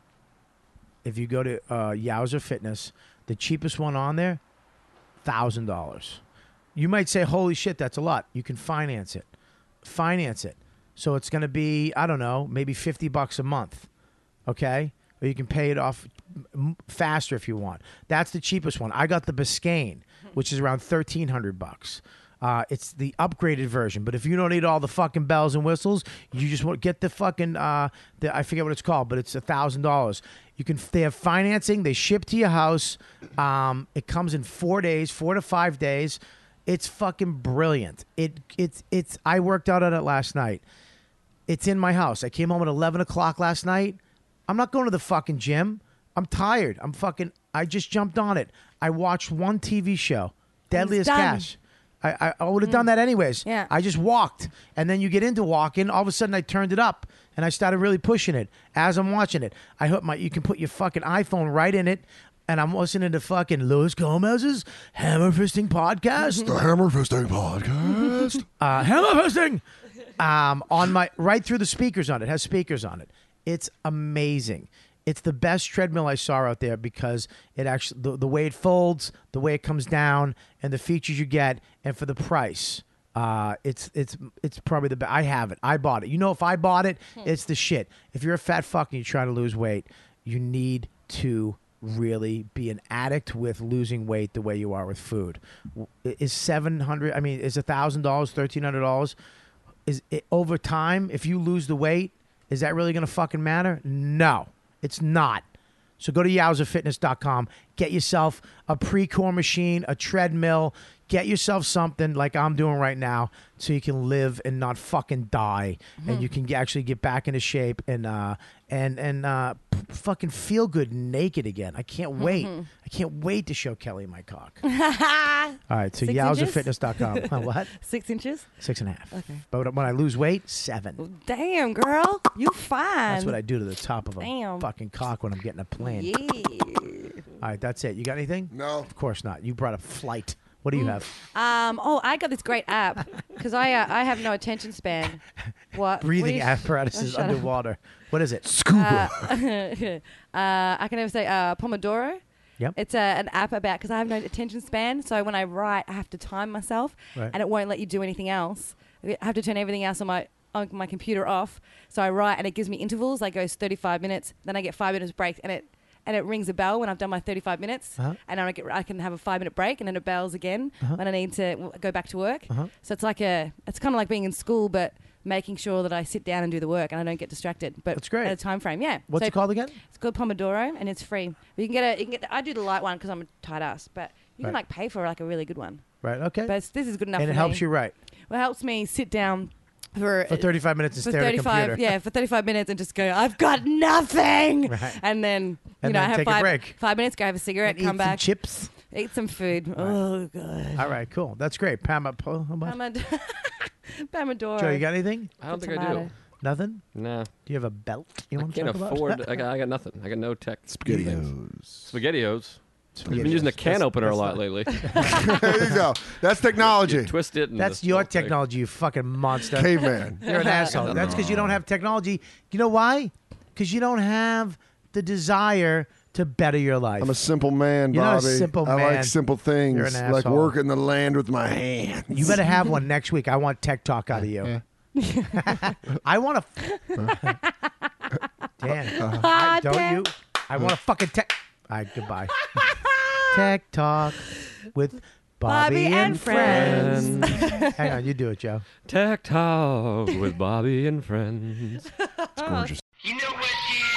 if you go to uh, Yowzer Fitness, the cheapest one on there, one thousand dollars. You might say, holy shit, that's a lot. You can finance it. Finance it. So it's going to be, I don't know, maybe fifty bucks a month, okay? Or you can pay it off m- faster if you want. That's the cheapest one. I got the Biscayne, which is around thirteen hundred bucks. Uh, it's the upgraded version. But if you don't need all the fucking bells and whistles, you just want get the fucking, uh, the, I forget what it's called, but it's one thousand dollars. You can, they have financing. They ship to your house. Um, it comes in four days, four to five days. It's fucking brilliant. It It's, it's, I worked out on it last night. It's in my house. I came home at eleven o'clock last night. I'm not going to the fucking gym. I'm tired. I'm fucking, I just jumped on it. I watched one T V show, Deadly as Cash. I, I, I would have mm. done that anyways. Yeah. I just walked. And then you get into walking. All of a sudden, I turned it up. And I started really pushing it as I'm watching it. I hope my, you can put your fucking iPhone right in it. And I'm listening to fucking Luis Gomez's Hammer Fisting Podcast. The Hammer Fisting Podcast. uh, Hammer Fisting! Um, on my right through the speakers on it. It has speakers on it. It's amazing. It's the best treadmill I saw out there because it actually the, the way it folds, the way it comes down, and the features you get, and for the price, uh, it's it's it's probably the best. I have it. I bought it. You know, if I bought it, it's the shit. If you're a fat fuck and you're trying to lose weight, you need to really be an addict with losing weight the way you are with food. Is seven hundred? I mean, is a thousand dollars, thirteen hundred dollars? Is it, over time, if you lose the weight, is that really going to fucking matter? No, it's not. So go to yowzer fitness dot com. Get yourself a pre-core machine, a treadmill. Get yourself something like I'm doing right now so you can live and not fucking die. Mm-hmm. And you can get, actually get back into shape and uh, and and uh, p- fucking feel good naked again. I can't wait. Mm-hmm. I can't wait to show Kelly my cock. All right, so yowzer fitness dot com. uh, what? Six inches? Six and a half. Okay. But when I lose weight, seven. Well, damn, girl. You fine. That's what I do to the top of a damn. fucking cock when I'm getting a plane. Yeah. All right, that's it. You got anything? No. Of course not. You brought up flight. What do you have? Um. Oh, I got this great app because I uh, I have no attention span. What? Breathing what apparatuses oh, underwater. What is it? Scuba. Uh, uh, I can never say uh, Pomodoro. Yep. It's a, an app about because I have no attention span, so when I write, I have to time myself, right. and it won't let you do anything else. I have to turn everything else on my on my computer off. So I write, and it gives me intervals. Like goes thirty-five minutes, then I get five minutes break, and it. And it rings a bell when I've done my thirty-five minutes, uh-huh. and I, get, I can have a five-minute break, and then it bells again uh-huh. when I need to w- go back to work. Uh-huh. So it's like a, it's kind of like being in school, but making sure that I sit down and do the work, and I don't get distracted. But that's great. At a time frame, yeah. What's so it called again? It's called Pomodoro, and it's free. But you can get a, you can get. The, I do the light one because I'm a tight ass, but you right. can like pay for like a really good one. Right. Okay. But it's, this is good enough. And for it helps me. you write. Well, it helps me sit down. For, for thirty-five minutes and for stare at a computer. Yeah, for thirty-five minutes and just go, I've got nothing. Right. And then, you and know, then I have take five, a break. five minutes, go have a cigarette, and come eat back. Some chips. Eat some food. Right. Oh, God. All right, cool. That's great. Pama, po, Pomod- Pomodoro. Joe, you got anything? I don't The think tomato. I do. Nothing? Nah. Do you have a belt you I want to can't talk afford. about? I, got, I got nothing. I got no tech. SpaghettiOs. SpaghettiOs. You've been using a can opener a lot lately. There you go. That's technology. Twist it. And That's the your whole thing. technology, you fucking monster. Caveman. You're an asshole. That's because you don't have technology. You know why? Because you don't have the desire to better your life. I'm a simple man, You're not Bobby. a simple I man. like simple things, You're an like asshole. working the land with my hands. You better have one next week. I want tech talk out of you. I want to. Dan, I, don't Dan. you? I want to fucking tech. All right, goodbye. Tech talk with Bobby, Bobby and, and friends. Hang on, you do it, Joe. Tech Talk with Bobby and friends. It's gorgeous. You know what,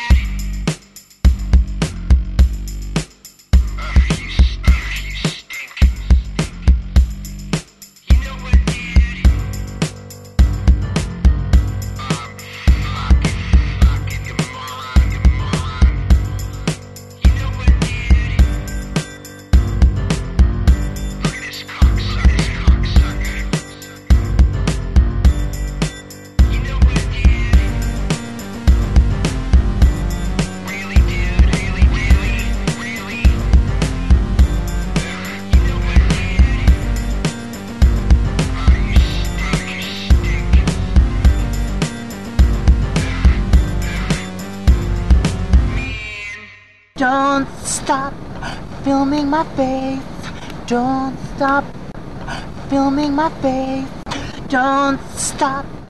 Don't stop filming my face. Don't stop filming my face. Don't stop